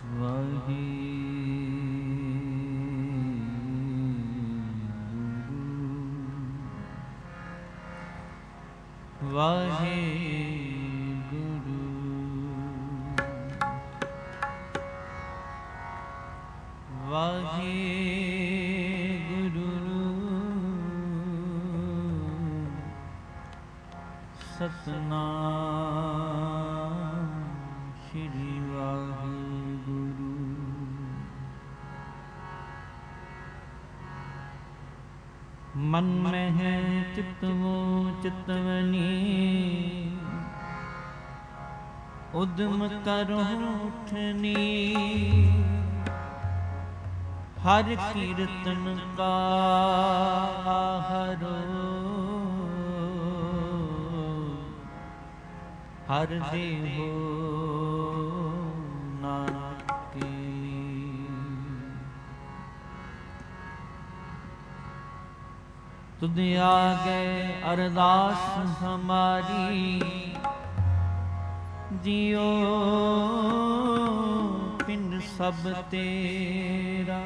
ਵਾਹਿਗੁਰੂ ਵਾਹਿਗੁਰੂ ਵਾਹਿਗੁਰੂ ਸਤਿਨਾਮ ਸ਼੍ਰੀ ਵਾਹਿਗੁਰੂ। ਮਨ ਮਹਿ ਚਿਤਵੋ ਚਿਤਵਨੀ ਉਦਮ ਕਰੋ ਉਠਨੀ ਹਰ ਕੀਰਤਨ ਕਾ ਹਰੋ ਹਰ ਦੇਹੋ ਨਾਨਕ ਕੀ। ਤੁਧ ਆਗੇ ਅਰਦਾਸ ਹਮਾਰੀ ਜਿਉ ਪਿੰਡ ਸਭ ਤੇਰਾ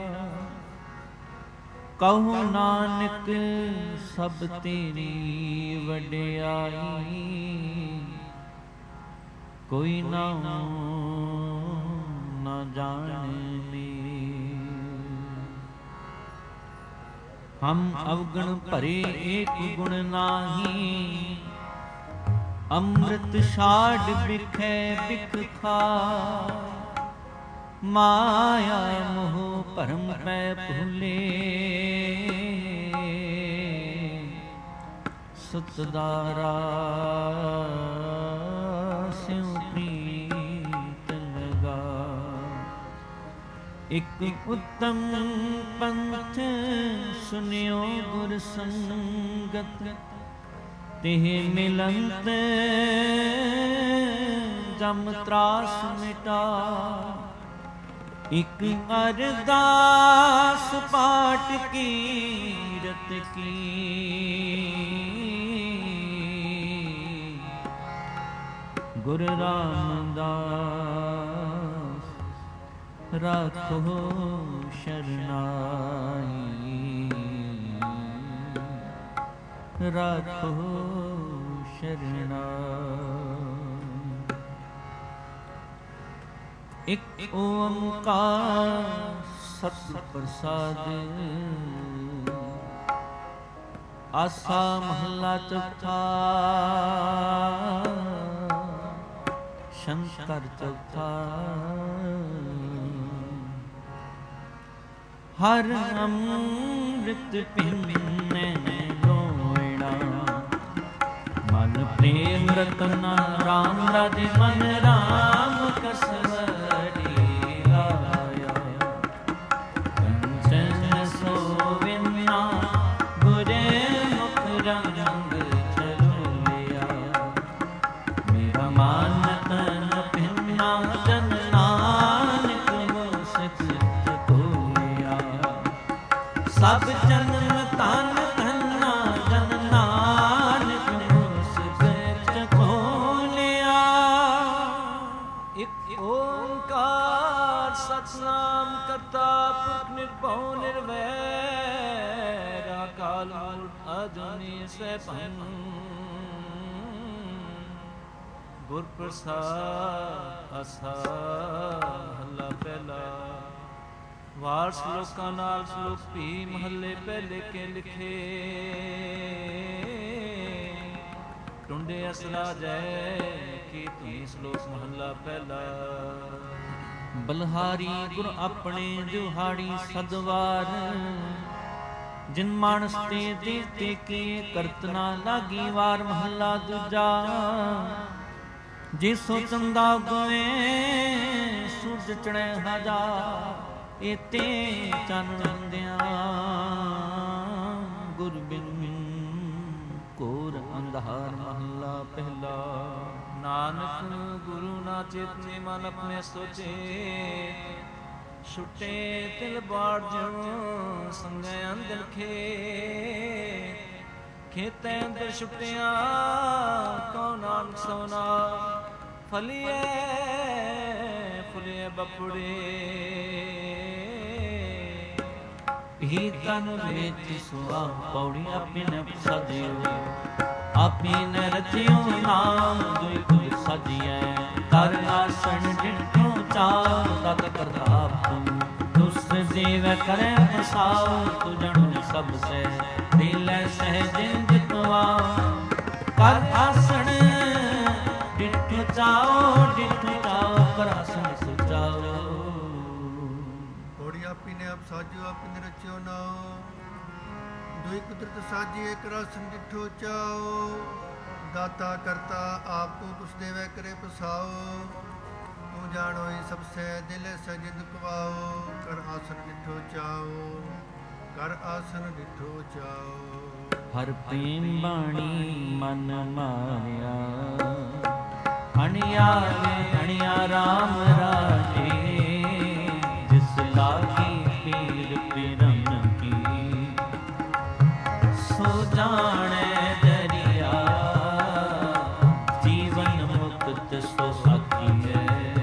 ਕਹੋ ਨਾਨਕ ਸਭ ਤੇਰੀ ਵਡਿਆਈ ਕੋਈ ਨਾ ਜਾਣੇ। ਹਮ ਅਵਗਣ ਭਰੇ ਏਕ ਗੁਣ ਨਾਹੀ ਅੰਮ੍ਰਿਤ ਛਾੜ ਬਿਖੈ ਬਿਖ ਖਾ ਮਾਇਆ ਮੋਹ ਭਰਮ ਪੈ ਭੁਲੇ ਸਤਦਾਰਾ ਸਿਉ ਪ੍ਰੀਤ ਲਗਾ। ਇਕ ਉੱਤਮ ਪੰਥ ਸੁਨਿਓ ਗੁਰ ਸੰਗਤ ਤਿਹ ਮਿਲੰਤ ਜਮ ਤਰਾਸ ਮਿਟਾ। ਇਕ ਅਰਦਾਸ ਪਾਠ ਕੀਰਤ ਕੀ ਗੁਰ ਰਾਮਦਾਸ ਰਾਖੋ ਸ਼ਰਨਾਈ ਰਾਖੋ ਸ਼ਰਨਾਈ। ਇਕ ਓੰਕਾਰ ਸਤਿ ਪ੍ਰਸਾਦ ਆਸਾ ਮਹੱਲਾ ਚੌਥਾ ਸ਼ੰਕਰ ਚੌਥਾ। ਹਰ ਅੰਮ੍ਰਿਤ ਪੀਨੇ ਲੋਇਣਾ ਮਨ ਪ੍ਰੇਮ ਰਤਨ ਰਾਮ ਰਾਜੇ ਮਨ ਰਾਮ ਕਸਵਰੀ ਆਇਆ। ਕੰਚਨ ਸੋਵਿਨਾ ਗੁਰੇ ਮੁਖ ਰੰਗ ਚਲੋਲਿਆ। ਮੇਰਾ ਮਨ ਤਨ ਪਿੰਨਾ ਜਨ ਨਾਨਕ ਮੋਸਕ ਤੋਲਿਆ। ਸਭ ਜਨਮ ਤਨ ਧੰਨਾ ਜਨ ਨਾਨਕ ਮੋਸਕ ਚਖੋਲਿਆ। ਇਕ ਓੰਕਾਰ ਸਤਿਨਾਮ ਕਰਤਾ ਪੁਰਖ ਨਿਰਭਉ ਨਿਰਵੈਰ ਅਕਾਲ ਮੂਰਤ ਅਜੂਨੀ ਸੈਭੰ ਗੁਰ ਪ੍ਰਸਾਦ ਆਸਾ ਮਹੱਲਾ ਪਹਿਲਾ। ਵਾਰ ਸ਼ਲੋਕਾਂ ਨਾਲ ਸ਼ਲੋਕ ਭੀ ਮਹੱਲੇ ਪਹਿਲੇ ਕੇ ਲਿਖੇ। ਟੁੰਡੇ ਅਸਰਾ ਜੈ ਕੀ ਧੀ ਸ਼ਲੋਕ ਮਹੱਲਾ ਪਹਿਲਾ। ਬਲਹਾਰੀ ਗੁਰ ਆਪਣੇ ਜੁਹਾੜੀ ਸਦਵਾਰ ਜਿਨ ਮਾਨਸ ਤੇ ਦੇਵਤੇ ਕੀ ਕਰਤਨਾ ਲਾਗੀ ਵਾਰ ਮਹੱਲਾ ਦੂਜਾ। ਜੇ ਸੋ ਚੰਦਾ ਗਵੇ ਸੂਰਜ ਚੜ੍ਹੇ ਹਜ਼ਾਰ ਏਤੇ ਚੰਨ ਰੰਦਿਆਂ ਗੁਰ ਬਿਨ ਕੋਰ ਅੰਧਾਰ ਮਹੱਲਾ ਪਹਿਲਾ। ਨਾਨਕ ਗੁਰੂ ਨਾ ਚੇਤਨੇ ਮਨ ਆਪਣੇ ਸੋਚੇ ਛੁੱਟੇ ਤਿਲ ਬਾੜ ਜਿਉ ਸੰਗੈ ਅੰਦਰ ਖੇ। ਖੇਤੈ ਅੰਦਰ ਛੁੱਟਿਆ ਕਉ ਨਾਨਕ ਸੋਨਾ ਫਲੀਏ ਫੁਲੀਏ ਬਪੜੇ ਹੀ ਤਨ ਵਿੱਚ ਸੁਆ ਪੌੜੀ ਆਪੇ ਨ ਸਜਿਓ ਆਪੇ ਨ ਰਚਿਓ ਨਾਮ ਦੁਇ ਕੁਲ ਸਜਿਐ ਕਰ ਆਸਣ ਡਿਠੋ ਚਾਉ ਤਤ ਕਰਤਾਪ ਤੁਸ ਦੇਵ ਕਰੈ ਪ੍ਰਸਾਉ ਤੁ ਜਣੁ ਸਭ ਸਹਿ ਦਿਲੈ ਸਹਿਜ ਜਿਤਵਾ ਕਰ ਆਸਣ ਡਿਠੋ ਚਾਉ ਕਰ ਆਸਣ ਸੁਚਾਉ ਪੌੜੀ ਆਪੀ ਨੇ ਆਪ ਸਾਜਿਓ ਆਪੀ ਨੇ ਰਚਿਓ ਨਾਉ ਦੁਇ ਕੁਦਰਤ ਸਾਜੀ ਇਕ ਰਾਸਨ ਡਿਠੋ ਚਾਉ ਦਾਤਾ ਕਰਤਾ ਆਪੋ ਤੁਸ ਦੇਵੈ ਕਰੇ ਪਸਾਓ ਤੂੰ ਜਾਣੋਈ ਸਭ ਸੇ ਦਿਲ ਸਜਿਦ ਕਵਾਓ ਕਰ ਆਸਨ ਡਿਠੋ ਚਾਉ ਕਰ ਆਸਨ ਡਿਠੋ ਚਾਉ ਹਰ ਪ੍ਰੇਮ ਬਾਣੀ ਮਨ ਮਾਰਿਆ ਅਣਿਆ ਰਾਮ ਰਾਜੇ ਜਿਸ ਲਾਗੀ ਪੀਰ ਪਿਰਮ ਕੀ ਸੋ ਜਾਣੈ ਦਰਿਆ ਜੀਵਨ ਮੁਕਤ ਸੋ ਸਾਖੀ ਹੈ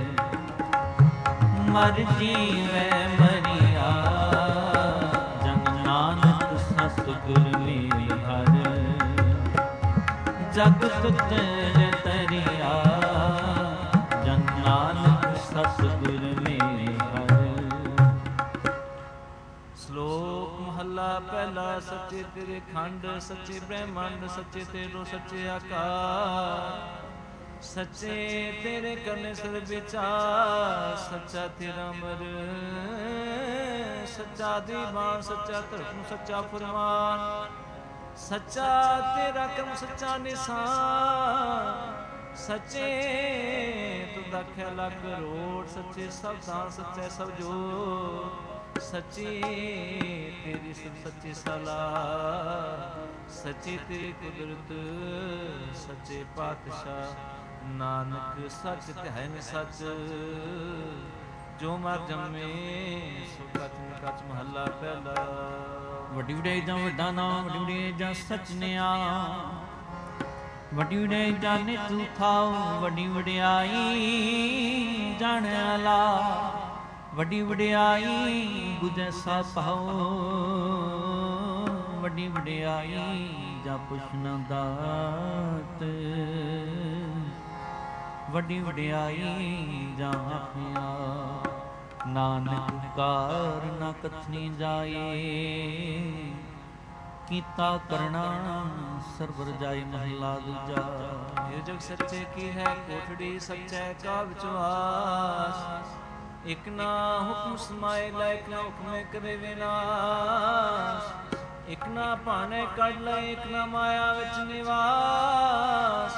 ਮਰ ਜੀਵੈ ਮਰਿਆ ਜਨ ਨਾਨਕ ਸਤਿਗੁਰ ਮੇਲ ਹਰ ਜਗ ਤੁਤਰ ਤਰਿਆ ਜਨ ਨਾਨਕ ਸਤਿਗੁਰ ਮੇਲ ਹਰ ਸ਼ਲੋਕ ਮਹੱਲਾ ਪਹਿਲਾ ਸੱਚੇ ਤੇਰੇ ਖੰਡ ਸੱਚੇ ਬ੍ਰਹਮੰਡ ਸੱਚੇ ਤੇਰੋ ਸੱਚੇ ਆਕਾਰ ਸੱਚੇ ਤੇਰੇ ਕਰਨੇ ਸਰ ਵਿਚਾਰ ਸੱਚਾ ਤੇਰਾ ਅਮਰ ਸੱਚਾ ਦੀਵਾਨ ਸੱਚਾ ਧਰਮ ਸੱਚਾ ਫਰਮਾਨ ਸੱਚਾ ਤੇਰਾ ਕਰਮ ਸੱਚਾ ਨਿਸ਼ਾਨ ਸੱਚੇ ਤੂੰ ਦਾਖਿਆ ਲੱਖ ਕਰੋੜ ਸੱਚੇ ਸਭ ਤਾਂ ਸੱਚੇ ਸਭ ਜੋ ਸੱਚੀ ਤੇਰੀ ਸੱਚੀ ਸਲਾਹ ਸੱਚੀ ਤੇਰੀ ਕੁਦਰਤ ਸੱਚੇ ਪਾਤਸ਼ਾਹ ਨਾਨਕ ਸੱਚ ਕਹਿਨ ਸੱਚ ਜੋ ਮਰ ਜੰਮੇ ਸੋ ਕਚ ਮਹੱਲਾ ਪਹਿਲਾ ਵੱਡੀ ਵਡਿਆਈ ਦਾ ਵੱਡਾ ਨਾਮ ਵੱਡੀ ਵਡਿਆਈ ਦਾ ਸੱਚ ਨਿਆ ਵੱਡੀ ਵਡਿਆਈ ਜਾਣੇ ਤੂੰ ਖਾਓ ਵੱਡੀ ਵਡਿਆਈ ਜਾਣ ਆਲਾ ਵੱਡੀ ਵਡਿਆਈ ਗੁਜੈ ਸਾ ਪਾਓ ਵੱਡੀ ਵਡਿਆਈ ਜਾ ਪੁੱਛਣਾ ਦਾਤ ਵੱਡੀ ਵਡਿਆਈ ਜਾ ਆਪਿਆ ਨਾਨਕ ਕਾਰ ਨਾ ਕਥਨੀ ਜਾਏ ਕੀਤਾ ਕਰਨਾ ਸਰਬਰ ਜਾਈ ਮਹਲਾ ਦੂਜਾ ਇਹ ਜਗ ਸੱਚੇ ਕੀ ਹੈ ਕੋਠੜੀ ਸੱਚੈ ਕਾ ਵਿਚਵਾਸ ਇਕ ਨਾ ਹੁਕਮ ਸਮਾਏ ਲੈ ਇਕ ਨਾ ਹੁਕਮੇ ਕਰੇ ਵਿਨਾਸ਼ ਇਕ ਨਾ ਭਾਣੇ ਕੱਢ ਲੈ ਇਕ ਨਾ ਮਾਇਆ ਵਿੱਚ ਨਿਵਾਸ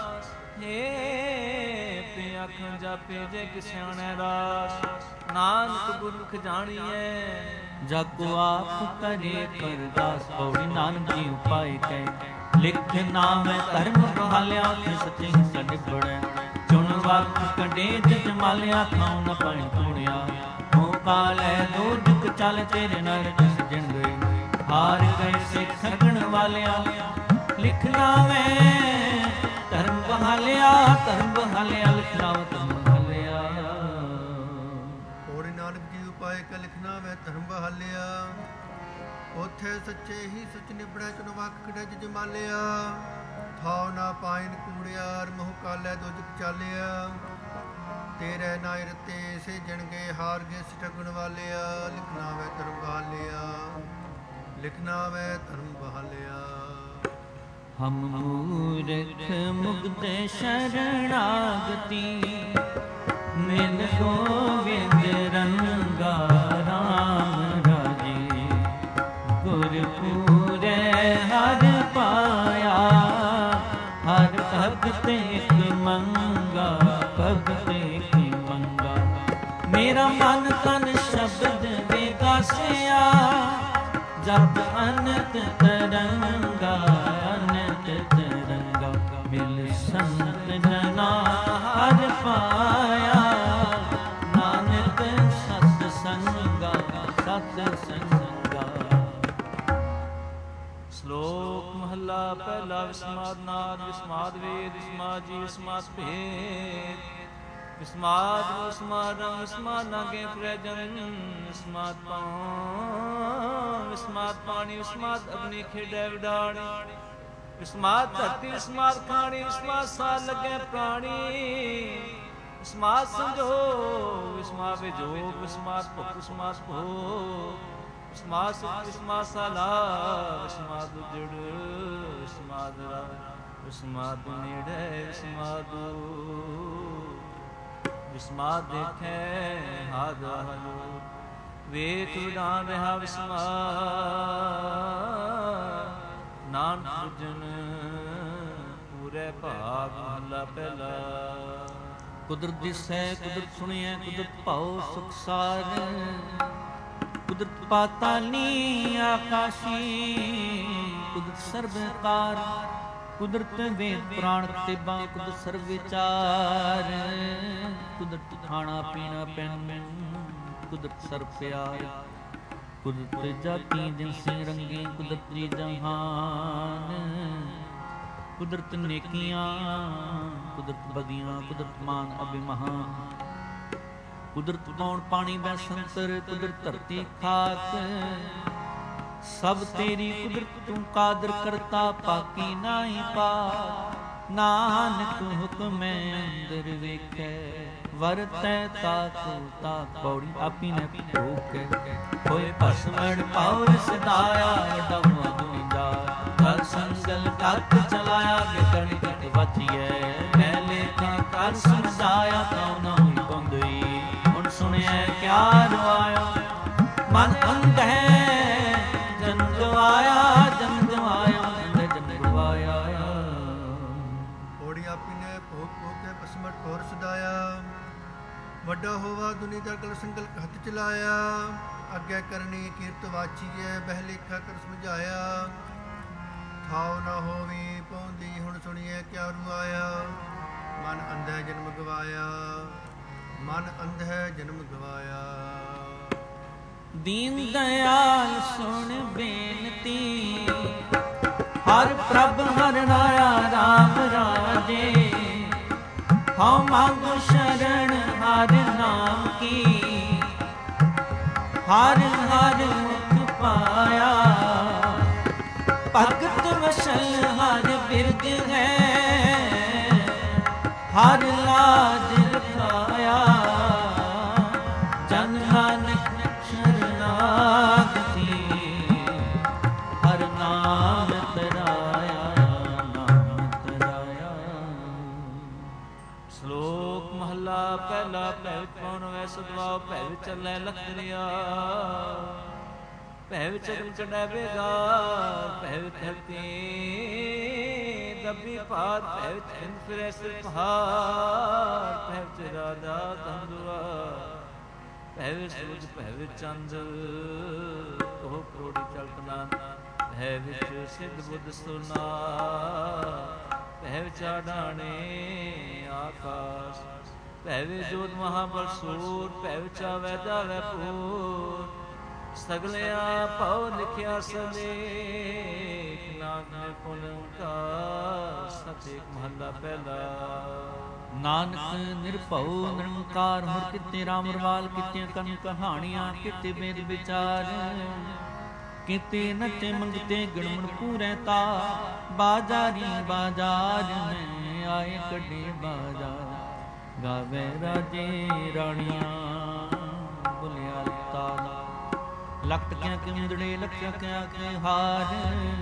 ਹੇ ਪੇ ਅੱਖਾਂ ਜਾਪੇ ਜੇ ਕਿਸਿਆਣੈ ਰਾਸ ਨਾਨਕ ਗੁਰਮੁਖ ਜਾਣੀਐ ਜਗੁ ਆਪ ਕਰੇ ਪਰਦਾਸ ਪੌੜੀ ਨਾਨਕ ਜੀ ਉਪਾਇ ਕੈ ਲਿਖ ਨਾਮੈ ਧਰਮ ਬਹਾਲਿਆ ਸੱਚੇ ਸੱਚ ਬੜੈ ਚੁਣ ਵਕ ਕੱਢੇ ਜਿਤ ਮਾਲਿਆ ਖਾਉ ਨ ਪਾਣੀ ਤੋੜਿਆ ਹੋ ਕਾਲੈ ਦੋ ਜੁਗ ਚੱਲ ਤੇਰੇ ਨਰ ਜਿਸ ਜਿਣ ਗਏ ਹਾਰ ਗਏ ਸਿੱਖ ਠਗਣ ਵਾਲਿਆ ਲਿਖ ਨਾਮੈ ਧਰਮ ਬਹਾਲਿਆ ਲਿਖਣਾ ਧਰਮ ਬਹਾਲਿਆ ਪੌੜੀ ਨਾਨਕ ਜੀ ਉਪਾਇ ਕਾ ਲਿਖਣਾ ਮੈਂ ਧਰਮ ਬਹਾਲਿਆ ਉਥੇ ਸੱਚੇ ਹੀ ਸੱਚ ਨਿਬੜੈ ਚੁਣ ਵਕ ਕੱਢੇ ਜਿਤ ਮਾਲਿਆ ਥਾਉ ਨਾ ਪਾਇਨ ਕੂੜਿਆਰ ਮੋਹ ਕਾਲੇ ਦੋ ਜੁਗ ਚਾਲਿਆ ਤੇਰੇ ਨਾਇ ਰਤੇ ਸੇ ਜਣਗੇ ਹਾਰ ਗਏ ਠਗਣ ਵਾਲਿਆ ਲਿਖਣਾ ਵੇ ਧਰਮ ਬਹਾਲਿਆ ਲਿਖਣਾ ਵੇ ਧਰਮ ਬਹਾਲਿਆ ਹਮ ਮੂਰਖ ਮੁਗਧ ਸ਼ਰਣਾਗਤੀ ਮਿਲ ਗੋਵਿੰਦ ਰੰਗਾ ਰਾਮ ਰਾਜੇ ਗੁਰਪੂਰੇ ਹਰ ਪਾਇਆ ਹਰ ਭਗਤ ਇੱਕ ਮੰਗਾ ਭਗਤ ਇੱਕ ਮੰਗਾ ਮੇਰਾ ਮਨ ਤਨ ਸ਼ਬਦ ਵਿਗਾਸਿਆ ਜਪ ਅਨੰਤ ਤਰੰਗਾ ਮਿਲ ਸੰਤ ਜਨਾ ਹਰ ਪਾਇਆ ਨਾਨਕ ਸਤ ਸੰਗਾ ਸ਼ਲੋਕ ਮਹੱਲਾ ਪਹਿਲਾ ਵਿਸਮਾਦ ਨਾਦ ਵਿਸਮਾਦ ਵੇਦ ਵਿਸਮਾਦ ਜੀ ਵਿਸਮਾਦ ਭੇਦ ਵਿਸਮਾਦ ਵਿਸਮਾਦੰ ਵਿਸਮਾਦ ਨਾਗੇ ਪ੍ਰਜਨ ਵਿਸਮਾਦ ਪਾਉ ਵਿਸਮਾਦ ਪਾਣੀ ਵਿਸਮਾਦ ਅਗਨੀ ਖੇਡੈ ਵਿਡਾਣੀ ਵਿਸਮਾਦ ਧਰਤੀ ਵਿਸਮਾਦ ਖਾਣੀ ਵਿਸਮਾਦ ਸਾਹ ਲੱਗੇ ਪ੍ਰਾਣੀ ਵਿਸਮਾਦ ਸੰਜੋਗ ਵਿਸਮਾਦ ਵਿਜੋਗ ਵਿਸਮਾਦ ਭੁਖ ਵਿਸਮਾਦ ਭੋਗ ਵਿਸਮਾਦ ਸੁਖ ਵਿਸਮਾਦ ਸਾਲਾ ਵਿਸਮਾਦ ਉਜੜ ਵਿਸਮਾਦ ਰਵ ਵਿਸਮਾਦ ਨੇੜੇ ਵਿਸਮਾਦ ਵਿਸਮਾਦ ਦੇਖੈ ਹਾਦ ਹਲੋ ਵੇਖ ਵਿਡਾਨ ਰਹਾ ਵਿਸਮਾਦ ਨਾਨਕ ਪੁਜਨ ਪੂਰੇ ਭਾਗ ਮਹਲਾ ਪਹਿਲਾ ਕੁਦਰਤ ਦਿਸੈ ਕੁਦਰਤ ਸੁਣਿਐ ਕੁਦਰਤ ਭਾਉ ਸੁਖ ਸਾਰ ਕੁਦਰਤ ਪਾਤਾਲੀ ਆਕਾਸ਼ੀ ਕੁਦਰਤ ਸਰਬਕਾਰ ਕੁਦਰਤ ਵੇਦ ਪੁਰਾਣ ਕਿਤਾਬਾਂ ਕੁਦਰਤ ਸਰਬ ਵਿਚਾਰ ਕੁਦਰਤ ਖਾਣਾ ਪੀਣਾ ਪਹਿਨ ਕੁਦਰਤ ਸਰਬ ਪਿਆਰ ਕੁਦਰਤ ਜਾਤੀ ਜਿਨਸੀ ਰੰਗੀ ਕੁਦਰਤ ਜੀ ਜਹਾਨ ਕੁਦਰਤ ਨੇਕੀਆਂ ਕੁਦਰਤ ਬਦੀਆਂ ਕੁਦਰਤ ਮਾਨ ਅਭਿਮਾਨ ਕੁਦਰਤ ਪੌਣ ਪਾਣੀ ਬੈ ਸੰਤਰ ਕੁਦਰਤ ਧਰਤੀ ਖਾਕ ਸਭ ਤੇਰੀ ਕੁਦਰਤ ਤੂੰ ਕਾਦਰ ਕਰਤਾ ਪਾਕੀ ਨਾਹੀ ਪਾ ਨਾਨਕ ਹੁਕਮੈ ਅੰਦਰ ਵੇਖੈ ਵਰਤੈ ਤਾਕੂ ਤਾਕ ਪੌੜੀ ਆਪੀ ਨੇ ਭੋਕੇ ਹੋਏ ਭਸਮਣ ਪਾਉਰ ਸਦਾਇਆ ਡਮ ਦੁਨੀਦਾ ਕਰ ਸੰਗਲ ਕੱਤ ਚਲਾਇਆ ਗਿਟਣ ਗਿਟ ਵਚੀਐ ਮੈਂ ਲੇਖਾਂ ਕਰ ਸਮਝਾਇਆ ਤਉ ਨਾ ਹੋਈ ਬੰਦਈ ਹੁਣ ਸੁਣਿਆ ਕਿਆ ਰਵਾਇਆ ਮਨ ਅੰਧ ਹੈ ਜਨਮ ਗਵਾਇਆ ਜਨਮ ਗਵਾਇਆ ਜਨਮ ਗਵਾਇਆ ਪੌੜੀ ਆਪੀ ਨੇ ਭੋਗ ਭੋਗੇ ਪਸਮਟ ਹੋਰ ਸਦਾਇਆ ਵੱਡਾ ਹੋਵਾ ਦੁਨੀ ਦਾ ਗਲ ਸੰਗਲ ਹੱਥ ਚਲਾਇਆ ਅੱਗੇ ਕਰਨੀ ਕੀਰਤ ਵਾਚੀਐ ਬਹਿ ਲੇਖਾ ਕਰ ਸਮਝਾਇਆ ਥਾਉ ਨਾ ਹੋਵੀ ਪਹੁੰਦੀ ਹੁਣ ਸੁਣੀਏ ਕਿਆ ਰੁਆਇਆ ਮਨ ਅੰਧ ਹੈ ਜਨਮ ਗਵਾਇਆ ਮਨ ਅੰਧ ਹੈ ਜਨਮ ਗਵਾਇਆ ਦੀਨ ਦਇਆਲ ਸੁਣ ਬੇਨਤੀ ਹਰ ਪ੍ਰਭ ਹਰ ਰਾਇਆ ਰਾਮ ਰਾਜੇ ਹਉ ਮੰਗੋ ਸ਼ਰਨ ਹਰ ਨਾਮ ਕੀ ਹਰ ਹਰ ਮੁਖ ਪਾਇਆ ਭਗਤ ਵਸਲ ਹਰ ਬਿਰਦ ਹੈ ਹਰ ਲਾਜ ਰਖਾਇਆ ਜਨ ਨਾਨਕ ਸ਼ਰਨਾਗਤੀ ਹਰ ਨਾਮ ਤਰਾਇਆ ਨਾਮ ਤਰਾਇਆ ਸ਼ਲੋਕ ਮਹਲਾ ਪਹਿਲਾ ਭੈ ਵਿੱਚ ਪਉਣ ਵੈ ਸਦਵਾ ਭੈ ਵਿੱਚ ਚੱਲੈ ਲਖਰਿਆ ਭੈ ਵਿੱਚ ਅਗਨ ਚੜੈ ਬੇਗਾਰ ਭੈ ਵਿੱਚ ਧਰਤੀ ਦੱਬੀ ਪਾਤ ਭੈ ਵਿੱਚ ਹਿੰਦ ਫਿਰੈ ਸਿਰ ਪਹਾੜ ਭੈ ਵਿੱਚ ਰਾਜਾ ਤੰਦੁਆ ਭੈ ਵਿੱਚ ਸੂਰਜ ਭੈ ਵਿੱਚ ਚੰਦ ਉਹ ਕਰੋੜੀ ਚਲਤਨਾ ਭੈ ਵਿੱਚ ਸਿੱਧ ਬੁੱਧ ਸੁਨਾ ਭੈ ਵਿੱਚ ਆਡਾਣੇ ਆਕਾਸ਼ ਭੈ ਵਿੱਚ ਜੋਤ ਮਹਾਬਲ ਸੂਰ ਭੈ ਵਿੱਚ ਆਵੈ ਜਾਵੈ ਪੂਰ ਸਗਲਿਆ ਭਉ ਲਿਖਿਆ ਸਲੇਖ ਨਾਨਕ ਨਿਰਪੁਨ ਓੰਕਾਰ ਸਤਿ ਮਹਲਾ ਪਹਿਲਾ ਨਾਨਕ ਨਿਰਭਉ ਨਿਰੰਕਾਰ ਹੋਰ ਕਿਤੇ ਰਾਮ ਰਵਾਲ ਕਿਤੇ ਕਨ ਕਹਾਣੀਆਂ ਕਿਤੇ ਵੇਦ ਵਿਚਾਰ ਕਿਤੇ ਨਚੇ ਮੰਗਤੇ ਗਣਮਣ ਪੂਰੇ ਤਾ ਬਾਜ਼ਾਰੀ ਬਾਜ਼ਾਰ ਮੈਂ ਆਏ ਕੱਢੇ ਬਾਜ਼ਾਰ ਗਾਵੇ ਰਾਜੇ ਰਾਣੀਆਂ ਬੁਲਿਆ ਤਾਲਾ ਲਖਤ ਕਿਆ ਕਿੰਦੜੇ ਲਖਿਆ ਕਿਆ ਕੇ ਹਾਰ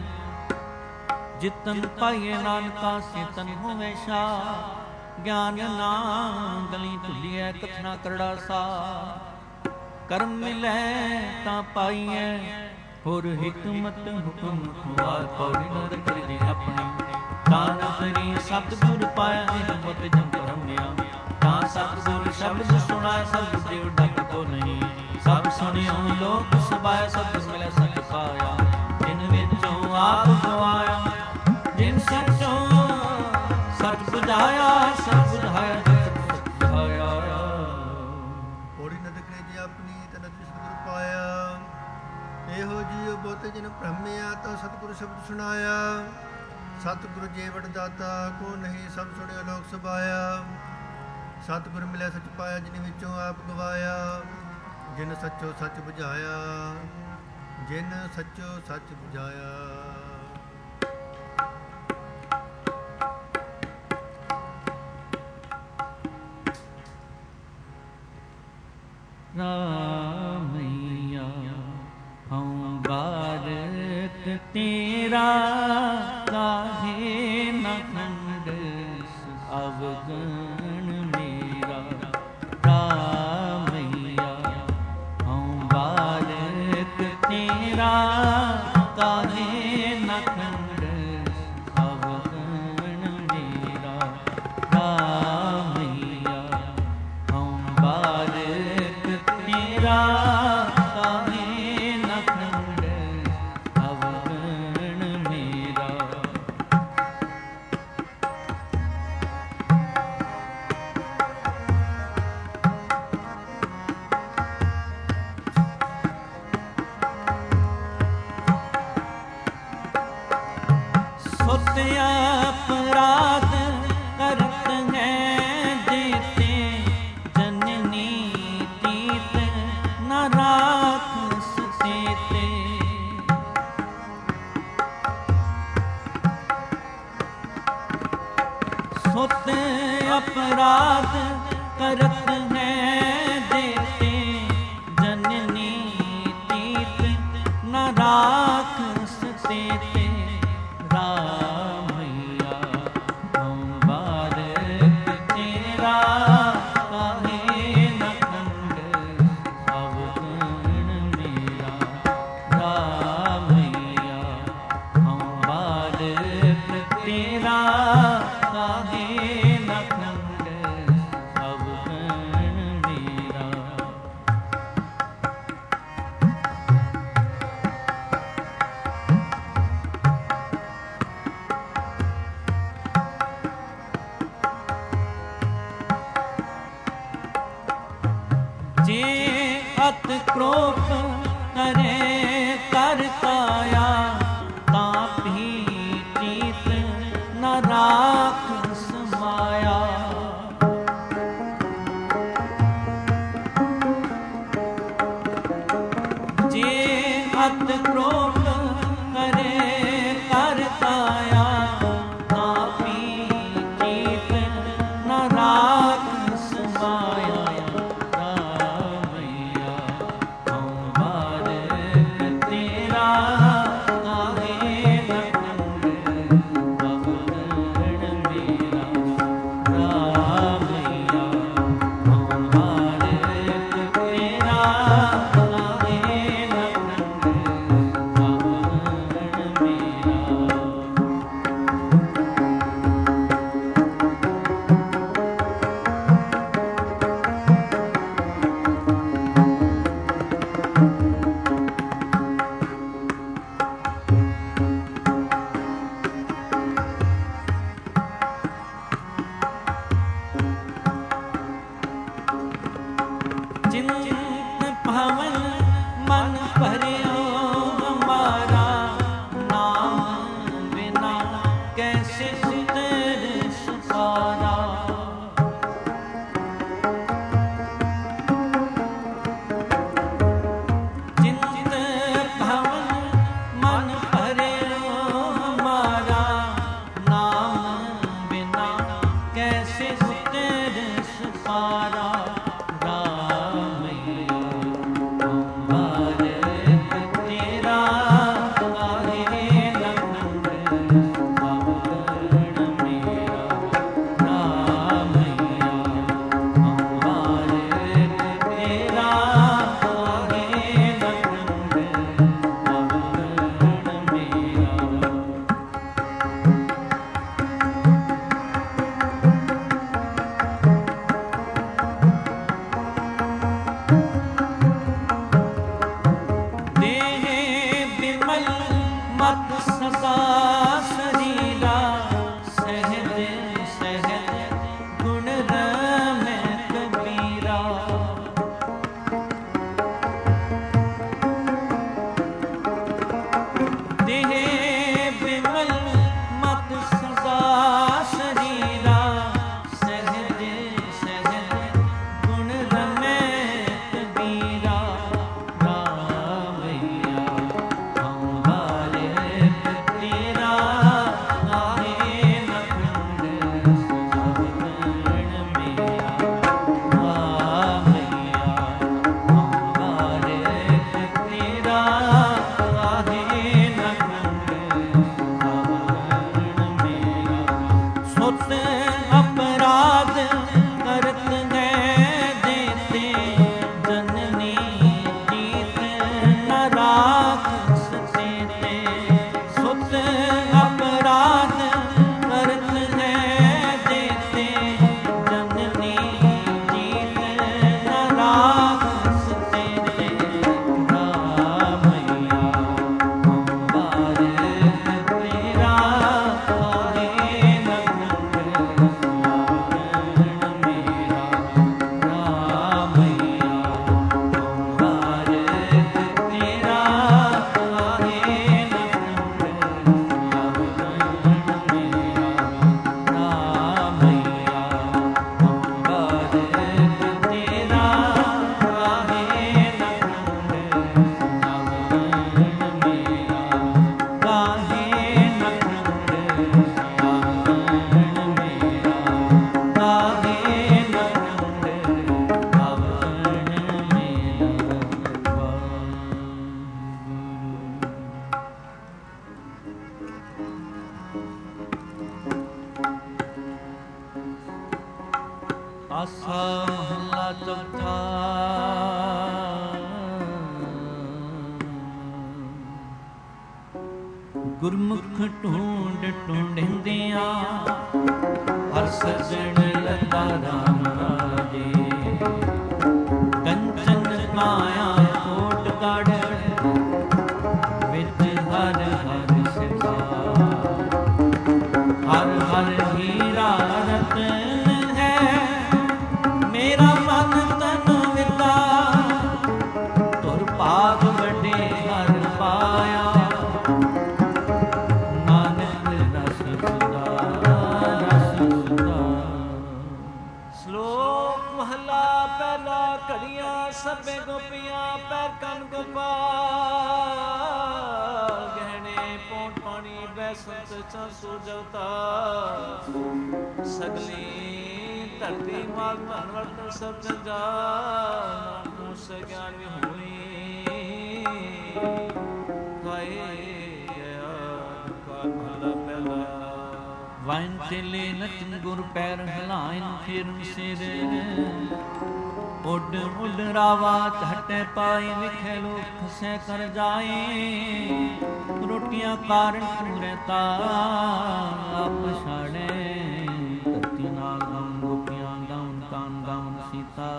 ਜਿਤਨ ਪਾਈਏ ਨਾਨਕਾ ਸੇਤਨ ਹੋਵੇ ਸ਼ਾ ਗਿਆਨ ਨਾਮ ਗਲੀ ਢੁੱਲੀਐ ਕਥਨਾ ਕਰੜਾ ਸਾ ਕਰਮ ਮਿਲੈ ਤਾਂ ਪਾਈਐ ਹੋਰ ਹਿਕਮਤ ਹੁਕਮ ਖੁਆਰ ਪੌੜੀ ਨਦਰ ਕਰੀ ਆਪਣੀ ਤਾਂ ਨਸਰੀ ਸਤਿਗੁਰ ਪਾਇਆ ਹਿਕਮਤ ਜਨ ਕਰਮਿਆ ਤਾਂ ਸਤਿਗੁਰ ਸ਼ਬਦ ਸੁਣਾਏ ਸਭ ਦੇਵ ਡਕ ਕੋ ਨਹੀਂ ਸਭ ਸੁਣਿਓ ਲੋਕ ਸਭਾਇ ਸਭ ਮਿਲੈ ਸਚ ਪਾਇਆ ਜਿਨ ਵਿੱਚੋਂ ਆਪ ਗਵਾਇਆ ਜਿਨ ਸਚੋਂ ਸਚ ਬੁਝਾਇਆ ਸਚ ਬੁਝਾਇਆ ਸਚ ਬੁਝਾਇਆ ਪੌੜੀ ਨਦਰ ਕਰੇ ਜੀ ਆਪਣੀ ਤਾਂ ਨਦਰ ਸਤਿਗੁਰ ਪਾਇਆ ਇਹੋ ਜੀਉ ਬਹੁਤੇ ਜਿਨ ਭ੍ਰਮਿਆ ਤਾਂ ਸਤਿਗੁਰ ਸ਼ਬਦ ਸੁਣਾਇਆ ਸਤਿਗੁਰ ਜੀਵਨ ਦਾਤਾ ਕੋ ਨਹੀਂ ਸਭ ਸੁਣਿਓ ਲੋਕ ਸਭਾਇਆ ਸਤਿਗੁਰ ਮਿਲਿਆ ਸਚ ਪਾਇਆ, ਜਿਨ ਵਿੱਚੋਂ ਆਪ ਗਵਾਇਆ। ਜਿਨ ਸੱਚੋ ਸੱਚ ਬੁਝਾਇਆ, ਜਿਨ ਸੱਚੋ ਸੱਚ ਬੁਝਾਇਆ। ਰਾਮਈਆ ਹਉ ਬਾਰਕ ਤੇਰਾ, ਕਾਹੇ ਨ ਖੰਡਸ ਅਵਗਣ ਮੇਰਾ। ਰਾਮਈਆ ਹਉ ਬਾਰਕ ਤੇਰਾ, ਕਾਹੇ ਨ ਖੰਡਸ ਅਵਗਣ ਮੇਰਾ। ਰਾਮਈਆ ਹਉ ਬਾਰਕ ਤੇਰਾ, ਕਾਹੇ ਨ ਖੰਡਸ ਅਵਗਣ ਮੇਰਾ। ਸੁਤ ਅਪਰਾਧ ਕਰਤ ਹੈ, ਜੀਤੇ ਜਨਨੀ ਤੀਤ ਨ ਰਾਖਸ ਤੇਤੇ। ਸੁਤ ਅਪਰਾਧ ਕਰਤ ਹੈ, ਜੀਤੇ ਜਨਨੀ ਤੀਤ ਨ ਰਾਖਸ ਤੇਤੇ। ਰਾਮਈਆ ਹਉ ਬਾਰਕ ਤੇਰਾ, ਕਾਹੇ ਨ ਖੰਡਸ ਅਵਗਣ ਮੇਰਾ। ਰਾਮਈਆ ਹਉ ਬਾਰਕ ਤੇਰਾ, ਕਾਹੇ ਨ ਖੰਡਸ ਅਵਗਣ ਮੇਰਾ। ਜੇ ਅਤ ਕ੍ਰੋਧ ਕਰੇ ਕਰ ਕਾਇਆ, ਤਾਂ ਵੀ ਚੀਤ ਨ ਰਾਖ ਸਮਾਇਆ। ਜੇ ਅਤ ਕ੍ਰੋਧ ਕਰੇ ਕਰ ਕਾਇਆ, ਤਾਂ ਵੀ ਚੀਤ ਨ ਰਾਖ ਸਮਾਇਆ। ਰਾਮਈਆ ਹਉ ਬਾਰਕ ਤੇਰਾ, ਕਾਹੇ ਨ ਖੰਡਸ ਅਵਗਣ ਮੇਰਾ। ਰਾਮਈਆ ਹਉ ਬਾਰਕ ਤੇਰਾ, ਕਾਹੇ ਨ ਖੰਡਸ ਗੁਰਮੁਖ ਢੂੰਡ ਢੂੰਡਿੰਦਿਆਂ ਹਰ ਸਜਣ ਲੱਗਾ ਰਾਮ ਰਾਜੇ। ਕੰਚਨ ਕਾਇਆ ਕੋਟ ਗੜ ਵਿੱਚ ਹਰ ਹਰ ਸਿਵਾ। ਹਰ ਹਰ ਹੀਰਾ ਰਤਨ ਹੈ ਮੇਰਾ ਮਨ ਤਨ ਵਿਦਾ। ਤੁਰ ਭਾਗ ਵੱਡੇ ਹਰ ਪਾਇਆ ਨਾਨਕ ਰਸ ਸੁਦਾ ਰਸ ਸੁਦਾ। ਸ਼ਲੋਕ ਮਹਲਾ ਪਹਿਲਾ। ਘੜੀਆਂ ਸਭੇ ਗੋਪੀਆਂ ਪੈਰ ਕੰਨ ਗੋਪਾਲ। ਗਹਿਣੇ ਪੌਂਟ ਪਾਣੀ ਬੈਸੰਤ ਚਾਸੂ ਜਵਤਾ। ਸਗਲੀ ਧਰਤੀ ਮਾਲ ਧਨ ਵਰਤਨ ਸਭ ਜੰਜਾਲ। ਮੂਸ ਗਿਆਨ ਵਿਹੂਣੀ ਗਾਏ ਗਿਆ ਕਾਰ ਮਹਲਾ ਪਹਿਲਾ। ਵਾਇਨ ਤੇਲੇ ਨਚਨ ਗੁਰ ਪੈਰ ਹਲਾਇਨ ਫਿਰਨ ਸਿਰ। ਉੱਡ ਉੱਡ ਰਾਵਾ ਝਟੇ ਪਾਈ ਵਿਖੇ ਲੋਕ ਖਸੈ ਕਰ ਜਾਏ। ਰੋਟੀਆਂ ਕਾਰਨ ਪੂਰੇ ਤਾ ਆਪ ਛਾੜੇ। ਧਰਤੀ ਨਾਲ ਗਮ ਗੋਪੀਆਂ ਗਾਉਨ ਕਾਨ ਗਾਉਨ ਸੀਤਾ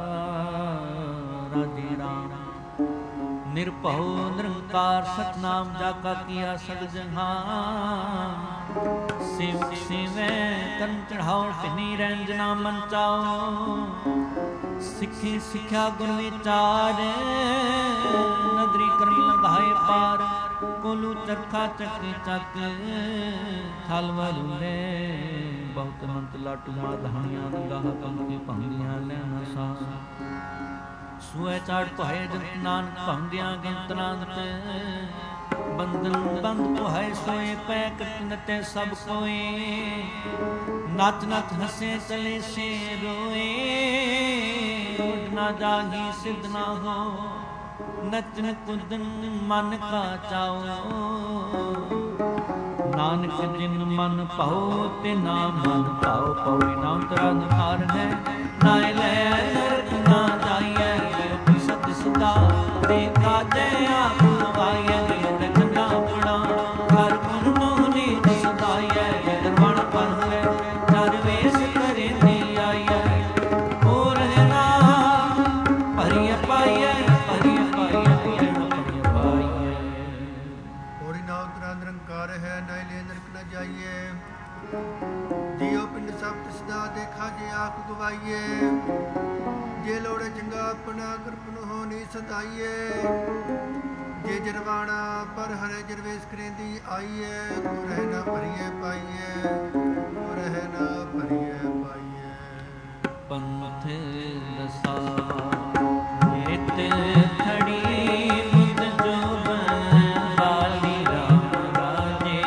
ਰਾਜੇ ਰਾਮ। ਨਿਰਭਉ ਨਿਰੰਕਾਰ ਸਤਨਾਮ ਜਾ ਕਾ ਕੀਆ ਸਦ ਜਹਾਨ। ਸਿਵ ਸਿਵੈ ਕਰਨ ਚੜਾਓ ਭਿਨੀ ਰੰਜਨਾ ਮਨ ਚਾਓ। ਸਿੱਖੀ ਸਿੱਖਿਆ ਗੁਰ ਵਿਚਾਰ ਨਦਰੀ ਕਰਮ ਲੰਘਾਏ ਪਾਰ। ਕੋਲੂ ਚਰਖਾ ਚੱਕੀ ਚੱਕ ਥਲ ਵਲੂਲੇ। ਬਹੁਤ ਮੰਤ ਲਾਟੂ ਮਾ ਧਾਣੀਆਂ ਗਾਹ ਪੰਖੀ ਭੰਗੀਆਂ ਲੈਣਾ ਸਾ। ਸੂਏ ਚਾੜ ਪਹਾਏ ਜੰਤ ਨਾਨਕ ਭੰਗਿਆਂ ਗਿੰਤਨਾਂਤ। ਬੰਦਨ ਬੰਦ ਪਹਾਏ ਸੋਏ ਪੈ ਕਟਨਤੇ ਸਭ ਕੋਏ। ਨੱਚ ਨੱਚ ਹੱਸੇ ਚਲੇ ਸੇ ਰੋਏ। ਉੱਡ ਨਾ ਜਾਗੀ ਸਿੱਧ ਨਾ ਹੋ ਨਚਨ ਕੁਦਨ ਮਨ ਕਾ ਚਾਓ। ਨਾਨਕ ਜਿਨ ਮਨ ਭਾਉ ਤੇ ਨਾਮ ਮਨ ਭਾਉ। ਪਉ ਨਾਮ ਤਰਾ ਨਿਹਾਰ ਹੈ ਨਾਇ ਲੈ ਨਰਕ ਨਾ ਜਾਈਐ। ਸਤ ਸੁਦਾ ਦੇ ਕਾਜੈ ਆਪ ਗਵਾਈਐ। ਰਖਨਾ ਪੜਾ ਘਰ ਗੁਣ ਮੋਹਨੀ ਸਦਾਈਐ। ਦਰਵਣ ਪਰ ਹੋਏ ਨਰ ਵੇਸ ਕਰੇ ਦੀ ਆਈਐ। ਹੋ ਰਹਿਣਾ ਭਰੀਏ ਪਾਈਐ ਭਰੀਏ ਪਾਈਐ ਭਰੀਏ ਪਾਈਐ। ਹੋਰੀ ਨਾਮ ਤੇਰਾ ਨਿਰੰਕਾਰ ਹੈ ਨਾਇ ਲੈ ਨਰਕ ਨ ਜਾਈਏ। ਜੀਉ ਪਿੰਡ ਸਭ ਤਿਸਦਾ ਦੇਖਾ ਜੇ ਆਖ ਗਵਾਈਏ। ਜੇ ਲੋੜੇ ਚੰਗਾ ਆਪਣਾ ਕਿਰਪਨ ਹੋ ਨੀ ਸਦਾਈਏ। ਜੇ ਜਰਵਾਣਾ ਪਰ ਹਰੇ ਜਰਵੇਸ ਕਰੇਂਦੀ ਆਈਏ। ਕੋ ਰਹਿ ਨਾ ਭਰੀਏ ਪਾਈਏ ਕੋ ਰਹਿ ਨਾ ਭਰੀਏ ਪਾਈਏ। ਪੰਥ ਦਸਾ ਨਿਤ ਖੜੀ ਮੁਦ ਜੋਬਨ ਵਾਲੀ ਰਾਮ ਰਾਜੇ।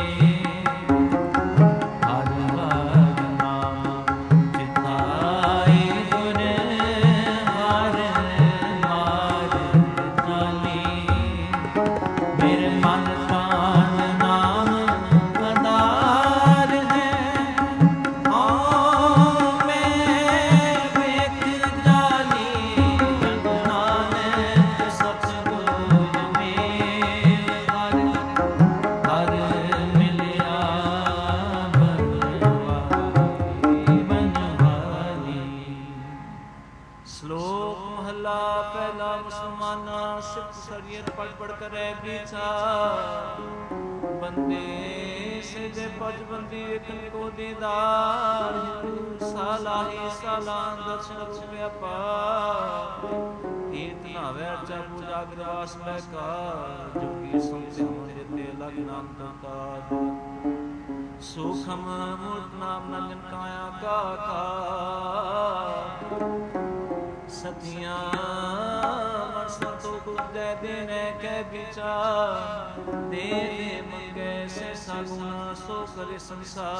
ਹਰ ਹਰ ਨਾਮ ਚਿਤਾਈ ਗੁਰ ਹਰ ਮਾਰ ਚਾਲੀ। ਮੇਰੇ ਮਨ ਤਾਨ ਨਾਮ ਆਧਾਰ ਹੈ। ਆਉ ਮੈਂ ਵੇਖ ਜਾਲੀ। ਜਗ ਨਾਨਕ ਸਤਿਗੁਰ ਮੇਲ। ਹਰ ਹਰ ਮਿਲਿਆ ਬਨਵਾਲੀ। ਸ਼ਲੋਕ ਮਹਲਾ ਪਹਿਲਾ। ਮੁਸਲਮਾਨਾ ਸਿੱਖ ਸਰੀਅਤ ਪੜ ਪੜ ਕਰੇ ਵਿਚਾਰ। ਬੰਦੇ ਸੇ ਜੇ ਪਜ ਬੰਦੀ ਵੇਖਨ ਕੋ ਦੀਦਾਰ। ਸਾਲਾਹੀ ਸਾਲਾਂ ਦਰਸ਼ਨ ਅਕਸ ਵਿਆਪਾਰ। ਤੀਰਥ ਨਾਵੇ ਅਰਚਾ ਪੂਜਾ ਗ੍ਰਵਾਸ ਲੈ ਕਾਰ। ਜੋਗੀ ਸੰਤੇ ਹਮ ਜਿਤੇ ਲਗ ਨਾਮ ਦੰਕਾਰ। ਸੂਖਮ ਮੂਰਤ ਨਾਮ ਨੰਜਨ ਕਾਇਆ ਕਾ ਕਾਰ। ਸਤਿਆਂ ਮਨ ਸੰਤੋ ਗੁਰਦੈ ਦੇਨੇ ਕੈ ਵਿਚਾਰ। ਦੇ ਦੇ ਮੰਗੇ ਸੇ ਸਗੁਣਾ ਸੋ ਕਰੇ ਸੰਸਾਰ।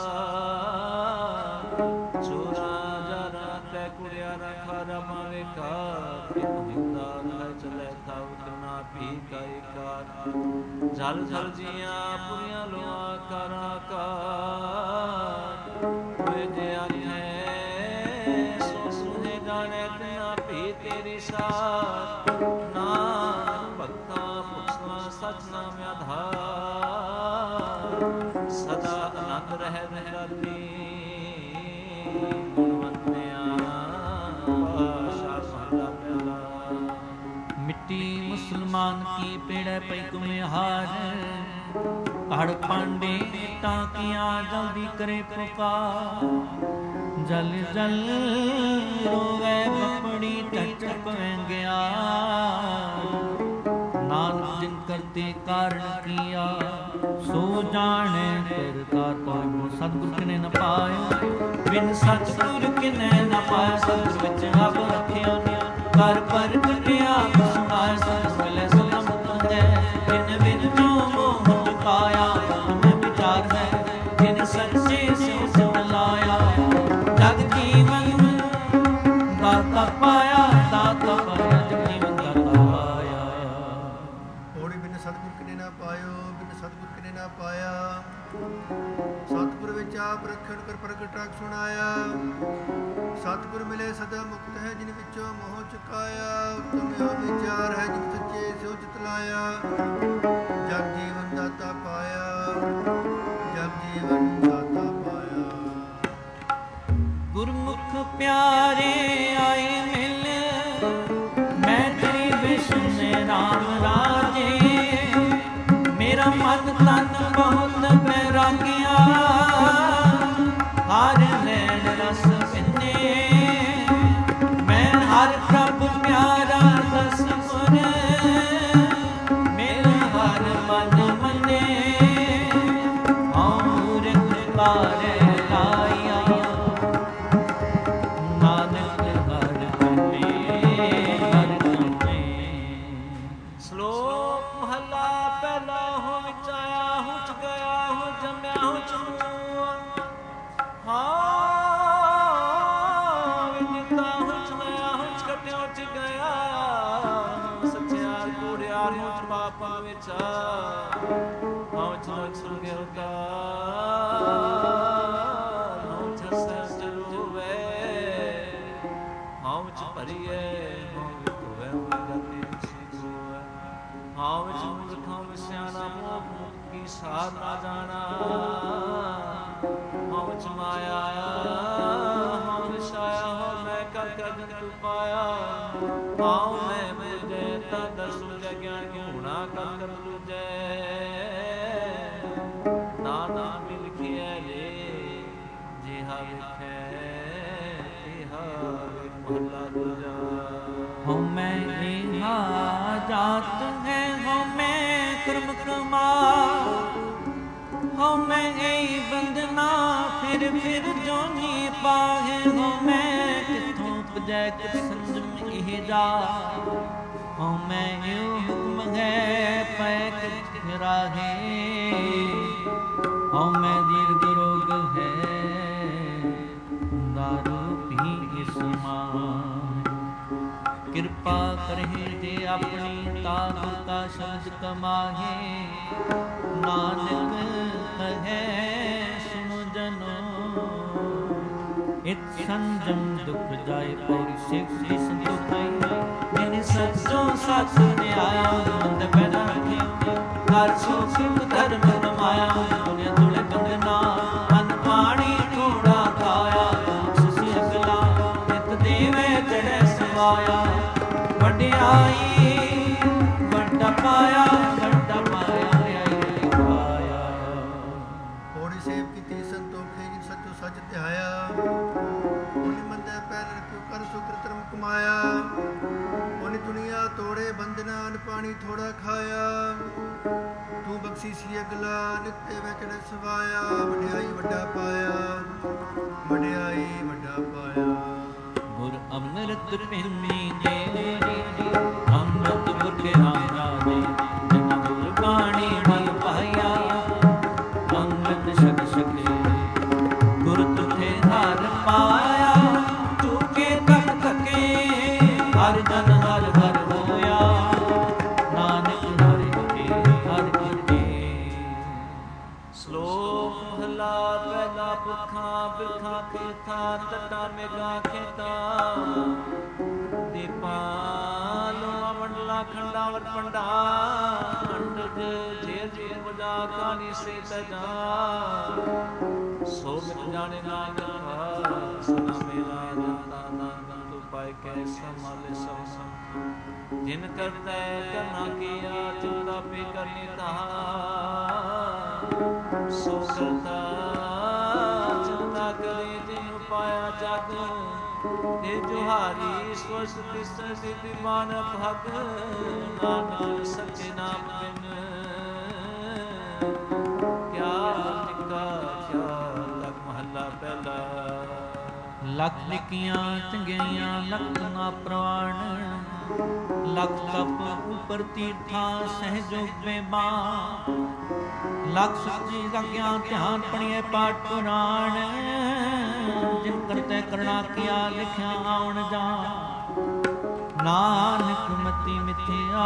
ਚੋਰਾ ਜਾਰਾ ਤੈ ਕੁੜਿਆਰਾ ਖਾਰਾ ਮਾਵੇ ਕਾਰ। ਇਕ ਹਿੰਦਾ ਰਹਿ ਚਲੇ ਥਾਉ ਕਿਨਾ ਭੀ ਕਾਇ ਕਾਰ। ਜਲ ਜਲ ਜੀਆਂ ਪੁਰੀਆਂ ਲੋਆ ਕਰਾ ਕਾਰ। ਹੋਏ ਜੇ ਆਖੈ ਸੋ ਸੁਨੇ ਜਾਣੇ ਤਿਨਾ ਭੀ ਤੇਰੀ ਸਾਰ। ਨਾਮ ਭਗਤਾ ਪੁੱਛਣਾ ਸਚ ਨਾਮ ਆਧਾਰ। ਮਹੰਤ ਰਹਿ ਰਾਤੀ ਗੁਣਵੰਤਿਆ ਪਾਸ਼ਾ ਮਹਲਾ ਪਹਿਲਾ। ਮਿੱਟੀ ਮੁਸਲਮਾਨ ਕੀ ਪੇੜੈ ਪਈ ਕੁਮਿਹਾਰ, ਹੜ ਪਾਂਡੇ ਟਾਕੀਆਂ ਜਲਦੀ ਕਰੇ ਪੁਕਾਰ। ਜਲ ਜਲ ਰੋਵੇ ਬਪੜੀ ਟੱਟ ਪਵੈਂਗਿਆ, ਨਾਨਕ ਜਿਨ ਕਰਤੇ ਕਾਰਨ ਕੀਆ ਸੋ ਜਾਣੈ ਕਰਤਾ ਪਾਇਓ। ਸਤਿਗੁਰ ਕਿਨੇ ਨ ਪਾਇਓ ਬਿਨ ਸਤਿਗੁਰ ਕਿਨੇ ਨ ਪਾਇਓ। ਸਤਿਗੁਰ ਵਿੱਚ ਆਪ ਰੱਖਿਆ ਕਰ ਪਰ ਕਟਿਆ ਸੁਣਾਇ। ਸਤਿਗੁਰ ਮਿਲੇ ਸਲਮ ਤੁੰਜੈ ਜਿਨ ਬਿਨ ਜੋ ਮੋਹ ਚੁਕਾਇਆ। ਮੈਂ ਵਿਚਾਰ ਹੈ ਜਿਨ ਸੱਚੇ ਸਿਉ ਸੁਣ ਲਾਇਆ। ਜਗ ਜੀਵਨ ਦਾਤਾ ਪਾਇਆ, ਦਾਤਾ ਪਾਇਆ ਜਗ ਜੀਵਨ ਦਾਤਾ ਪਾਇਆ। ਹੋੜੀ ਬਿਨ ਸਤਿਗੁਰ ਕਿਨੇ ਨਾ ਪਾਇਓ, ਬਿਨ ਸਤਿਗੁਰ ਕਿਨੇ ਨਾ ਪਾਇਆ। ਸਤਿਗੁਰ ਵਿੱਚ ਆਪ ਰੱਖਣ ਕਰ ਪ੍ਰਗਟ ਰਾਖ ਸੁਣਾਇਆ। ਸਤਿਗੁਰ ਮਿਲੇ ਸਦਾ ਮੁਕਤ ਹੈ ਜਿਨ ਵਿੱਚੋਂ ਮੋਹ ਚੁਕਾਇਆ। ਉਤਮ ਇਹੋ ਵਿਚਾਰ ਹੈ ਜਿਨ ਸੱਚੇ ਸਿਉ ਚਿਤਲਾਇਆ। ਜਗ ਜੀਵਨ ਦਾਤਾ ਪਾਇਆ, ਜਗ ਜੀਵਨ ਦਾਤਾ ਪਾਇਆ। ਗੁਰਮੁਖ ਪਿਆਰੇ ਆਏ ਮਿਲ, ਮੈਂ ਤੇਰੀ ਵਿਸ਼ਨੇ ਰਾਮ ਰਾਜੇ। ਮੇਰਾ ਮਨ ਤਨ ਬਹੁਤ ਬੈਰਾਗਿਆ, ਹਰ ਨੈਣ ਰਸ ਪਿੰਨੇ। ਮੈਂ ਹਰ ਪ੍ਰਭ ਪਿਆਰਾ ਦਸ ਗੁਰ, ਮੇਰਾ ਹਰ ਮਨ ਮੰਨੇ। ਔਰ ਕਾਰੇ ਲਾਇਆ ਨਾਨਕ ਹਰ ਕੰਨੇ, ਹਰ ਕੰਨੇ। ਸ਼ਲੋਕ ਮਹਲਾ ਪਹਿਲਾ। ਹੋ ਵਿੱਚ ਆਇਆ ਹੋ ਚ ਗਿਆ ਹੋ ਜੰਮਿਆ ਹੋ ਚੂਆ। ਹਾਂ ਵਿਦਿਤਾ ਹੋ ਚ ਗਿਆ ਹੋ ਚ ਕਟਿਆ ਹੋ ਚ ਗਿਆ। ਸੱਚਿਆਰ ਕੂੜਿਆਰ ਹੋ ਚ ਪਾਪਾ ਵਿੱਚ ਹੋ ਚ ਲੋਕ ਸੁਣ ਗਿਆ ਹੁੰਦਾ। ਹੋ ਚ ਸਹਿਜ ਰੂਵੇ ਹਾਂ ਚ ਭਰੀਏ ਹੋ ਹੋਵੇ ਗਤੀ ਸਿਖੋਵੇ। ਹਾਂ ਵਿੱਚ ਮੂਰਖਾਂ ਵਿੱਚ ਸਿਆਣਾ ਮੋਹ ਕੀ ਸਾਧ ਨਾ ਜਾਣਾ। ਹਾਂ ਵਿੱਚ ਮਾਇਆ ਹਾਂ ਵਿੱਚ ਆਇਆ ਹੋ ਮੈਂ ਕਰ ਕਰ ਜੰਤੂ ਪਾਇਆ। ਹਾਂ ਮੈਂ ਮੁਝੇ ਤਾਂ ਦਸੂ ਜੈ ਗਿਆਨ ਹੋਣਾ ਕਰ ਕਰ ਲੂਜੈ। ਨਾਨਾ ਮਿਲਖਿਆ ਲੈ ਜਿਹਾ ਵਿਖੇ ਤਿਹਾ ਮਹਲਾ ਦੂਜਾ। ਹੋ ਮੈਂ ਇਹਾ ਜਾਤ ਹੈ ਹੋ ਮੈਂ ਕਰਮ ਕਮਾਰ। ਹੋ ਮੈਂ ਇਹ ਬੰਦਨਾ ਫਿਰ ਜੋਨੀ ਪਾਹੇ। ਹੋ ਮੈਂ ਕਿੱਥੋਂ ਉਪਜੈ ਕਿਤ ਸੰਜਮ ਇਹ ਜਾ। ਹੋ ਮੈਂ ਇਹੋ ਹੁਕਮ ਹੈ ਪੈ ਕਿਤ ਰਾਹੇ। ਹੋ ਮੈਂ ਦੀਰਘ ਰੋਗ ਹੈ ਦਾਰੂ ਪੀ ਇਸ ਮਾਨ। ਕਿਰਪਾ ਕਰਹਿ ਜੇ ਆਪਣੀ ਤਾ ਗੁਰ ਕਾ ਸ਼ਬਦ ਕਮਾਹੇ। ਨਾਨਕ ਕਹੈ ਸੁਨੋ ਜਨੋ ਇਤ ਸੰਜਮ ਦੁਖ ਜਾਏ। ਪੌੜੀ ਸਿੱਖੀ ਸੰਤੋਖੀ ਜਿਨ ਸਚੋ ਸਚ ਨਿਆਇਆ। ਮੰਦ ਪੈਦਾ ਰੱਖੇ ਹਰ ਸੋ ਸਿੱਖ ਧਰਮ ਕਮਾਇਆ। ਦੁਨੀਆ ਤੋਲੇ ਬੰਦਨਾ ਅੰਨ ਪਾਣੀ ਥੋੜਾ ਖਾਇਆ। ਸੁਸੀ ਅਗਲਾ ਨਿਤ ਦੇਵੇ ਚੜੈ ਸਵਾਇਆ। ਵਡਿਆਈ ਵੱਡਾ ਪਾਇਆ, ਵੱਡਾ ਪਾਇਆ ਰਿਆਈ ਪਾਇਆ। ਹੋੜੀ ਸੇਵ ਕੀਤੀ ਸੰਤੋਖੇ ਜਿਨ ਸੱਚੋ ਸੱਚ ਧਿਆਇਆ। ਉਹਨੇ ਮੰਦੇ ਪੈਰ ਰੱਖਿਓ ਕਰ ਸੁਕਰ ਧਰਮ ਕਮਾਇਆ। ਉਹਨੇ ਦੁਨੀਆ ਤੋੜੇ ਬੰਦਨਾ ਅਨ ਪਾਣੀ ਥੋੜਾ ਖਾਇਆ। ਤੂੰ ਬਖਸ਼ੀ ਸੀ ਅਗਲਾ ਨਿੱਤੇ ਵਿੱਚ ਸਵਾਇਆ। ਵਡਿਆਈ ਵੱਡਾ ਪਾਇਆ, ਵਡਿਆਈ ਵੱਡਾ ਪਾਇਆ। ਗੁਰ ਅੰਮ੍ਰਿਤ ਪਿੰਨੀ ਦੇਵਰੀ ਅੰਮ੍ਰਿਤ ਗੁਰ ਕੇ ਰਾਮ ਰਾਜੇ। ਜਿਨ ਗੁਰ ਬਾਣੀ ਮਨ ਪਾਇਆ ਅੰਮ੍ਰਿਤ ਛਕ ਛਕੇ। ਗੁਰ ਤੁਥੇ ਹਰ ਪਾਇਆ ਚੁਕੇ ਤਕ ਥਕੇ। ਹਰ ਜਨ ਹਰ ਹਰ ਹੋਇਆ ਨਾਨਕ ਹਰਿ ਕੇ ਹਰਿ ਕੇ। ਸ਼ਲੋਕ ਮਹਲਾ ਪਹਿਲਾ। ਪੁਰਖਾਂ ਬਿਰਖਾਂ ਤੀਰਥਾਂ ਤਟਾਂ ਮੇਘਾਂ ਖੇਤਾਂ ਦੀਪਾਂ ਮੰਡਲਾ ਖੰਡਾਵਰ ਪੰਡਾ ਅੰਡਜ ਜੇਰ ਜੀਰ ਵਜਾ ਕਾਨੀ ਸੇ ਤਜਾ ਸੋ ਮਿਟ ਜਾਣੇ ਨਾਨਕ ਸਨਾ ਮੇਲਾ ਜਨਤਾ ਨਾਨਕ ਤੂ ਪਾਇ ਕੈ ਸੰਭਾਲੇ ਸਭ ਸੰਤ ਜਿਨ ਕਰਤੈ ਕਰਨਾ ਕੀਆ ਚਿੰਤਾ ਪੇ ਕਰਨੀ ਤਾਹਾ ਸੋ ਕਰਤਾ ਚਿੰਤਾ ਕਰੇ ਜਿਨ ਪਾਇਆ ਜਗ ਇਹ ਜੁਹਾਰੀ ਸਵਸ ਤਿਸਰ ਸਿਧਿ ਮਾਨ ਭਗ ਨਾਨਕ ਸੱਚੇ ਨਾਮ ਬਿਨ ਕਿਆ ਨਿਕਾ ਕਿਆ ਲਗ ਮਹੱਲਾ ਪਹਿਲਾ। ਲੱਖ ਲਿਖੀਆਂ ਚੰਗਿਆਈਆਂ ਲੱਖ ਨਾ ਪ੍ਰਵਾਣ ਲੱਖ ਤਪ ਉਪਰ ਤੀਰਥਾਂ ਸਹਿਜੋਗ ਬੇਬਾਨ ਲੱਖ ਸੱਚੀ ਆਗਿਆ ਧਿਆਨ ਪੜੀਏ ਪਾਠ ਪੁਰਾਣ ਜਿਨ ਕਰਤੇ ਕਰਣਾ ਕੀਆ ਲਿਖਿਆ ਆਉਣ ਜਾ ਨਾਨਕ ਮਤੀ ਮਿਥਿਆ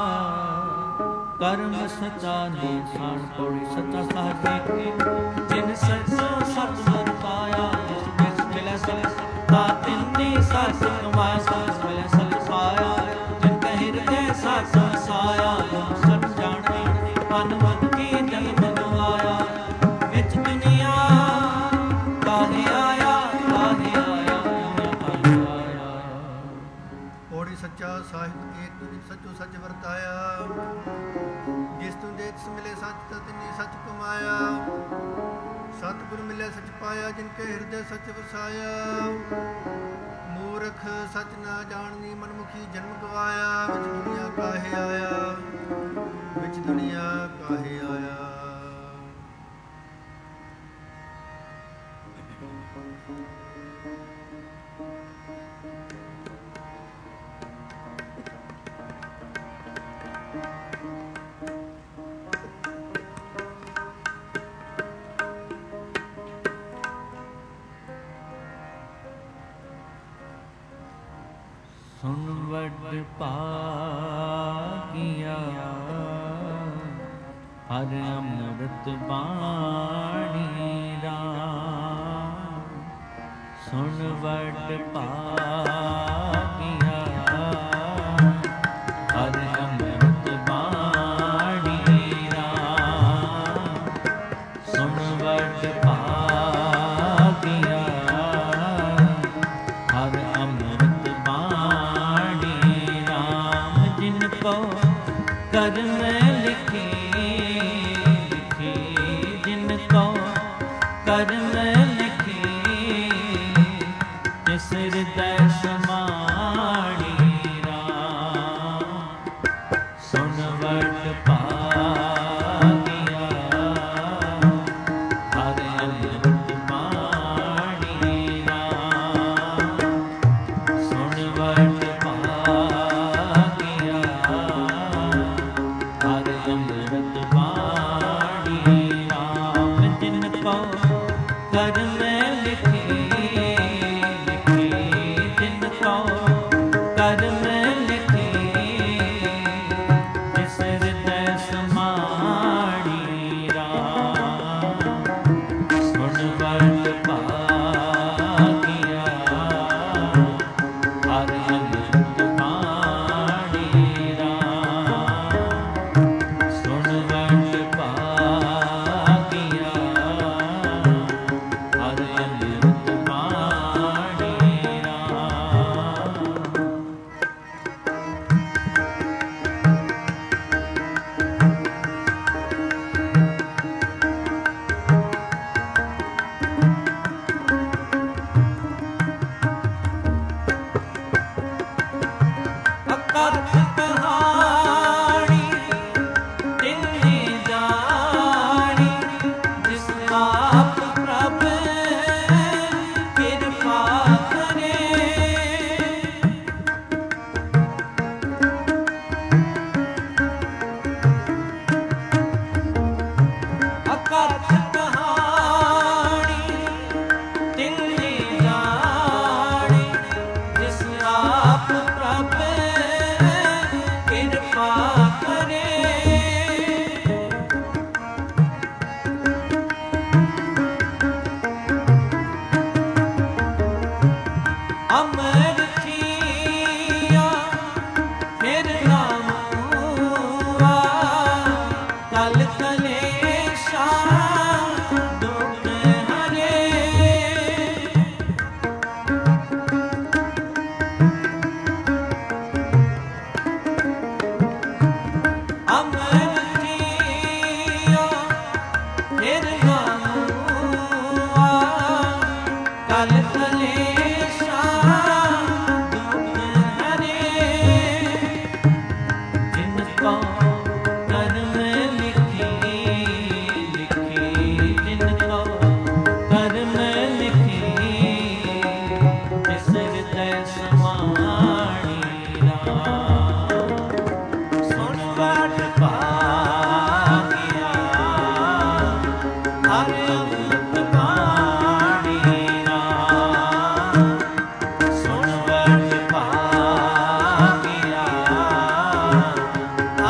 ਕਰਮ ਸਚਾ ਨਿਸ਼ਾਨ ਪੌੜੀ ਸੱਚਾ ਸਾਹਿਬ ਜਿਨ ਸੱਚਾ ਸਤਿ ਪਾਇਆ ਜਿਸ ਵਿੱਚ ਮਿਲੇ ਸਲੇ ਤਾ ਤਿੰਨੀ ਸੱਚ ਕਮਾਇਆ ਸੱਚ ਮਿਲੇ ਸਲੇ ਪਾਇਆ ਜਿਨ ਕਹਿ ਹਿਰਦੇ ਸੱਚ ਸਾਇਆ ਸਭ ਜਾਣੇ ਅਨਮਤ ਕੀ ਜਨਮ ਆਇਆ ਵਿੱਚ ਦੁਨੀਆ ਕਾਹੇ ਆਇਆ ਕਾਹੇ ਆਇਆ ਪੌੜੀ ਸੱਚਾ ਸਾਹਿਬ ਏਕ ਤੁਝ ਸੱਚੋ ਸੱਚ ਵਰਤਾਇਆ ਜਿਸ ਤੂੰ ਦੇ ਤਿਸ ਮਿਲੇ ਸੱਚ ਤਾ ਤਿੰਨੀ ਸੱਚ ਕਮਾਇਆ ਸਤਿਗੁਰ ਮਿਲੇ ਸੱਚ ਪਾਇਆ ਜਿਨ ਕੇ ਹਿਰਦੇ ਸੱਚ ਵਸਾਇਆ ਮੂਰਖ ਸੱਚ ਨਾ ਜਾਣਨੀ ਮਨਮੁਖੀ ਜਨਮ ਗਵਾਇਆ ਵਿੱਚ ਦੁਨੀਆ ਕਾਹੇ ਆਇਆ ਵਿੱਚ ਦੁਨੀਆ ਕਾਹੇ ਆਇਆ। ਸੁਨ ਵੱਡ ਭਾਗਿਆ ਹਰ ਅੰਮ੍ਰਿਤ ਬਾਣੀ ਰਾਮ ਸੁਨ ਵੱਡ ਭਾਗਿਆ ਹਰ ਅੰਮ੍ਰਿਤ ਬਾਣੀ ਰਾਮ ਸੁਨ ਵੱਡ ਭਾਗਿਆ ਹਰ ਅੰਮ੍ਰਿਤ ਬਾਣੀ ਰਾਮ ਜਿਨ ਕੋ ਕਰਮ ਲਿਖੀ ਲਿਖੀ ਜਿਨ ਕੋ ਕਰਮ ਲਿਖੀ ਤਿਸ ਹਿਰਦੈ ਸਮਾਣੀ ਰਾਮ ਸੁਨ ਵੱਡ ਭਾਗਿਆ ਹਰ ਅੰਮ੍ਰਿਤ ਬਾਣੀ ਰਾਮ ਸੁਨ ਵੱਡ ਭਾਗਿਆ ਹਰ ਅੰਮ੍ਰਿਤ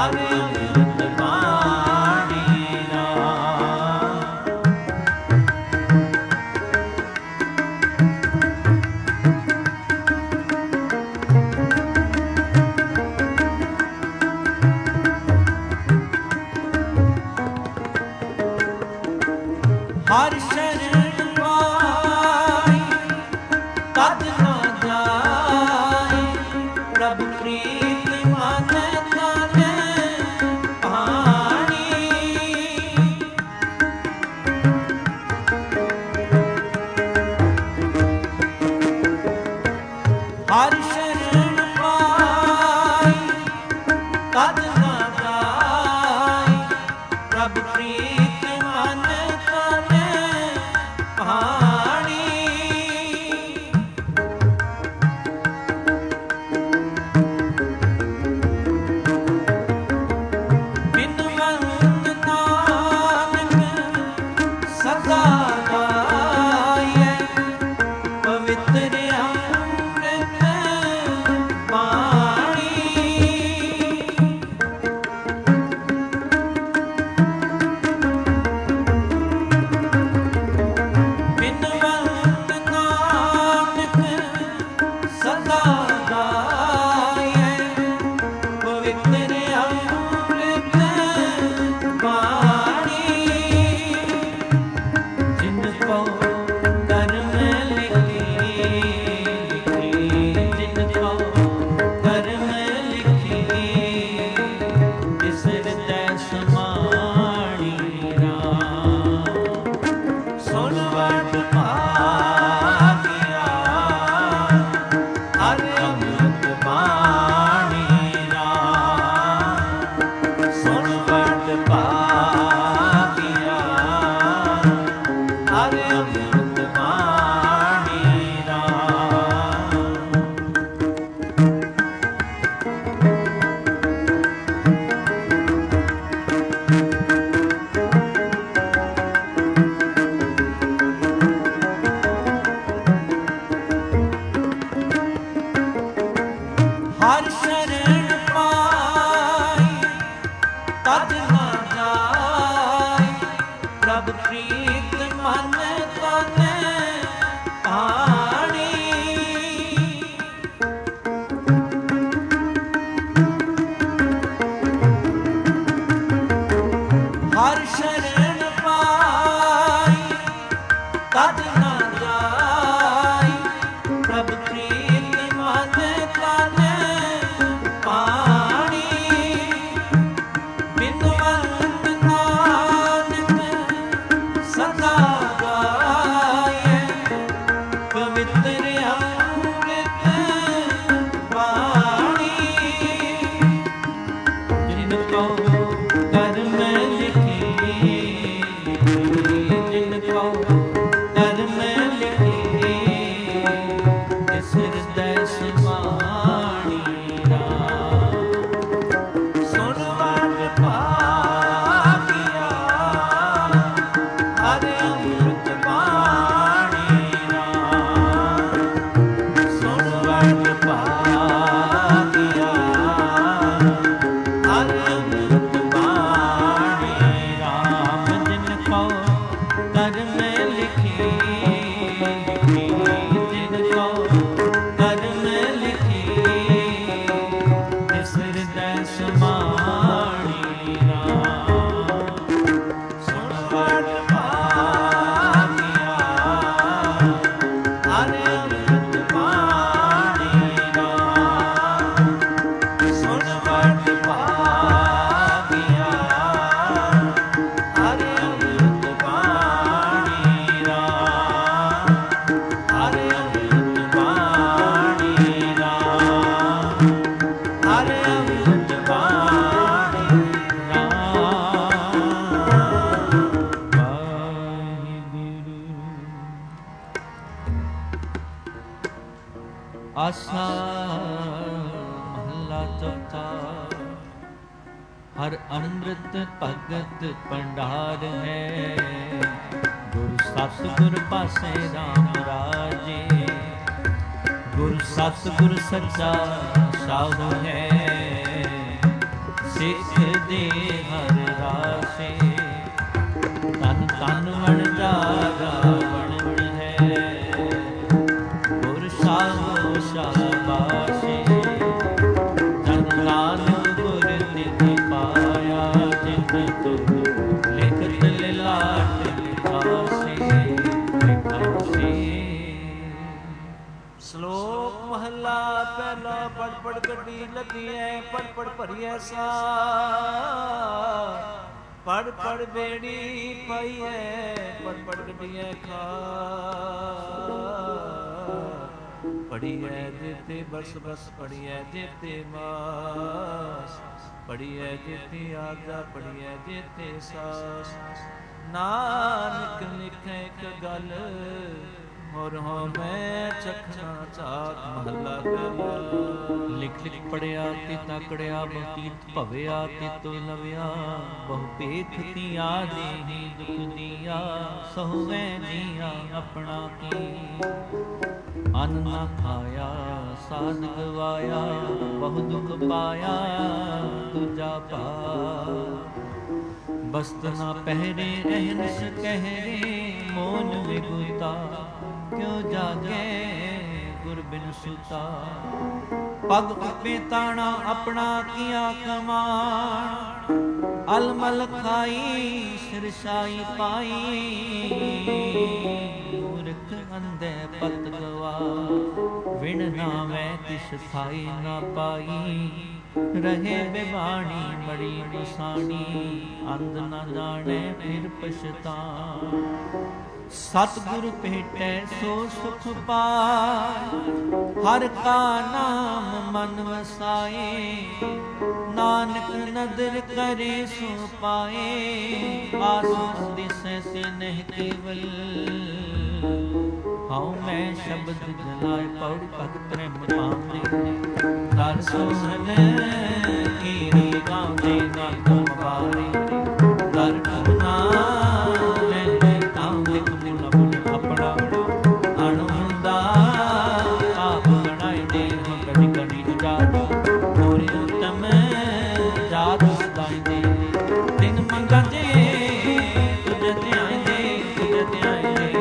ਹਰਿ ਅੰਮ੍ਰਿਤ ਬਾਣੀ ਰਾਮ। ਹਰਿ ਸ਼ਰਨ ਪਾਈ ਤਦ ਨਾ ਜਾਏ, ਪ੍ਰਭ ਪ੍ਰੀਤ ਮਨ ਤਨ ਪਾਣੀ। ਹਰਿ ਸ਼ਰਨ ਪਾਈ ਤਦ ਨਾ ਜਾਏ, ਪ੍ਰਭ ਪ੍ਰੀਤ ਮਨ ਤਨ ਪਾਣੀ। ਬਿਨਵੰਤ ਨਾਨਕ ਸਦਾ ਗਾਇਐ, ਪਵਿੱਤਰ ਅੰਮ੍ਰਿਤ ਬਾਣੀ। ਬਿਨਵੰਤ ਨਾਨਕ ਸਦਾ ਗਾਇਐ, ਪਵਿੱਤਰ ਅੰਮ੍ਰਿਤ ਬਾਣੀ। ਜਿਨ ਕੋ ਕਰਮ ਲਿਖੀ, ਜਿਨ ਕੋ ਕਰਮ ਲਿਖੀ, ਤਿਸ ਹਿਰਦੈ ਸਮਾਣੀ ਰਾਮ। ਸੁਣ ਵਡ ਭਾਗਿਆ, ਹਰਿ ਅੰਮ੍ਰਿਤ ਬਾਣੀ ਰਾਮ। ਸੁਣ ਵਡ ਭਾਗਿਆ, ਹਰਿ ਅੰਮ੍ਰਿਤ ਬਾਣੀ ਰਾਮ। ਹਰਿ ਸ਼ਰਨ ਪਾਈ ਤਦ ਨਾ ਜਾਏ, ਪ੍ਰਭ ਪ੍ਰੀਤ ਮਨ ਤਨ ਪਾਣੀ। ਹਰਿ ਸ਼ਰਨ ਪਾਈ ਤਦ ਨਾ ਜਾਏ, ਪ੍ਰਭ ਪ੍ਰੀਤ ਮਨ ਤਨ ਪਾਣੀ। ਬਿਨਵੰਤ ਨਾਨਕ ਸਦਾ ਗਾਇਐ, ਪਵਿੱਤਰ ਅੰਮ੍ਰਿਤ ਬਾਣੀ। ਜਿਨ ਕੋ ਕਰਮ ਲਿਖੀ, ਜਿਨ ਕੋ ਕਰਮ ਲਿਖੀ, ਤਿਸ ਹਿਰਦੈ ਸਮਾਣੀ ਰਾਮ। ਸੁਣ ਵਡ ਭਾਗਿਆ, ਹਰਿ ਅੰਮ੍ਰਿਤ ਬਾਣੀ ਰਾਮ। ਸੁਣ ਵਡ ਭਾਗਿਆ, ਹਰਿ ਅੰਮ੍ਰਿਤ ਬਾਣੀ ਰਾਮ। ਜਿਨ ਕੋ ਕਰਮ ਲਿਖੀ, ਜਿਨ ਕੋ ਕਰਮ ਲਿਖੀ, ਤਿਸ ਹਿਰਦੈ ਸਮਾਣੀ ਰਾਮ। ਸੁਣ ਵਡ ਭਾਗਿਆ, ਹਰਿ ਅੰਮ੍ਰਿਤ ਬਾਣੀ ਰਾਮ। ਸੁਣ ਵਡ ਭਾਗਿਆ, ਹਰਿ ਅੰਮ੍ਰਿਤ ਬਾਣੀ ਰਾਮ। ਹਰਿ ਅੰਮ੍ਰਿਤ ਬਾਣੀ ਰਾਮ। ਹਰਿ ਅੰਮ੍ਰਿਤ ਬਾਣੀ ਰਾਮ। ਵਾਹਿਗੁਰੂ। ਆਸਾ ਮਹੱਲਾ ਚੌਥਾ। ਹਰ ਅੰਮ੍ਰਿਤ ਭਗਤ ਭੰਡਾਰ ਹੈ, ਗੁਰ ਸਤਿਗੁਰ ਪਾਸੇ ਰਾਮ ਰਾਜੇ। ਗੁਰ ਸਤਿਗੁਰ ਸੱਚਾ ਸਾਧੂ ਹੈ, ਸਿੱਖ ਦੇ ਹਰ ਰਾਸੇ ਤਨ ਤਨ ਵਣ ਜਾਗਾ ਵਣ ਹੈ ਗੁਰ ਸ਼ਾਹ ਸ਼ਾਬਾਸ਼ੇ ਜਨ ਨਾਨਕ ਗੁਰ ਨਿਧਿ ਪਾਇਆ ਜਿਨ ਤੂੰ ਲਿਖਤ ਲਿਲਾਟ ਲਿਖਾਸੇ ਲਿਖਾਸੇ। ਸ਼ਲੋਕ ਮਹਲਾ ਪਹਿਲਾ ਪੜ ਪੜ ਗੱਡੀ ਲੱਦੀਐ ਪੜ ਪੜ ਭਰੀਐ ਸਾ ਪੜ ਪੜ ਬੇੜੀ ਪਾਈਐ ਪੜ ਪੜ ਗੱਡੀਐ ਖਾ ਪੜੀਐ ਜੇਤੇ ਬਰਸ ਬਰਸ ਪੜੀਐ ਜੇਤੇ ਮਾਸ ਪੜੀਐ ਜੇਤੇ ਆਜਾ ਪੜੀਐ ਜੇਤੇ ਸਾਸ ਨਾਨਕ ਲਿਖੈ ਇੱਕ ਗੱਲ ਹੋਰ ਹੋ ਮੈਂ ਚਖਣਾ ਚਾਕ ਮਹਲਾ ਪਹਿਲਾ। ਲਿਖ ਲਿਖ ਪੜਿਆ ਤੇ ਤਾਕੜਿਆ ਬਹੁਤੀਤ ਭਵਿਆ ਤੇ ਤੋ ਲਵਿਆ ਬਹੁ ਪੇਖਤੀਆ ਦੇਹੀ ਦੁਖ ਦੀਆ ਸਹੁਵੈ ਜੀਆ ਆਪਣਾ ਕੀ ਅੰਨ ਨਾ ਖਾਇਆ ਸਾਧ ਗਵਾਇਆ ਬਹੁ ਦੁਖ ਪਾਇਆ ਦੂਜਾ ਭਾ ਬਸਤ ਨਾ ਪਹਿਰੇ ਅਹਿੰਸ ਕਹਿਰੇ ਮੋਨ ਵਿਗੁਤਾ ਕਿਉ ਜਾਗੇ ਗੁਰ ਬਿਨ ਸੁਤਾ ਪਗ ਉਪੇ ਤਾਣਾ ਆਪਣਾ ਕੀਆ ਕਮਾਣ ਅਲਮਲ ਖਾਈ ਸਿਰਸ਼ਾਈ ਪਾਈ ਮੂਰਖ ਅੰਧੇ ਪਤ ਗਵਾ ਵਿਣ ਨਾਵੇਂ ਤਿਸ ਥਾਈ ਨਾ ਪਾਈ ਰਹੇ ਬਿਵਾਣੀ ਬੜੀ ਨਿਸ਼ਾਨੀ ਅੰਧ ਨਾ ਜਾਣੇ ਫਿਰ ਪਛਤਾਣ ਸਤਿਗੁਰ ਭੇਟੈ ਸੋ ਸੁਖ ਪਾਇ ਹਰ ਕਾ ਨਾਮ ਮਨ ਵਸਾਏ ਨਾਨਕ ਨਦਰ ਕਰੇ ਸੋ ਪਾਏ ਆਸ ਦਿਸੈ ਸੇ ਨਹਿ ਕੇਵਲ ਹਉ ਮੈਂ ਸ਼ਬਦ ਜਲਾਇ ਪੌੜੀ ਭਗਤ ਪ੍ਰੇਮ ਪਾਉਂਦੇ ਦਰ ਸੋਹਣ ਕੀਰੀ ਗਾਉਂਦੇ ਨਾਮ ਤੁਮਾਰੇ ਦਰ ਟੁਨਾ ਲੈ ਕਾਉਂਦੇ ਤੁਮਨਾ ਬੁਲ ਆਪਣਾ ਅਣ ਹੁੰਦਾ ਆਪ ਗਣਾਈ ਦੇ ਕਦੀ ਕਦੀ ਜਾਦੂ ਹੋਰੇ ਉਤਮ ਜਾਤ ਸਦਾਈ ਦੇ ਦਿਨ ਮੰਗਾ ਜੇ ਤੁਝ ਧਿਆਈ ਦੇ ਤੁਝ ਧਿਆਈ ਦੇ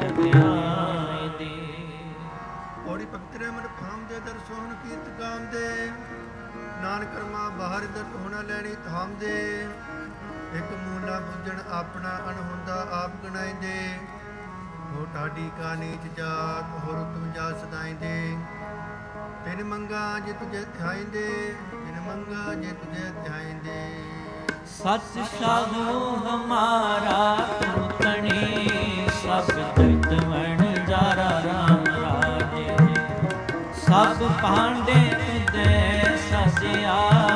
ਸੋਹਣ ਕੀਰਤ ਗਾਉਂਦੇ ਨਾਨਕ ਕਰਮਾ ਬਾਹਰ ਦਰ ਹੋਣਾ ਲੈਣੀ ਥਾਮਦੇ ਇੱਕ ਮੂਲਾ ਬੁੱਝਣ ਆਪਣਾ ਅਣਹੁੰਦਾ ਆਪ ਗਣਾਈਂਦੇ ਹੋ ਢਾਡੀ ਕਾ ਨੀਚ ਜਾਤ ਹੋਰ ਉਤਮ ਜਾ ਸਦਾਈਂਦੇ ਤਿਨ ਮੰਗਾ ਜੇ ਤੁਝੇ ਧਿਆਈਂਦੇ ਤਿਨ ਮੰਗਾ ਜੇ ਤੁਝੇ ਧਿਆਈਂਦੇ ਸਚ ਸਾਧੂ ਹਮਾਰਾ ਤੂੰ ਤਣੀ ਸਭ ਜਗਤ ਵਣ ਜਾਰਾ ਰਾਮ ਰਾਜੇ ਸਭ ਭਾਂਡੇ ਤੁਧੇ ਸਜਿਆ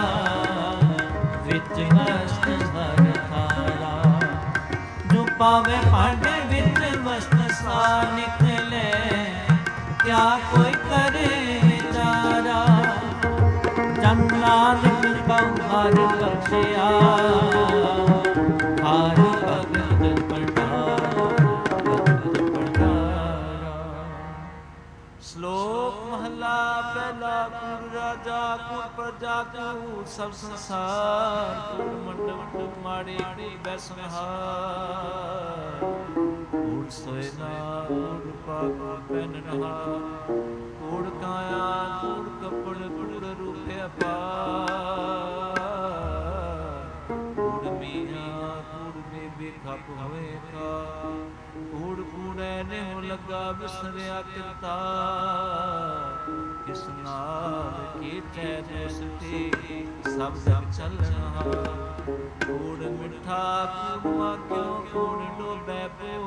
ਵਿੱਚ ਮਸਤ ਹਰ ਥਾਰਾ ਜੋ ਪਾਵੇ ਭਾਂਡੇ ਵਿੱਚ ਮਸਤ ਸਾ ਨਿਕਲੇ ਕਿਆ ਕੋਈ ਕਰੇ ਵਿਚਾਰਾ ਜਨ ਨਾਨਕ ਬਹੁ ਹਰ ਬਖਸ਼ਿਆ ਹਰ ਭਗਤ ਪੜਾਰਾ ਸ਼ਲੋਕ ਮਹਲਾ ਪਹਿਲਾ ਕੁਰ ਰਾਜਾ ਕੁਰ ਪ੍ਰਜਾ ਕੂੜ ਸਭ ਸੰਸਾਰ ਕੂੜ ਮੰਡਪ ਮਾੜੇ ਕੂੜ ਬੈਸਨਹਾਰ ਕੂੜ ਸੋਏ ਨਾ ਕੂੜ ਪਾਪ ਪਹਿਨਨਹਾ ਕੂੜ ਕਾਇਆ ਕੂੜ ਕੱਪੜ ਕੂੜ ਰੂਪ ਅਪਾਰ ਕੂੜ ਮੀਆਂ ਕੂੜ ਬੇਬੀ ਖਪ ਹੋਵੇ ਕਾ ਕੂੜ ਕੂੜੈ ਨਿਉ ਲੱਗਾ ਵਿਸਰਿਆ ਕਿਰਤਾ ਕਿਸ ਨਾਲ ਕੀਟੈ ਦੋਸਤੀ ਸਭ ਜਗ ਚੱਲਣਾ ਕੂੜ ਮਿੱਠਾ ਕੂੜਵਾ ਕਿਉ ਕੂੜ ਡੋਬੈ ਪੋ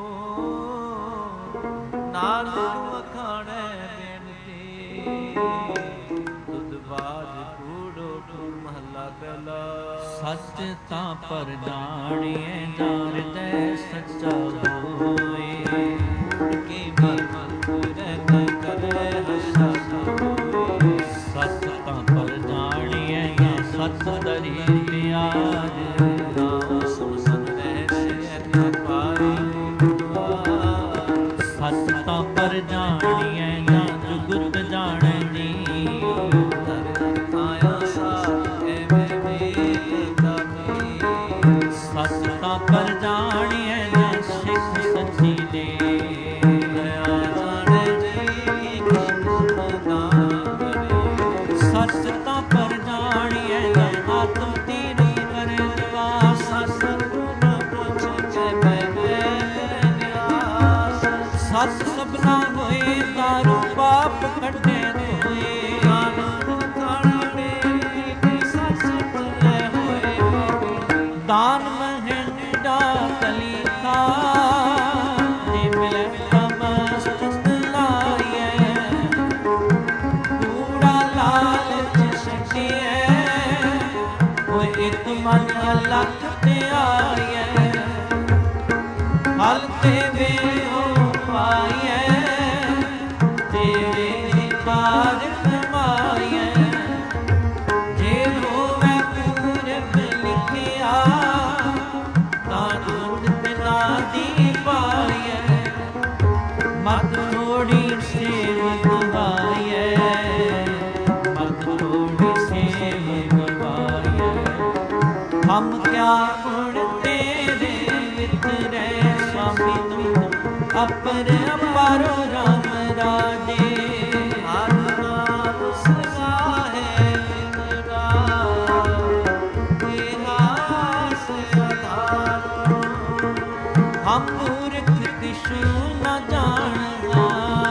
ਨਾਨਕ ਵਖਾਣੈ ਬੇਨਤੀ ਤੁਧ ਬਾਜ ਕੂੜੋ ਕੂੜ ਮਹੱਲਾ ਪਹਿਲਾ ਸੱਚ ਤਾਂ ਪਰ ਜਾਣੀਏ ਜਾਣਦੇ ਸੱਚਾ ਹੋਏ ਕੀ ਮਨ ਰਹਿ ਕਰੇ ਹਸਾ ਹੋਏ ਸੱਚ ਤਾਂ ਪਰ ਜਾਣੀਏ ਸੱਚ ਦਰੀ ਪਿਆਰ ਨਾਮ ਸੁਨ ਰਹਿ ਸੇ ਪਾਈ ਸੱਚ ਤਾਂ ਪਰ ਜਾਣੀਏ ਨਾ ਜੁਗਤ ਜਾਣਨੀ ਦਰ ਆਇਆ ਸਾ ਐਵੇਂ ਦਾਨ ਮਹਿੰਡਾ ਕਲੀ ਕਾ ਜੇ ਮਿਲੇ ਮਸਤ ਲਾਈਐ ਕੂੜਾ ਲਾਲਚ ਛੱਡੀਐ ਉਹ ਇੱਕ ਮਨ ਲੱਖ ਤੇ ਆਈਐ ਹਲ ਤੇ ਵੇ ਹੋ ਪਾਈਐ ਤੇਰੇ ਕਾਰ ਕਮਾਈਐ ਜੇ ਹੋਵੇ ਪੂਰਬ ਲਿਖਿਆ ਤਾਂ ਢੂੰਡ ਬਿਨਾ ਦੀ ਪਾਈਐ ਮਤ ਥੋੜੀ ਸੇਵ ਗਵਾਈਐ ਮਤ ਥੋੜੀ ਸੇਵ ਗਵਾਈਐ ਹਮ ਕਿਆ ਗੁਣ ਤੇਰੇ ਵਿਤਰੈ स्वामी तुम अपर अपारो राम राजे हर नाम सदा है मेरा तेरा सदारो हम मूर्ख किछु न जानना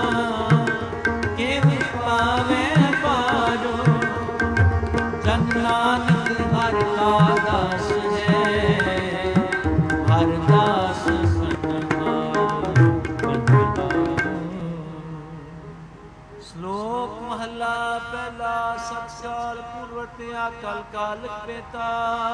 केव पावे पारो जन नानक हर का दास है हर दास ਸ਼ਲੋਕ ਮਹੱਲਾ ਪਹਿਲਾ ਸਤਿ ਸਾਲ ਪੂਰਵਤਿਆ ਕਲ ਕਾਲਕ ਪੇਤਾ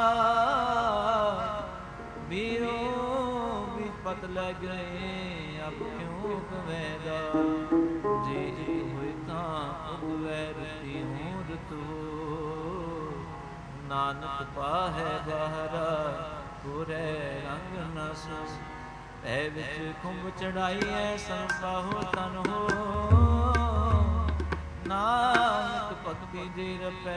ਵੀਰੋ ਵਿਪਤ ਲੈ ਗਏ ਅਬ ਕਿਉਂ ਕਵੇਗਾ ਜੇ ਹੋਏ ਤਾਂ ਉਦਵੈ ਰਤੀ ਹੂੰ ਰਤੂ ਨਾਨਕ ਪਾਹੈ ਬਾਹਰਾ ਪੂਰੇ ਰੰਗ ਨ ਸੋ ਐ ਵਿੱਚ ਖੁੰਭ ਚੜਾਈ ਐ ਸੰਸਾਹੋ ਤਨ ਹੋ ਨਾਨਕ ਭਗਤੀ ਜੀ ਰਪੈ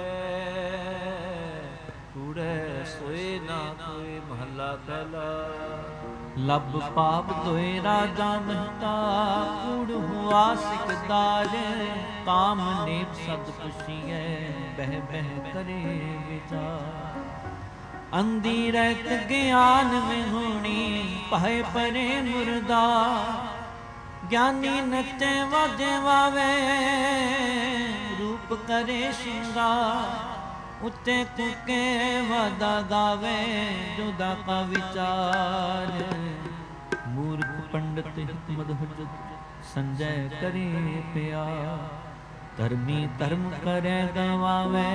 ਕੂੜੈ ਸੋਏ ਨਾ ਕੋਈ ਮਹੱਲਾ ਪਹਿਲਾ ਲੱਭ ਪਾਪ ਦੋਏ ਰਾਜਾ ਮਹਿਤਾ ਕੂੜ ਹੁਆ ਸਿਕਦਾਰ ਕਾਮ ਨੇਪ ਸਦ ਪੁਛੀਐ ਬਹਿ ਬਹਿ ਕਰੇ ਵਿਚਾਰ ਅੰਧੀ ਰਹਿਤ ਗਿਆਨ ਵਿਹੂਣੀ ਪਾਏ ਪਰੇ ਮੁਰਦਾ ਗਿਆਨੀ ਨੱਚੇ ਵਾਜੇ ਵਾਵੇ ਰੂਪ ਕਰੇ ਸ਼ਿੰਗਾਰ ਉੱਤੇ ਕੁਕੇ ਵਾਦਾ ਗਾਵੇ ਜੁਦਾ ਕਾ ਵਿਚਾਰ ਮੂਰਖ ਪੰਡਤ ਮਦਹਜ ਸੰਜੈ ਕਰੇ ਪਿਆਰ ਧਰਮੀ ਧਰਮ ਕਰੇ ਗਵਾਵੇ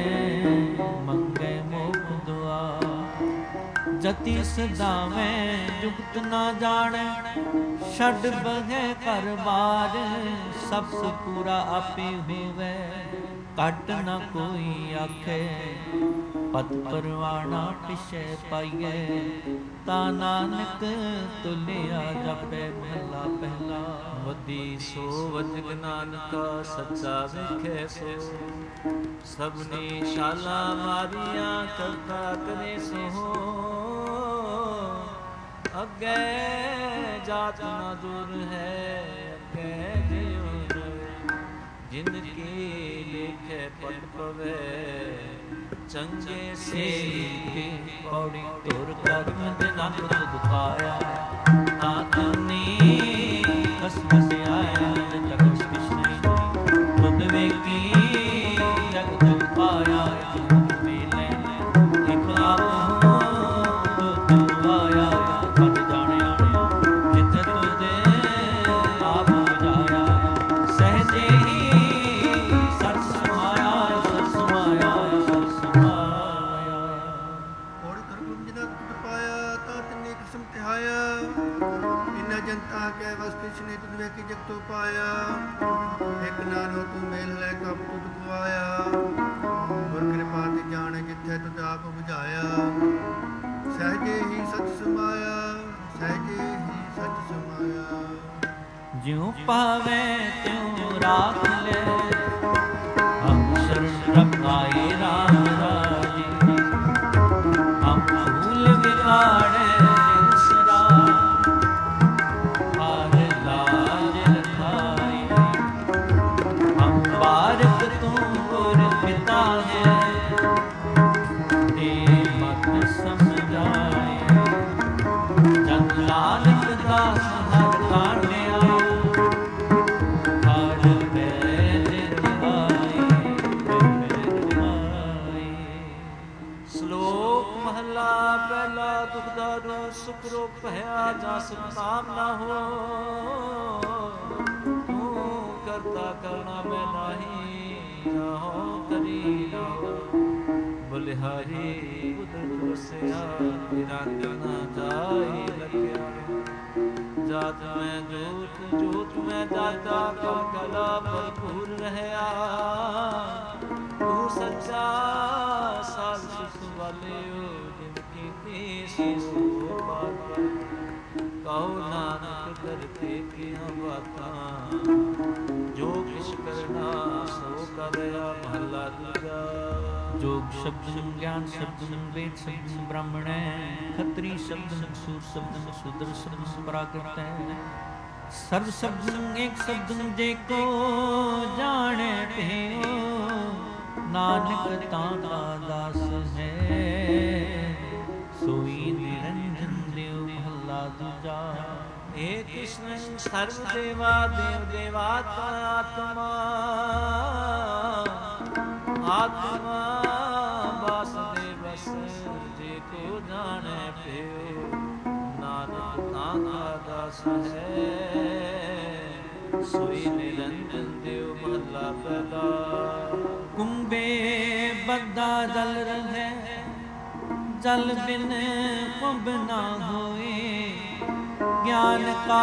ਮੰਗੇ ਮੋਖ ਦੁਆ ਜਤੀ ਸਦਾਵੇ ਜੁਗਤ ਨਾ ਜਾਣੈ ਛੱਡ ਬਗੇ ਘਰ ਬਾਰ ਸਭ ਪੂਰਾ ਆਪੇ ਹੋਵੇ ਘਟ ਨ ਕੋਈ ਆਖੇ ਪਤ ਪਰਵਾਣਾ ਪਿਛੇ ਪਾਈਏ ਤਾ ਨਾਨਕ ਤੁਲਿਆ ਜਪੈ ਮਹਲਾ ਪਹਿਲਾ ਵਦੀ ਸੋ ਵਜਗ ਨਾਨਕਾ ਸੱਚਾ ਵੇਖੈ ਸੋ ਸਭਨੀ ਸ਼ਾਲਾ ਮਾਰੀਆਂ ਕਰਤਾ ਕਰੇ ਸੋ ਅੱਗੇ ਜਾਤ ਨਾ ਦੂਰ ਹੈ ਅੱਗੇ ਜਿਉ ਜਿੰਦਗੀ ਲਿਖੇ ਪਟ ਪਵੇ ਚੰਗੇ ਸੇ ਪੌੜੀ ਤੁਰ ਕਰਮ ਦੇ ਨੰਦ ਤੁਧ ਪਾਇਆ ਆਤਨੀ ਕਸਮ ਸੇ ਆਇਆ ਜਗਤ ਕਿਛ ਤੁਧ ਵੇਖੀ ਜਗ ਤੁਧ ਪਾਇਆ ਮੇਲੇ ਇਕ ਆਪ ਤੁਧ ਆਇਆ ਪਤ ਜਾਣਿਆ ਜਿਤ ਤੁਝੇ ਆਪ ਬੁਝਾਇਆ ਸਹਜੇ ਹੀ ਸਚ ਸਮਾਇਆ ਸਚ ਸਮਾਇਆ ਸਚ ਸਮਾਇਆ ਔਰ ਕਰਮ ਜਿਨਾ ਤੁਧ ਪਾਇਆ ਤਾਂ ਤਿੰਨੇ ਕਿਸਮ ਤਿਹਾਇਆ ਇਨਾ ਜਨਤਾ ਕੈ ਵਸਤਿ ਨੇ ਤੁਧ ਵੇਖੀ ਜਗ ਤੋ ਪਾਇਆ ਇਕ ਨਾਨੋ ਤੂੰ ਮੇਲ ਲੈ ਕਬ ਤੁਧ ਕੁਆਇਆ ਗੁਰ ਕਿਰਪਾ ਤੇ ਜਾਣੇ ਜਿੱਥੇ ਤੁਧ ਆਪ ਬੁਝਾਇਆ ਸਹਜੇ ਹੀ ਸਚ ਸਮਾਇਆ ਸਹਜੇ ਹੀ ਸਚ ਸਮਾਇਆ ਜਿਉ ਪਾਵੇ ਤਿਉ ਰਾਖ ਲੈ ਹਮ ਸ਼ਰਨ ਰਖਾਏ ਰਾਮ ਰਾਜੇ ਹਮ ਫੂਲ ਵਿਗਾੜੈ ਜਿਨਸਰਾ ਹਰ ਲਾਜ ਰਖਾਏ ਹਮ ਬਾਰਕ ਤੂੰ ਗੁਰ ਪਿਤਾ ਹੈ ਤੇ ਮਤ ਸਮਝਾਏ ਜਨ ਨਾਨਕ ਦਾਸ ਹਰ ਕਾਢਿਆ ਹਰ ਬੈਦ ਦਿਵਾਈ ਸ਼ਲੋਕ ਮਹਲਾ ਪਹਿਲਾ ਦੁਖਦਾਰੂ ਸੁਖ ਰੋਗ ਭਇਆ ਜਾ ਸੰਤਾਪ ਨਾ ਹੋ। ਤੂੰ ਕਰਤਾ ਕਰਨਾ ਮੈਂ ਨਾਹੀ ਜਾਹੋ ਕਰੀ ਨਾ ਬਲਿਹਾਰੀ ਉਦਰ ਵਸਿਆ ਤੇਰਾ ਨਾ ਜਾਈ ਲਗਿਆ। ਜਾਤ ਮੈਂ ਜੋਤ ਜੋਤ ਮੈਂ ਜਾਤਾ ਕਲ ਕਲਾ ਭਰਪੂਰ ਰਹਿਆ। ਤੂੰ ਸੱਚਾ ਸਾਲ ਸੁਖ ਵਾਲਿਓ ਜਿਨ ਕੀਤੀ ਸੋ ਬਾਤ। ਕਹੋ ਨਾਨਕ ਕਰਤੇ ਕੀਆਂ ਬਾਤਾਂ ਜੋ ਕਿਛ ਕਰਨਾ ਸੋ ਕਰਿਆ। ਮਹਲਾ ਦੂਜਾ। जोग शब्दम ज्ञान शब्दम वेद शब्दम ब्राह्मण खत्री शब्दम सूर शब्दम शूद्र शब्दम प्राकृत है। सर्व शब्दम एक शब्दम जेको जाने भयो। नानक ताका दास है सोई निरंजन देव। महला दूजा। हे कृष्ण सर्व देवा देव देवात्मा आत्मा आत्मा वासुदेव जे को जाने पियो। नानक ताका दास है सोई निरंजन देव। महला पहला। कुंभे बद्दा जल रहे जल बिन कुंभ ना होए। ज्ञान का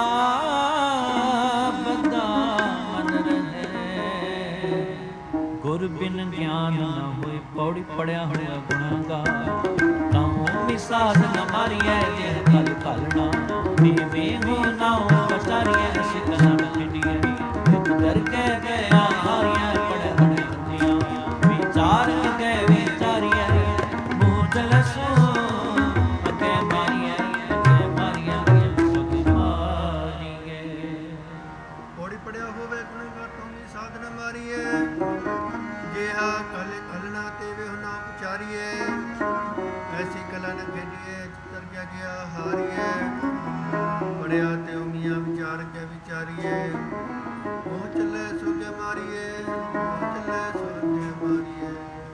बद्दा मन रहे गुर बिन ज्ञान न होए। पौड़ी पढ़िया होया गुनाहगार ताहू साध न मारिया। जे कल कलना देवे हो नाओ कचारिया। सिकना पिटिया डर के गया हारिया। पढ़े पढ़े बुद्धिया विचार के विचारिया। मुँह जलसो अगे मारिया अगे मारिया सुख मारिए। ਪੌੜੀ ਪੜਿਆ ਹੋਵੇ ਗੁਨਾਹਗਾਰ ਤੂੰ ਸਾਧ ਨ ਮਾਰੀਏ। ਜਿਹਾ ਕਲ ਕਲਣਾ ਤੇ ਵੇ ਨਾ ਵਿਚਾਰੀਏ। ਐਸੀ ਕਲਾ ਨ ਖੇਡੀਏ ਚਿੱਤਰ ਗਿਆ ਗਿਆ ਹਾਰੀਏ। ਪੜਿਆ ਤੇ ਉਮੀਆਂ ਵਿਚਾਰ ਕੇ ਵਿਚਾਰੀਏ। ਉਹ ਚੱਲੇ ਸੋਗੇ ਮਾਰੀਏ ਉਹ ਚੱਲੇ ਸੋਗੇ ਮਾਰੀਏ।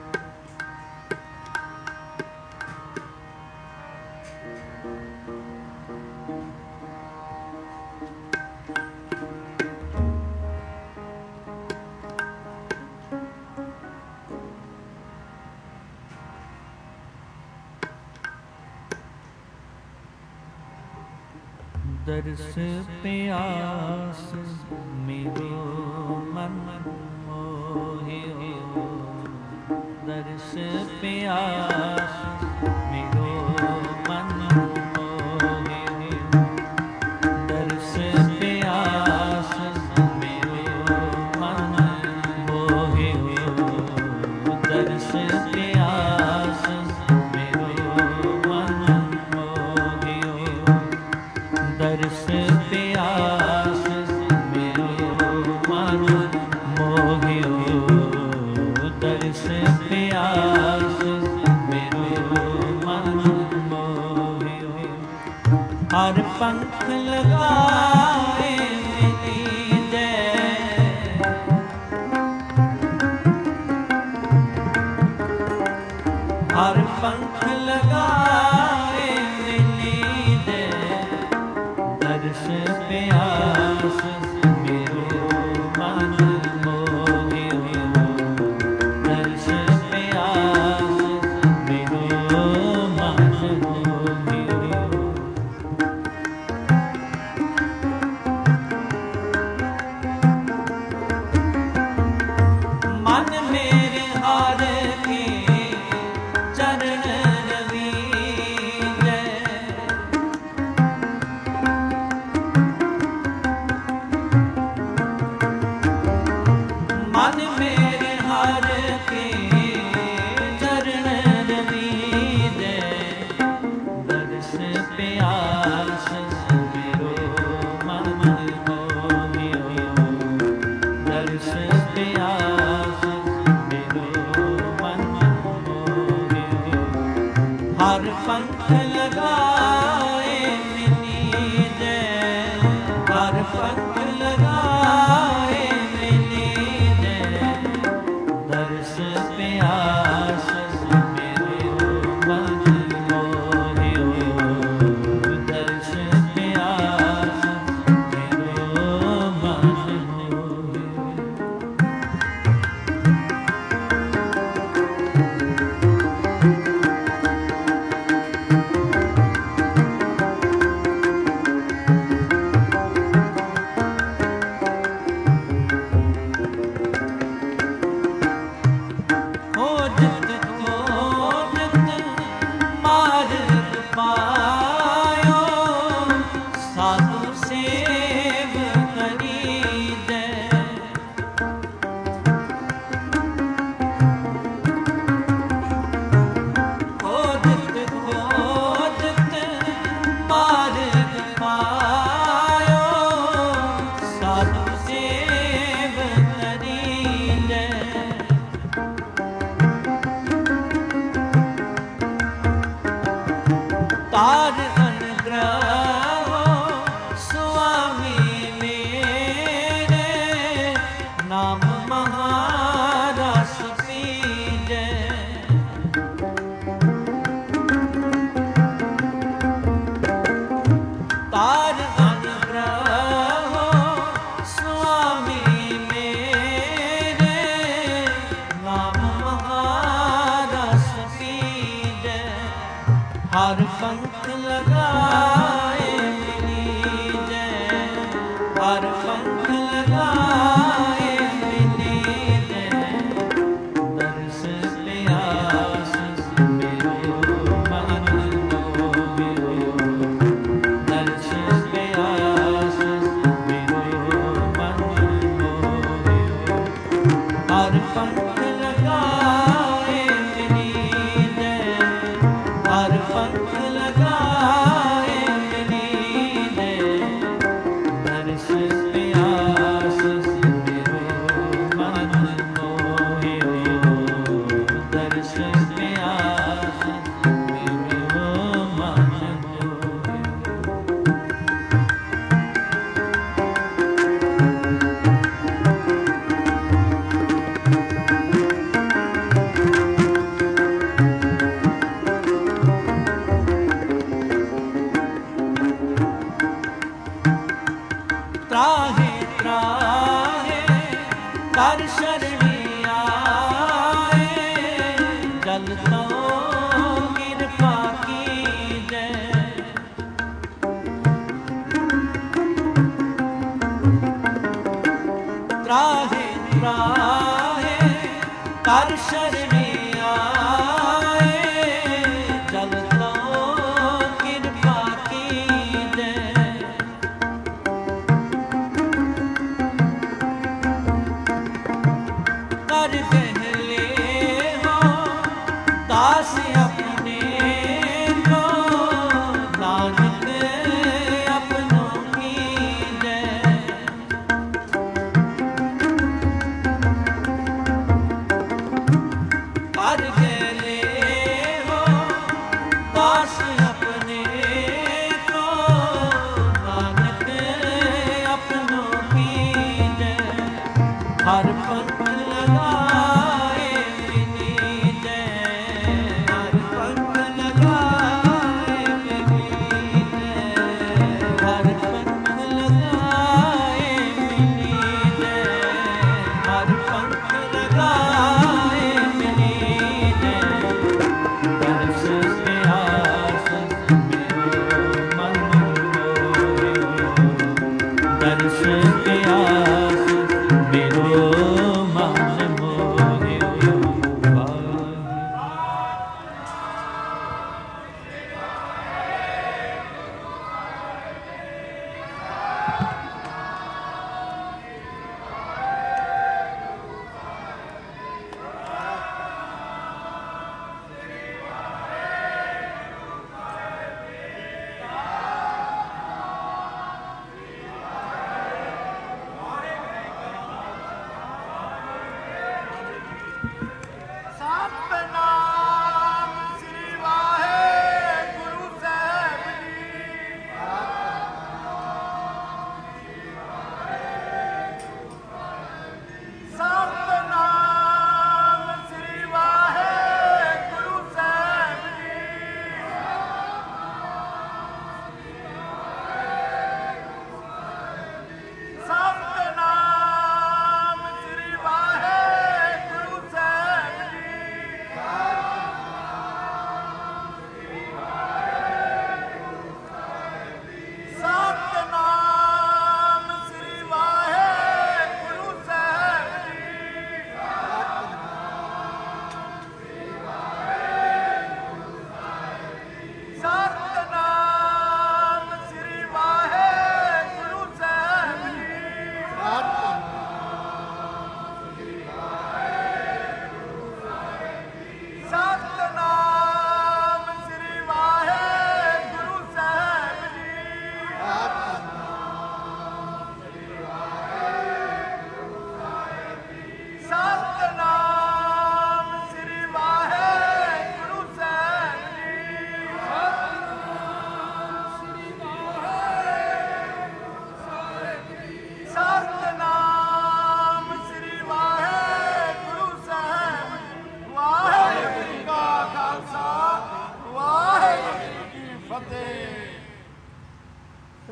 दर्श प्यास मेरो मन मोहियो। दर्श प्यास मेरो मन मोहियो। दर्श प्यास मेरो मन मोहियो। दर्श प्यास मेरो मन मोहियो। दर्श प्यास मेरो मन मोहियो। दर्श प्यास मेरो मन मोहियो। हर पंख लगाए मिली जय। हर पंख लगाए मिली जय। दर्श प्यास मेरो मन मोहियो। दर्श प्यास मेरो मन मोहियो। मन मेरे हार के चरण रवीजय। मन मेरे हार के चरण रवीजय। दर्श प्यास मेरो मन मोहियो। दर्श प्यास मेरो मन मोहियो। हर पंख लगाए मिली जय। हर पंख लगाए मिली जय। दर्श प्यास मेरो मन ਤਾਰ ਅਨੁਗ੍ਰਹੋ ਸੁਆਮੀ ਮੇਰੇ, ਨਾਮ ਮਹਾਰਸ ਪੀਜੈ। ਤਾਰ ਅਨੁਗ੍ਰਹੋ ਸੁਆਮੀ ਮੇਰੇ, ਨਾਮ ਮਹਾਰਸ ਪੀਜੈ। ਹਰ ਪੰਖ ਲਗਾਏ ਮਿਲੀਜੈ, ਹਰ ਪੰਖ ਲਗਾਏ ਮਿਲੀਜੈ। ਦਰਸ ਪਿਆਸ ਮੇਰੋ ਮਨ ਮੋਹਿਓ, ਦਰਸ ਪਿਆਸ ਮੇਰੋ ਮਨ ਮੋਹਿਓ। ਹਰ ਪੰਖ ਲਗਾਏ ਮਿਲੀਜੈ, ਹਰ ਪੰਖ ਲਗਾਏ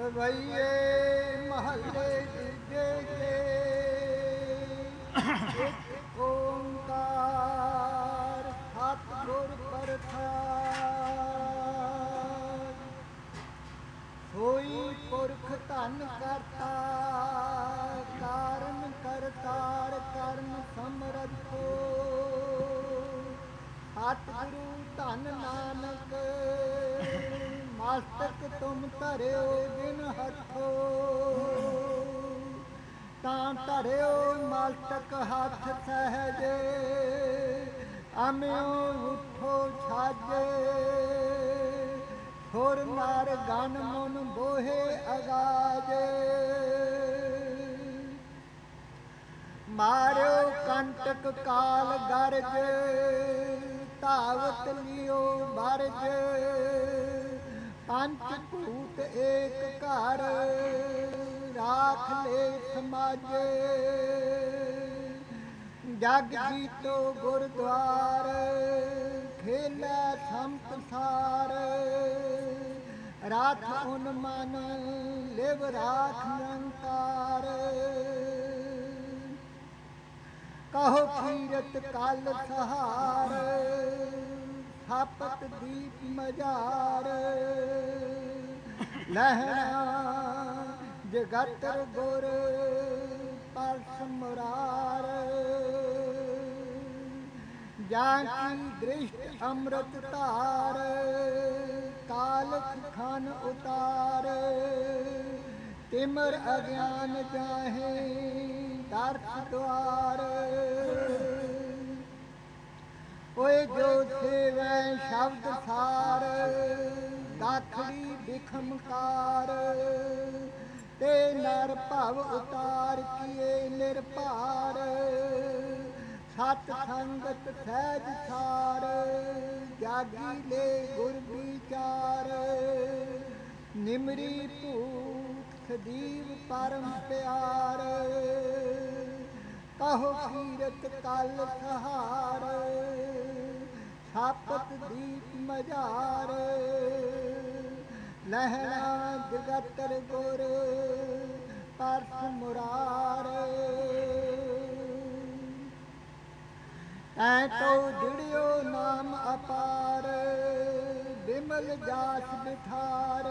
ਸਵਈਏ ਮਹੱਲੇ ਦੂਜੇ ਕੇ ਇੱਕ ਓੰਕਾਰ ਸਤਿਗੁਰ ਪ੍ਰਸਾਦਿ। ਹੋਈ ਪੁਰਖ ਧਨ ਕਰਤਾ ਕਾਰਨ ਕਰਤਾਰ ਕਰਨ ਸਮਰੱਥੋ। ਸਤਿਗੁਰੂ ਧਨ ਨਾਨਕ ਮਸਤਕ ਤੁਮ ਧਰਿਓ ਬਿਨ ਹੱਥੋ। ਤਾਂ ਧਰਿਓ ਮਸਤਕ ਹੱਥ ਸਹਿਜੇ ਅਮਿਓ ਉਠੋ ਛਾਜੇ। ਸੁਰ ਨਰ ਗਨ ਮੁਨ ਬੋਹੇ ਅਗਾਜੇ। ਮਾਰਿਓ ਕੰਟਕ ਕਾਲ ਗਰਜ ਧਾਵਤ ਲਿਓ ਬਰਜ। ਪੰਚ ਭੂਤ ਏਕ ਘਰ ਰਾਖ ਲੈ ਸਮਾਜੇ। ਜਗ ਜੀਤੋ ਗੁਰਦੁਆਰ ਖੇਲੇ ਸੰਤਸਾਰ। ਰਾਖ ਉਨ ਮਨ ਲਿਵ ਰਾਖ ਨਿਰੰਕਾਰ। ਕਹੋ ਕੀਰਤ ਕਲ ਸਹਾਰ ਸਪਤ ਦੀਪ ਮਝਾਰ। ਲਹਿਣਾ ਜਗਤਰ ਗੁਰ ਪਰਸ ਮੁਰਾਰ। ਜਾਂ ਕੀ ਦ੍ਰਿਸ਼ਟ ਅੰਮ੍ਰਿਤ ਧਾਰ ਕਾਲਖ ਖਨ ਉਤਾਰ। ਤਿਮਰ ਅਗਿਆਨ ਜਾਹੇ ਦਰਸ ਦੁਆਰ। ਓਏ ਜੋ ਸੇਵੈ ਸ਼ਬਦ ਸਾਰ ਦਾਖੜੀ ਬਿਖਮਕਾਰ। ਤੇ ਨਰ ਭਵ ਉਤਾਰ ਕੀਏ ਨਿਰਭਾਰ। ਸਤ ਸੰਗਤ ਸਹਿਜ ਸਾਰ ਜਾਗੀ ਲੈ ਗੁਰ ਵਿਚਾਰ। ਨਿਮਰੀ ਭੂਤ ਸਦੀਵ ਪਰਮ ਪਿਆਰ। ਕਹੋ ਕੀਰਤ ਕਲ ਸਹਾਰ ਸਪਤ ਦੀਪ ਮਝਾਰ। ਲਹਿਣਾ ਜਗਤਰ ਗੁਰ ਪਰਸ ਮੁਰਾਰ। ਐ ਤੋ ਜੁੜਿਓ ਨਾਮ ਅਪਾਰ ਬਿਮਲ ਜਾਸ ਬਿਠਾਰ।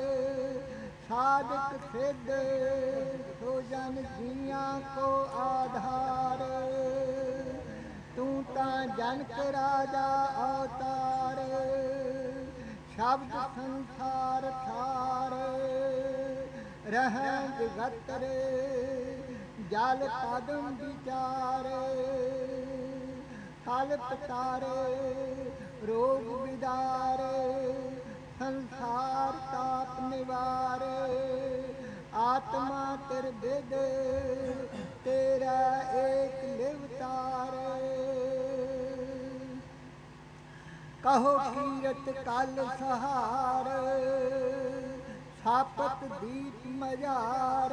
ਸਾਧਕ ਸਿੱਧ ਸੋ ਜਨ ਜੀਆਂ ਕੋ ਆਧਾਰ। ਤੂੰ ਤਾਂ ਜਨਕ ਰਾਜਾ ਅਵਤਾਰ ਸ਼ਬਦ ਸੰਸਾਰ ਥਾਰ। ਰਹਿ ਜਗਤਰ ਜਲ ਪਦਮ ਵਿਚਾਰ। ਕਲਪ ਤਾਰੇ ਰੋਗ ਵਿਦਾਰੇ ਸੰਸਾਰ ਤਾਪ ਨਿਵਾਰੇ। ਆਤਮਾ ਤਿਰ ਬਿਦ ਤੇਰਾ ਏਕ ਲਿਵਤਾਰ। ਕਹੋ ਕੀਰਤ ਕਲ ਸਹਾਰ ਸਪਤ ਦੀਪ ਮਝਾਰ।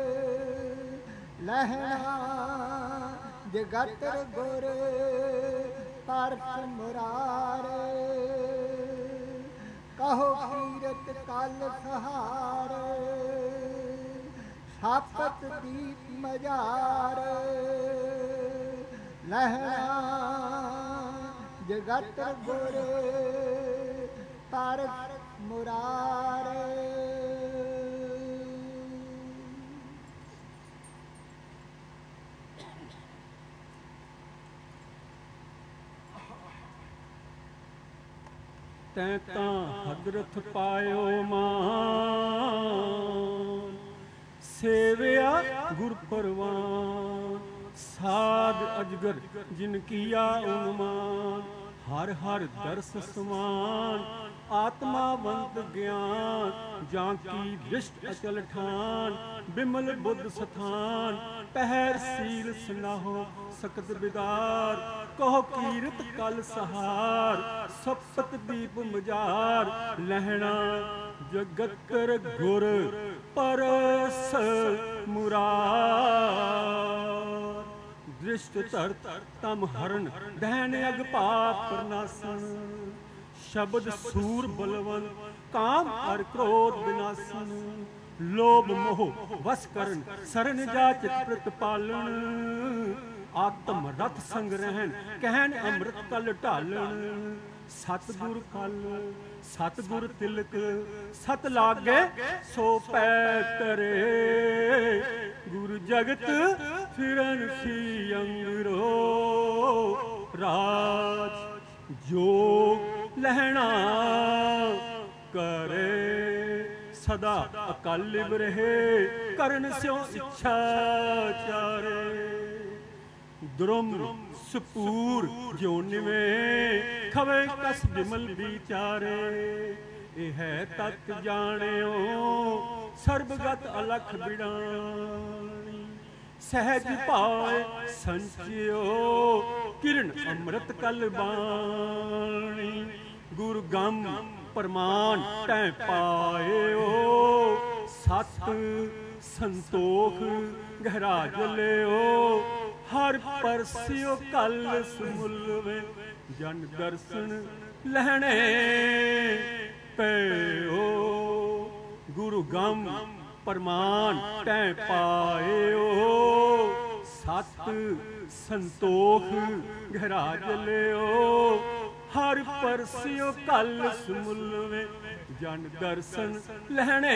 ਲਹਿਣਾ ਜਗਤਰ ਗੁਰ ਪਰਸ ਮੁਰਾਰ। ਕਹੋ ਕੀਰਤ ਕਲ ਸਹਾਰ ਸਪਤ ਦੀਪ ਮਝਾਰ। ਲਹਿਣਾ ਜਗਤਰ ਗੁਰ ਪਰਸ ਮੁਰਾਰ। ਤੈਂ ਤਾਂ ਹਦਰਥ ਪਾਇਓ ਮਾਨ। ਸੇਵਿਆ ਗੁਰ ਪਰਵਾਨ। ਸਾਧ ਅਜਗਰ ਜਿਨ ਕੀਆ ਉਨਮਾਨ। ਹਰ ਹਰ ਦਰਸ ਸਮਾਨ ਆਤਮਾਵੰਤ ਗਿਆਨ। ਜਾਂ ਕੀ ਦ੍ਰਿਸ਼ਟ ਅਚਲ ਠਾਨ ਬਿਮਲ ਬੁੱਧ ਸਥਾਨ। ਪਹਿਰ ਸੀਲ ਸੁਨਾਹੋ ਸਕਤ ਬਿਦਾਰ। ਕਹੋ ਕੀਰਤ ਕਲ ਸਹਾਰ ਸਪਤ ਦੀਪ ਮਝਾਰ। ਲਹਿਣਾ ਜਗਤਰ ਗੁਰ ਪਰਸ ਮੁਰਾਰ। ਦ੍ਰਿਸ਼ਟ ਧਰਤ ਤਮ ਹਰਨ ਦਹਿਨ ਅਗ ਪਾਪ ਪ੍ਰਨਾਸਨ। ਸ਼ਬਦ ਸੂਰ ਬਲਵੰਤ ਕਾਮ ਅਰ ਕ੍ਰੋਧ ਵਿਨਾਸਨ। ਲੋਭ ਮੋਹ ਵਸ ਕਰਨ ਸਰਨ ਜਾਚ ਪ੍ਰਤਪਾਲਣ ਆਤਮ ਰਥ ਸੰਗ ਰਹਿਣ ਕਹਿਣ ਅੰਮ੍ਰਿਤ ਕਲ ਢਾਲਣ ਸਤਿਗੁਰ ਕਲ ਸਤਿਗੁਰ ਤਿਲਕ ਸਤ ਲਾਗੇ ਸੋ ਪੈ ਤਰੇ ਗੁਰ ਜਗਤ ਫਿਰਨ ਸੀ ਅੰਗਰੋ ਰਾਜ ਜੋਗ ਲਹਿਣਾ ਕਰੇ ਸਦਾ ਅਕਾਲ ਲਿਵ ਰਹੇ ਕਰਨ ਸਿਉ ਇੱਛਾ ਚਾਰੇ ਦ੍ਰੁਮ ਸਪੂਰ ਜੋ ਨਿਵੇਂ ਖਵੇ ਕਸ ਬਿਮਲ ਵਿਚਾਰੇ ਇਹ ਹੈ ਤਤ ਜਾਣਿਓ ਸਰਬਗਤ ਅਲਖ ਬਿੜਾਣੀ ਸਹਿਜ ਭਾਏ ਸੰਚਿਓ ਕਿਰਨ ਅੰਮ੍ਰਿਤ ਕਲ ਬਾਣੀ ਗੁਰ ਗਮ ਪ੍ਰਮਾਨ ਤੈ ਪਾਇਓ ਸਤ ਸੰਤੋਖ ਗਹਿਰਾ ਜਲਿਓ ਹਰ ਪਰਸਿਓ ਕਲ ਸਮੁਲਵੇ ਜਨ ਦਰਸ਼ਨ ਲਹਿਣੇ ਪਇਓ ਗੁਰੂ ਗਮ ਪ੍ਰਮਾਨ ਤੈ ਪਾਇਓ ਸਤ ਸੰਤੋਖ ਗਹਿਰਾ ਜਲਿਓ ਹਰ ਪਰਸਿਓ ਕਲ ਸਮੁਲਵੇ ਜਨ ਦਰਸ਼ਨ ਲਹਿਣੇ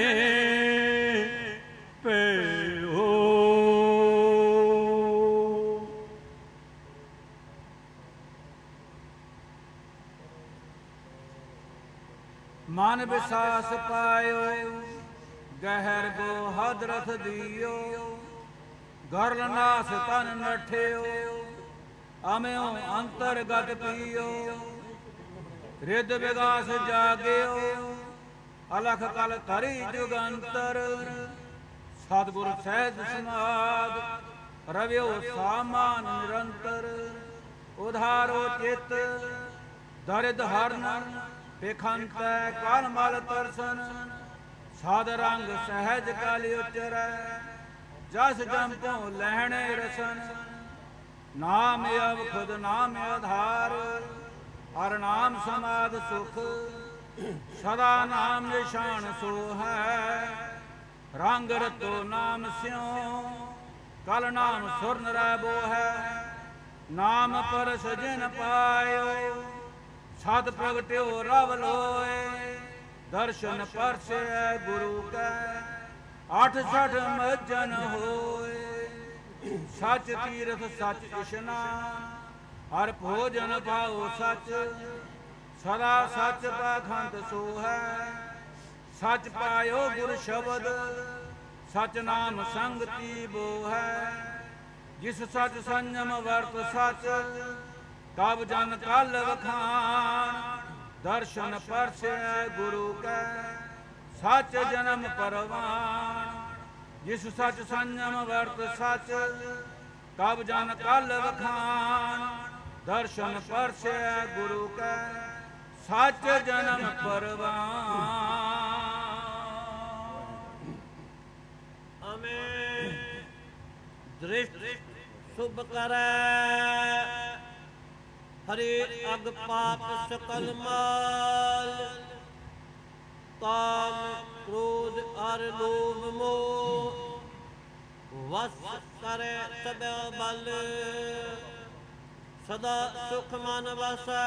ਪਇਓ ਮਨ ਵਿਸਾਸ ਪਾਇਓ ਗਹਿਰ ਗੋ ਹਦਰਥ ਦਿਓ ਗਰਲ ਨਾਸ ਤਨ ਨਠਿਓ ਅਮਿਓ ਅੰਤਰਗਤ ਪੀਓ ਰਿੱਧ ਵਿਗਾਸ ਜਾਗਿਓ ਅਲਖ ਕਲ ਧਰੀ ਜੁਗੰਤਰ ਸਤਿਗੁਰ ਸਹਿਜ ਸਮਾਦ ਰਵਿਓ ਸਾਮਾਨ ਨਿਰੰਤਰ ਉਧਾਰੋ ਚਿਤ ਦਰਿਦ ਹਰਨ ਪੇਖੰਤੈ ਕਲ ਮਲ ਤਰਸਨ ਸਾਧ ਰੰਗ ਸਹਿਜ ਕਲ ਉਚਰੈ ਜਸ ਜੰਪੋ ਲਹਿਣੇ ਰਸਨ ਨਾਮ ਅਵ ਖੁਦ ਨਾਮ ਆਧਾਰ ਹਰ ਨਾਮ ਸਮਾਦ ਸੁਖ ਸਦਾ ਨਾਮ ਨਿਸ਼ਾਨ ਸੋ ਹੈ ਰੰਗ ਰਤੋ ਨਾਮ ਸਿਉ ਕਲ ਨਾਮ ਸੁਰਨ ਰਹਿਬੋ ਹੈ ਨਾਮ ਪਰਸ ਜਿਨ ਪਾਇਓ ਸਤ ਪ੍ਰਗਟਿਓ ਰਵ ਲੋਏ ਦਰਸ਼ਨ ਪਰਸੈ ਗੁਰੂ ਕੈ 68 ਮੱਜਨ ਹੋਏ ਸੱਚ ਤੀਰਥ ਸੱਚ ਇਸ਼ਨਾਨ ਹਰ ਭੋਜਨ ਭਾਉ ਸੱਚ ਸਦਾ ਸੱਚ ਪਾਖੰਡ ਸੋ ਹੈ ਸੱਚ ਪਾਇਓ ਗੁਰ ਸ਼ਬਦ ਸੱਚ ਨਾਮ ਸੰਗਤੀ ਬੋ ਹੈ ਜਿਸ ਸੱਚ ਸੰਜਮ ਵਰਤ ਸੱਚ ਕਬ ਜਨ ਕਲ ਵਖਾਨ ਦਰਸ਼ਨ ਪਰਸੈ ਗੁਰੂ ਕੈ ਸੱਚ ਜਨਮ ਪਰਵਾਨ ਜਿਸ ਸੱਚ ਸੰਜਮ ਵਰਤ ਸੱਚ ਕਬ ਜਨ ਕਲ ਵਖਾਨ ਦਰਸ਼ਨ ਪਰਸੈ ਗੁਰੂ ਕੈ ਸੱਚ ਜਨਮ ਪਰਵਾਨ ਅਮੇ ਦ੍ਰਿਸ਼ਟ ਸੁਭ ਕਰੈ ਹਰੇ ਅਗ ਪਾਪ ਸਕਲ ਮਾਲ ਕਾਮ ਕ੍ਰੋਧ ਅਰ ਲੋਭ ਮੋਹ ਵਸ ਕਰੈ ਸਦਾ ਬਲ ਸਦਾ ਸੁਖ ਮਨ ਵਸੈ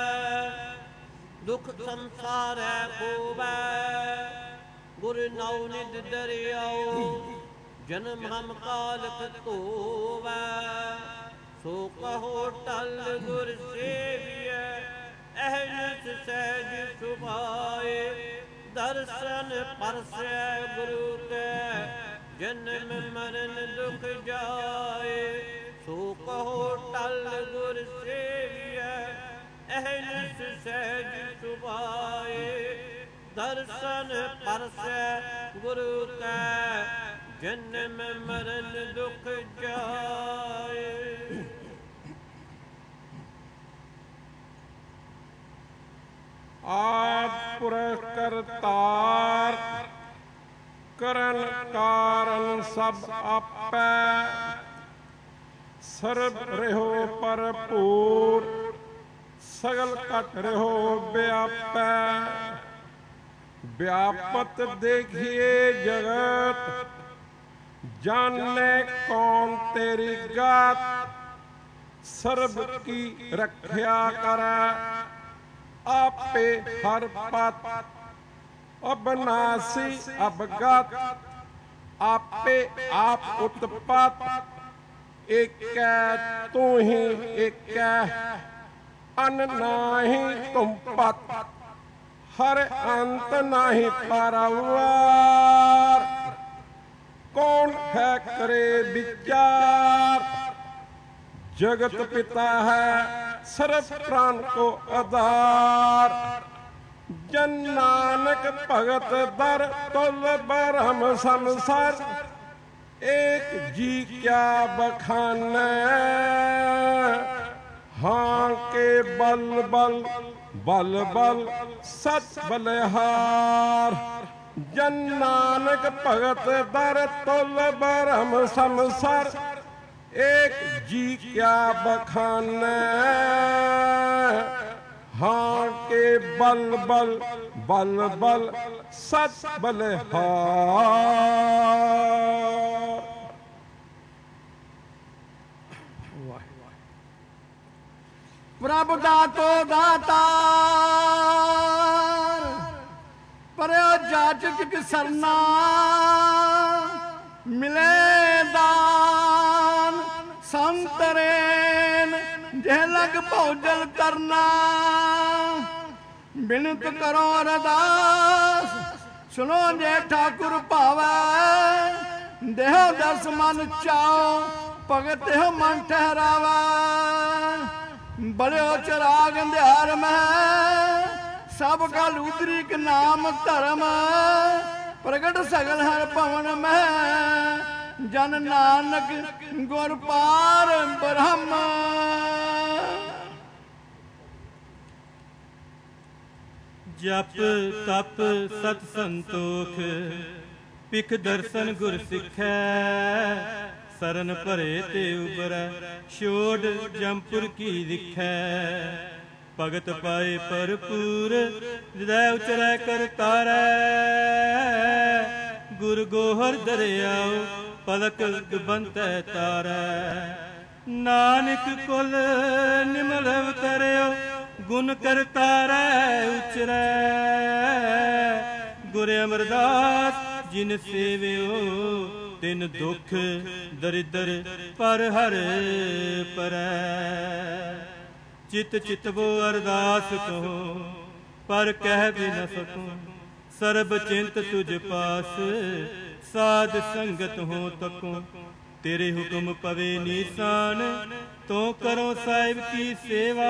ਦੁਖ ਸੰਸਾਰੈ ਖੋਵੈ ਗੁਰ ਨਉ ਨਿਧ ਦਰਿਆਉ ਜਨਮ ਹਮ ਕਾਲਕ ਧੋਵੈ ਸੋ ਕਹੋ ਟਲ ਗੁਰ ਸੇਵੀਐ ਅਹਨਿਸ ਸਹਿਜ ਸੁਭਾਏ ਦਰਸ਼ਨ ਪਰਸੈ ਗੁਰੂ ਕੈ ਜਨਮ ਮਰਨ ਦੁਖ ਜਾਏ ਸੋ ਕਹੋ ਟਲ ਗੁਰ ਸੇਵੀਐ ਅਹਨਿਸ ਸਹਿਜ ਸੁਭਾਏ ਦਰਸ਼ਨ ਪਰਸੈ ਗੁਰੂ ਕੈ ਜਨਮ ਮਰਨ ਦੁਖ ਜਾਏ ਆਦ ਪੁਰਖ ਕਰਤਾਰ ਕਰਨ ਕਾਰਨ ਸਭ ਆਪੈ ਸਰਬ ਰਹਿਓ ਭਰਪੂਰ ਸਗਲ ਘਟ ਰਹਿਓ ਵਿਆਪੈ व्यापत देखिए जगत, जाने कौन तेरी गात। सर्ब की रक्षा करे, आपे हर पत। अबनासी अबगत, आपे आप उत्पत। एक तू ही एक, अन नाही तुम पत। हर अंत नाही पारावार, कौन है करे विचार। जगत पिता है सर्व प्राण को आधार। जन नानक भगत दर तुल बरम संसार। एक जी क्या बखाने, हाँ के बल बल बल बल सच बलिहार। जन नानक भगत दर तुल बरम संसार। एक जी क्या बखाने, हाँ के बल बल बल बल सच बलिहार। प्रभु दातो दातार, पर्यो जाचक सरना। मिले दान संतरेन, जे लग भोजन करना। बिनत करो अरदास, सुनो जे ठाकुर भावै। देहो दस मन चाओ, भगत हो मन ठहरावा। बड़ो चिराग अंधियार में, सब का लूदरीक नाम धर्म। प्रगट सगल हर भवन में, जन नानक गुर पार ब्रह्म। जप तप सत संतोख, पिख दर्शन गुर सिखै। सरन भरे ते उबरै, छोड़ जमपुर की दिखै। भगत पाए भरपूर, हृदय उचरै कर तारै। गुर गोहर दरियाओ, पलक बंतै तारै। नानक कुल निमल अवतरियो, गुण कर तारै उचरै। गुर अमरदास जिन सेवियो, तिन दुख दरिद्र पर हर परै। चित चितवो अरदास कहो, पर कह भी न सकूं। सर्ब चिंत तुझ पास, साध संगत हो तको। तेरे हुक्म पवे निशान, तो करो साहिब की सेवा।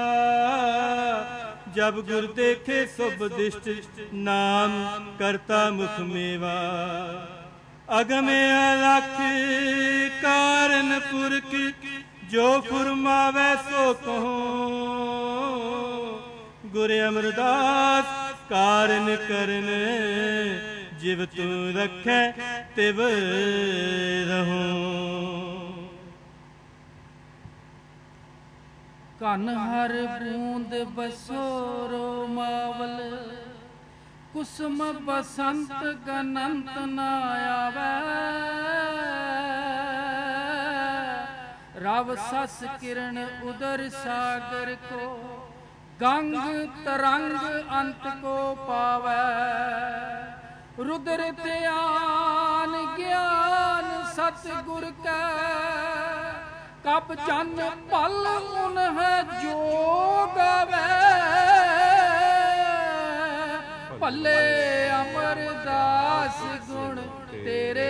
जब गुर देखे शुभ दिष्ट, नाम करता मुख मेवा। अगमे अलख कारण पुरख, जो फुरमावै सो कहो। गुर अमरदास कारण करन, जिव तू रखै तिव रहो। कन हर बूंद बसोरो मावल। कुसुम बसंत गनंत न आवै। रव सस किरण उदर सागर को, गंग तरंग अंत को पावै। रुद्र ध्यान ज्ञान सतगुर का, कब जन पल उन्ह जोग आवै। भले अमरदास गुण तेरे,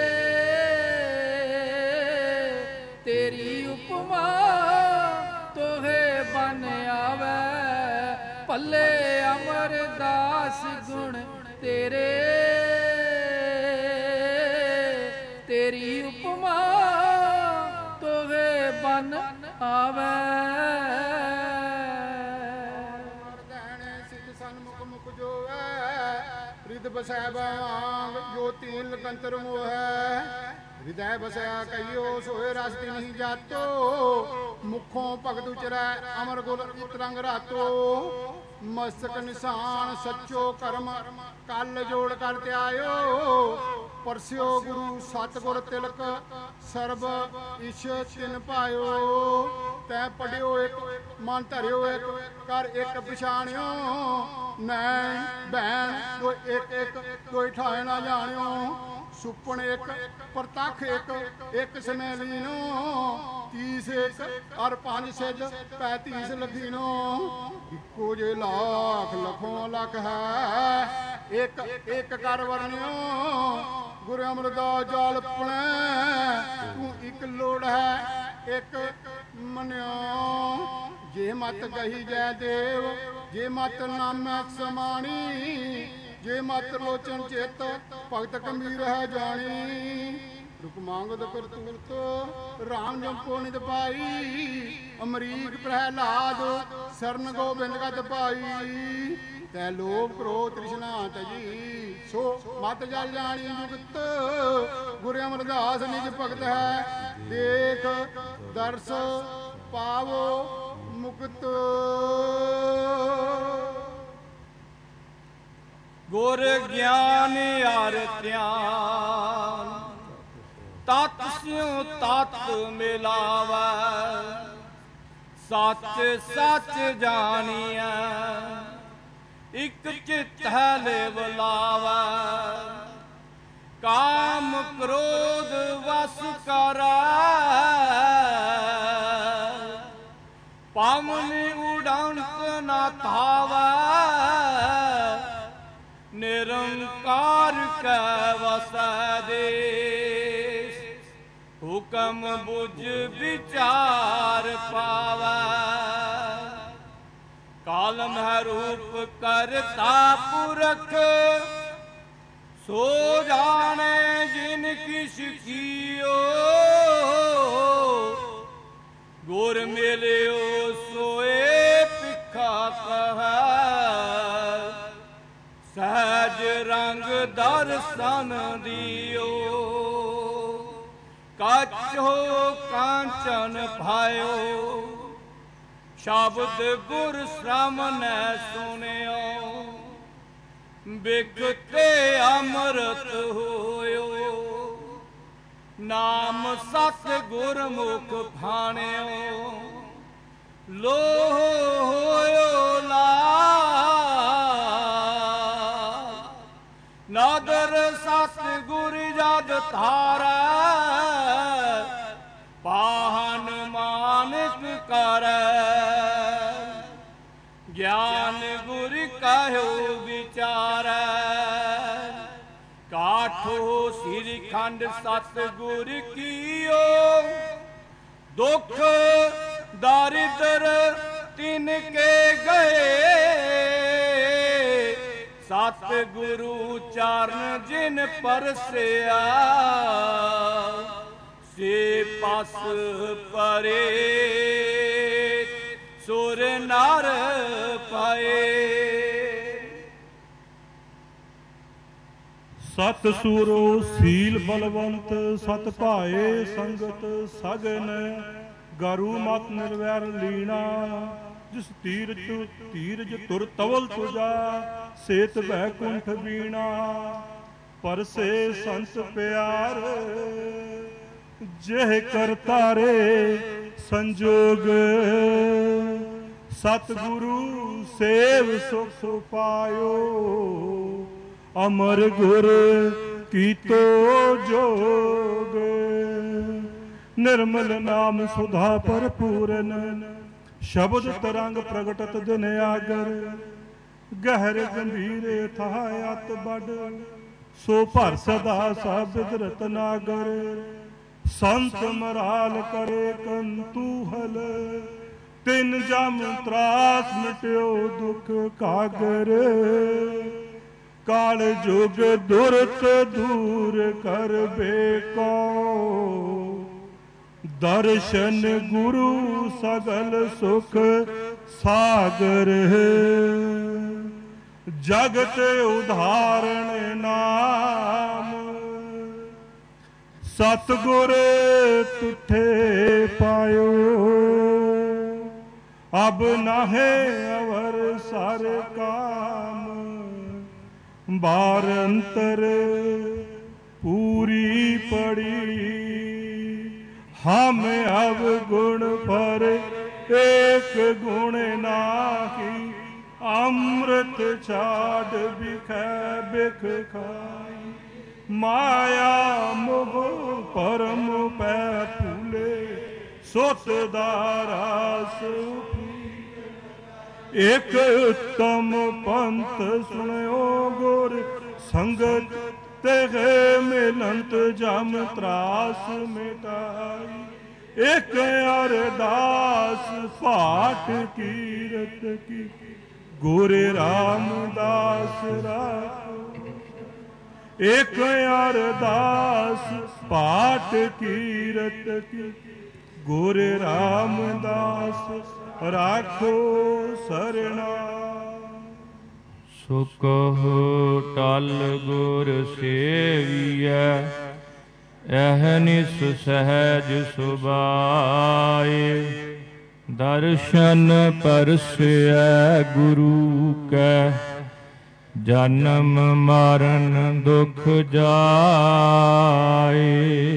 तेरी उपमा तोहे बन आवै। भले अमरदास गुण तेरे, तेरी उपमा तोहे बन आवै। बसै बांग जो तीन कंतर मोह। हृदय बसया कहियो सोए रास्ते नहीं जातो। मुखों भगत उचरै अमर गुल तरंग रातो। ਮਸਤਕ ਨਿਸ਼ਾਨ ਸੱਚੋ ਕਰਮ ਕਲ ਜੋੜ ਕਰ ਧਿਆਇਓ। ਪਰਸਿਓ ਗੁਰੂ ਸਤਿਗੁਰ ਤਿਲਕ ਸਰਬ ਇਛ ਤਿਨ ਪਾਇਓ। ਤੈ ਪੜਿਓ ਇੱਕ ਮਨ ਧਰਿਓ ਇੱਕ ਕਰ ਇੱਕ ਪਛਾਣਿਓ। ਨੈਣ ਭੈਣ ਕੋਈ ਇੱਕ ਕੋਈ ਠਾਇ ਨਾ ਜਾਣਿਓ। ਸੁਪਨ ਇੱਕ ਪ੍ਰਤੱਖ ਇੱਕ ਸਮੈ ਲੀਨੋ। 30 ਇੱਕ ਅਰ 5 ਸਿੱਧ 35 ਲਖੀਨੋ। ਇੱਕੋ ਜੇ ਲੱਖ ਲਖੋਂ ਲੱਖ ਹੈ ਇੱਕ ਕਰ ਵਰਨਿਓ। ਗੁਰੂ ਅਮਰਦਾਸ ਜਲ ਪਣੈ ਤੂੰ ਇੱਕ ਲੋੜ ਹੈ ਇੱਕ ਮੰਨਿਓ। ਜੇ ਮਤ ਕਹੀ ਜੈ ਦੇਵ ਜੇ ਮਤ ਨਾਮੈ ਸਮਾਣੀ। ਜੇ ਮਤ ਲੋਚਨ ਚਿਤ ਭਗਤ ਗੰਭੀਰ ਹੈ ਜਾਣੀ। ਰੁਕ ਮੰਗਦ ਕਰਤੂਤ ਰਾਮ ਜਪੋ ਨਿਤ ਪਾਈ। ਅਮਰੀਕ ਪ੍ਰਹਿਲਾਦ ਸਰਨ ਗੋਬਿੰਦ ਗਤ ਪਾਈ। ਤੈ ਲੋਭ ਕ੍ਰੋਧ ਤ੍ਰਿਸ਼ਨਾ ਤਜੀ ਸੋ ਮਤ ਜਲ ਜਾਣੀ ਜੁਗਤ। ਗੁਰੂ ਅਮਰਦਾਸ ਨਿਜ ਭਗਤ ਹੈ ਦੇਖ ਦਰਸ ਪਾਵੋ ਮੁਕਤ। ਗੁਰ ਗਿਆਨ ਅਰ ਧਿਆਨ ਤਤ ਸਿਉ ਤਤ ਮਿਲਾਵੈ। ਸੱਚ ਸੱਚ ਜਾਣੀਐ ਇਕ ਚਿਤ ਹੈ ਲਿਵ ਲਾਵੈ। ਕਾਮ ਕ੍ਰੋਧ ਵਸ ਕਰੈ ਪਵਨ ਉਡੰਤ ਨਾ ਧਾਵੈ। ਨਿਰੰਕਾਰ ਕੈ ਵਸੈ ਦੇਸ ਹੁਕਮ ਬੁਝ ਵਿਚਾਰ ਪਾਵੈ। ਕਾਲਮ ਹੈ ਰੂਪ ਕਰਤਾ ਪੁਰਖ ਸੋ ਜਾਣੇ ਜਿਨ ਕਿਛ ਕੀਓ। ਗੁਰ ਮਿਲਿਓ ਸੋਏ ਭਿਖਾ ਕਹੈ। ਸਹਿਜ ਰੰਗ ਦਰਸ਼ਨ ਦਿਓ ਕਾਛੋ ਕਾਂਚਨ ਭਾਇਓ। ਸ਼ਬਦ ਗੁਰ ਸਾਮਨੈ ਸੁਣਿਓ ਬਿਗਤੇ ਅੰਮ੍ਰਿਤ ਹੋਇਓ। ਨਾਮ ਸਤ ਗੁਰਮੁਖ ਭਾਣਿਓ ਲੋਹ ਹੋਇਓ ਲਾ। ਨਾਦਰ ਸਤ ਗੁਰ ਜਦ ਧਾਰੈ ਪਾਹਨ ਮਾਨਿਕ ਕਰੈ। ਗਿਆਨ ਗੁਰ ਕਹਿਓ ਵਿਚਾਰੈ ਕਾਠੋ ਸਿਰ ਖੰਡ ਸਤ ਗੁਰ ਕੀਓ। ਦੁਖ ਦਾਰਿਦਰ ਤਿਨ ਕੇ ਗਏ ਸਤ ਗੁਰੂ ਚਰਨ ਜਿਨ ਪਰਸਿਆ। ਸੇ ਪਸ ਪਰੇ ਸੁਰ ਨਰ ਪਾਏ। ਸਤ ਸੂਰੋ ਸੀਲ ਬਲਵੰਤ ਸਤ ਭਾਏ ਸੰਗਤ ਸਗਨ। ਗਰੂ ਮਤ ਨਿਰਵੈਰ ਲੀਣਾ ਜਿਸ ਧੀਰਜ ਤੁਰ ਤਵਲ ਤੁਜਾ। ਸੇਤ ਬੈਕੁੰਠ ਵੀਣਾ ਪਰਸੇ ਸੰਤ ਪਿਆਰ। ਜਿਹ ਕਰਤਾਰੇ ਸੰਜੋਗ ਸਤਿਗੁਰੂ ਸੇਵ ਸੁਖ ਪਾਇਓ। ਅਮਰ ਗੁਰ ਕੀਤੋ ਜੋਗ ਨਿਰਮਲ ਨਾਮ ਸੁਧਾ ਭਰਪੂਰਨ। ਸ਼ਬਦ ਤਰੰਗ ਪ੍ਰਗਟਤ ਦਿਨ ਆਗਰ ਗਹਿਰ ਗੰਭੀਰ ਥਾਇ ਅਤ ਬੜ। ਸੋ ਭਰ ਸਦਾ ਸਾਬਿਦ ਰਤਨਾਗਰ ਸੰਤ ਮਰਾਲ ਕਰੇ ਕੰਤੂਹਲ। ਤਿਨ ਜਮ ਤਰਾਸ ਮਿਟਿਓ ਦੁਖ ਕਾਗਰ। ਕਾਲ ਜੁਗ ਦੁਰਤ ਦੂਰ ਕਰ ਬੇਕੋ। ਦਰਸ਼ਨ ਗੁਰੂ ਸਗਲ ਸੁਖ ਸਾਗਰ। ਜਗਤ ਉਧਾਰਨ ਨਾਮ ਸਤਿਗੁਰ ਤੁਠੇ ਪਾਇਓ। अब नाहे अवर सार काम, बार अंतर पूरी पड़ी। हम अब गुण पर एक गुण नाही, अमृत छाड़ बिखै बिख खाई। माया मोह परम पै फूले, सुत दारास एक उत्तम पंथ सुनियो गुर संगत, तेहे मिलंत जम त्रास मिटाई। एक अरदास पाठ कीरत की, गुरु रामदास राखो। एक अरदास पाठ कीरत की, गुरु रामदास राखो सरना। सो कहो टल गुर सेवियै, अहनिस सहज सुभाए। दर्शन परसै गुरु कै, जन्म मरण दुख जाए।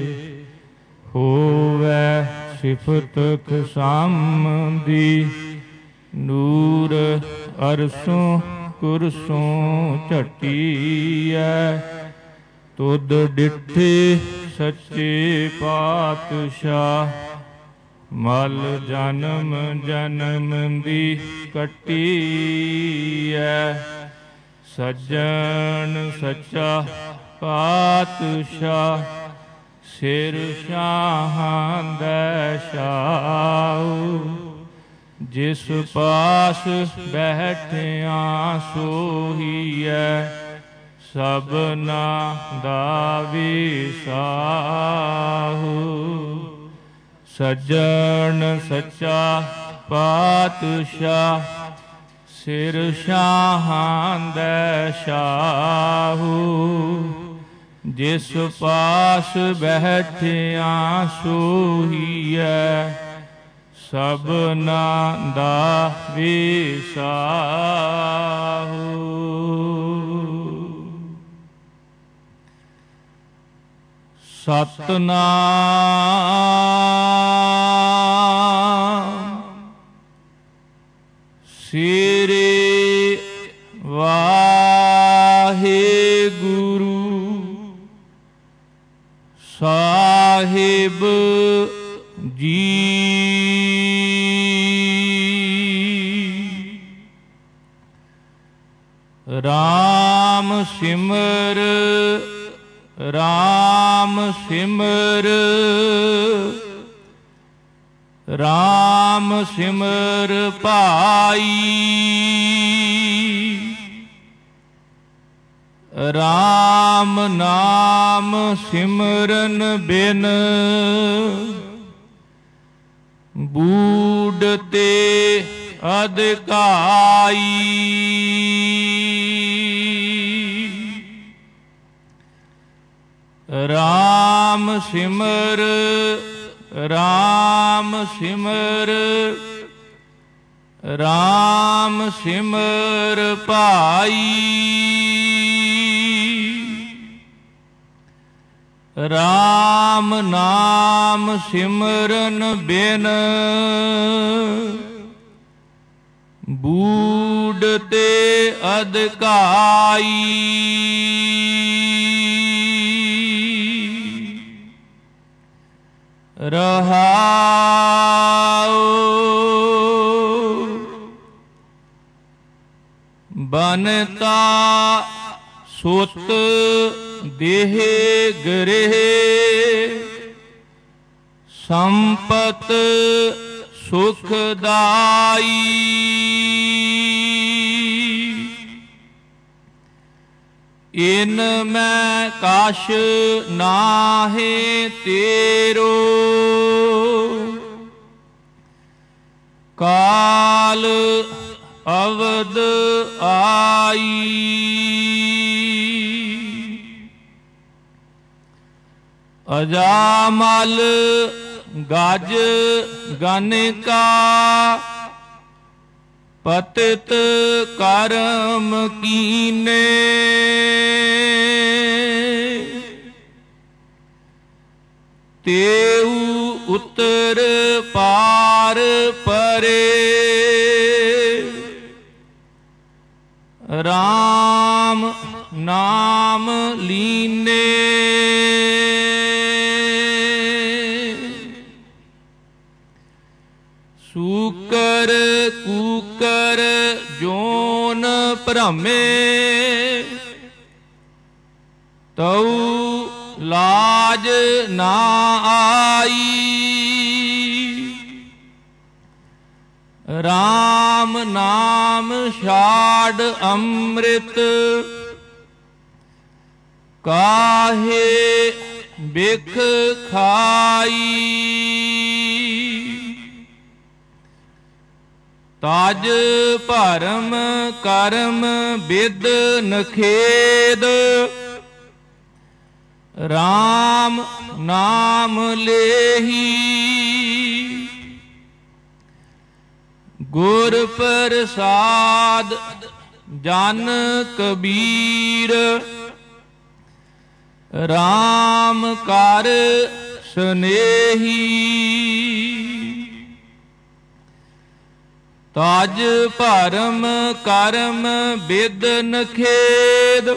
होवै सिफत खसामदी, नूर अरसों कुरसों झटियै। तुद डिठे सच्चे पातशाह, मल जन्म जन्म दी कटियै। सज्जन सच्चा पातशाह, सिर शाहां दै छाऊ। जिस पास बैठिया सोहीयै, सबना दा विसाहू। सज्जन सच्चा पातशाह, सिर शाहां दै छाऊ। जिस पास बैठिया सोहीयै, सबना दा विसाहू। सतनाम सिरे वाहेगुरु, साहिब जी। राम सिमर राम सिमर, राम सिमर पाई। राम नाम सिमरन बिन, बूढ़ते अधिकाई। राम सिमर राम सिमर, राम सिमर पाई। राम नाम सिमरन बिन, बूढ़ते अधिकाई। रहाओ बनता सुत देह गृह, संपत सुखदाई। इन मैं काश नाहे तेरो, काल अवद आई। अजामल गज गन का ਪਤਿਤ ਕਰਮ ਕੀਨੇ ਤੇਉ ਉਤਰ ਪਾਰ ਪਰੇ ਰਾਮ ਨਾਮ ਲੀਨੇ ਸੂਕਰ ਕੂਕਰ ਜੋਨ ਭ੍ਰਮੇ ਤਉ ਲਾਜ ਨਾ ਆਈ ਰਾਮ ਨਾਮ ਛਾੜ ਅੰਮ੍ਰਿਤ ਕਾਹੇ ਬਿਖ ਖਾਈ ਤਾਜ ਭਰਮ ਕਰਮ ਬਿਦ ਨਖੇਦ ਰਾਮ ਨਾਮ ਲੇਹੀ ਗੁਰ ਪ੍ਰਸਾਦ ਜਨ ਕਬੀਰ ਰਾਮ ਕਰ ਸਨੇਹੀ ਤਾਜ ਭਰਮ ਕਰਮ ਬਿਦ ਨਖੇਦ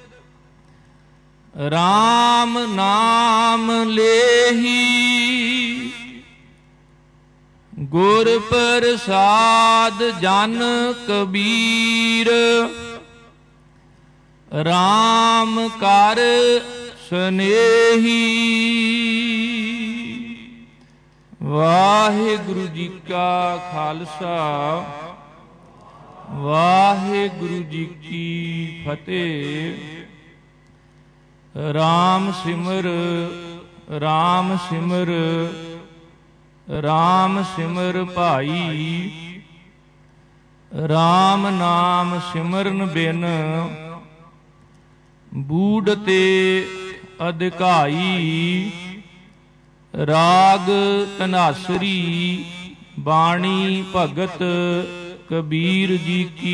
ਰਾਮ ਨਾਮ ਲੇਹੀ ਗੁਰ ਪ੍ਰਸਾਦ ਜਨ ਕਬੀਰ ਰਾਮ ਕਰ ਸਨੇਹੀ। ਵਾਹਿਗੁਰੂ ਜੀ ਕਾ ਖਾਲਸਾ ਵਾਹਿਗੁਰੂ ਜੀ ਕੀ ਫਤਿਹ। ਰਾਮ ਸਿਮਰ ਰਾਮ ਸਿਮਰ ਰਾਮ ਸਿਮਰ ਭਾਈ। ਰਾਮ ਨਾਮ ਸਿਮਰਨ ਬਿਨ ਬੂਢ ਤੇ ਅਧਿਕਾਈ। ਰਾਗ ਧਨਾਸਰੀ ਬਾਣੀ ਭਗਤ ਕਬੀਰ ਜੀ ਕੀ।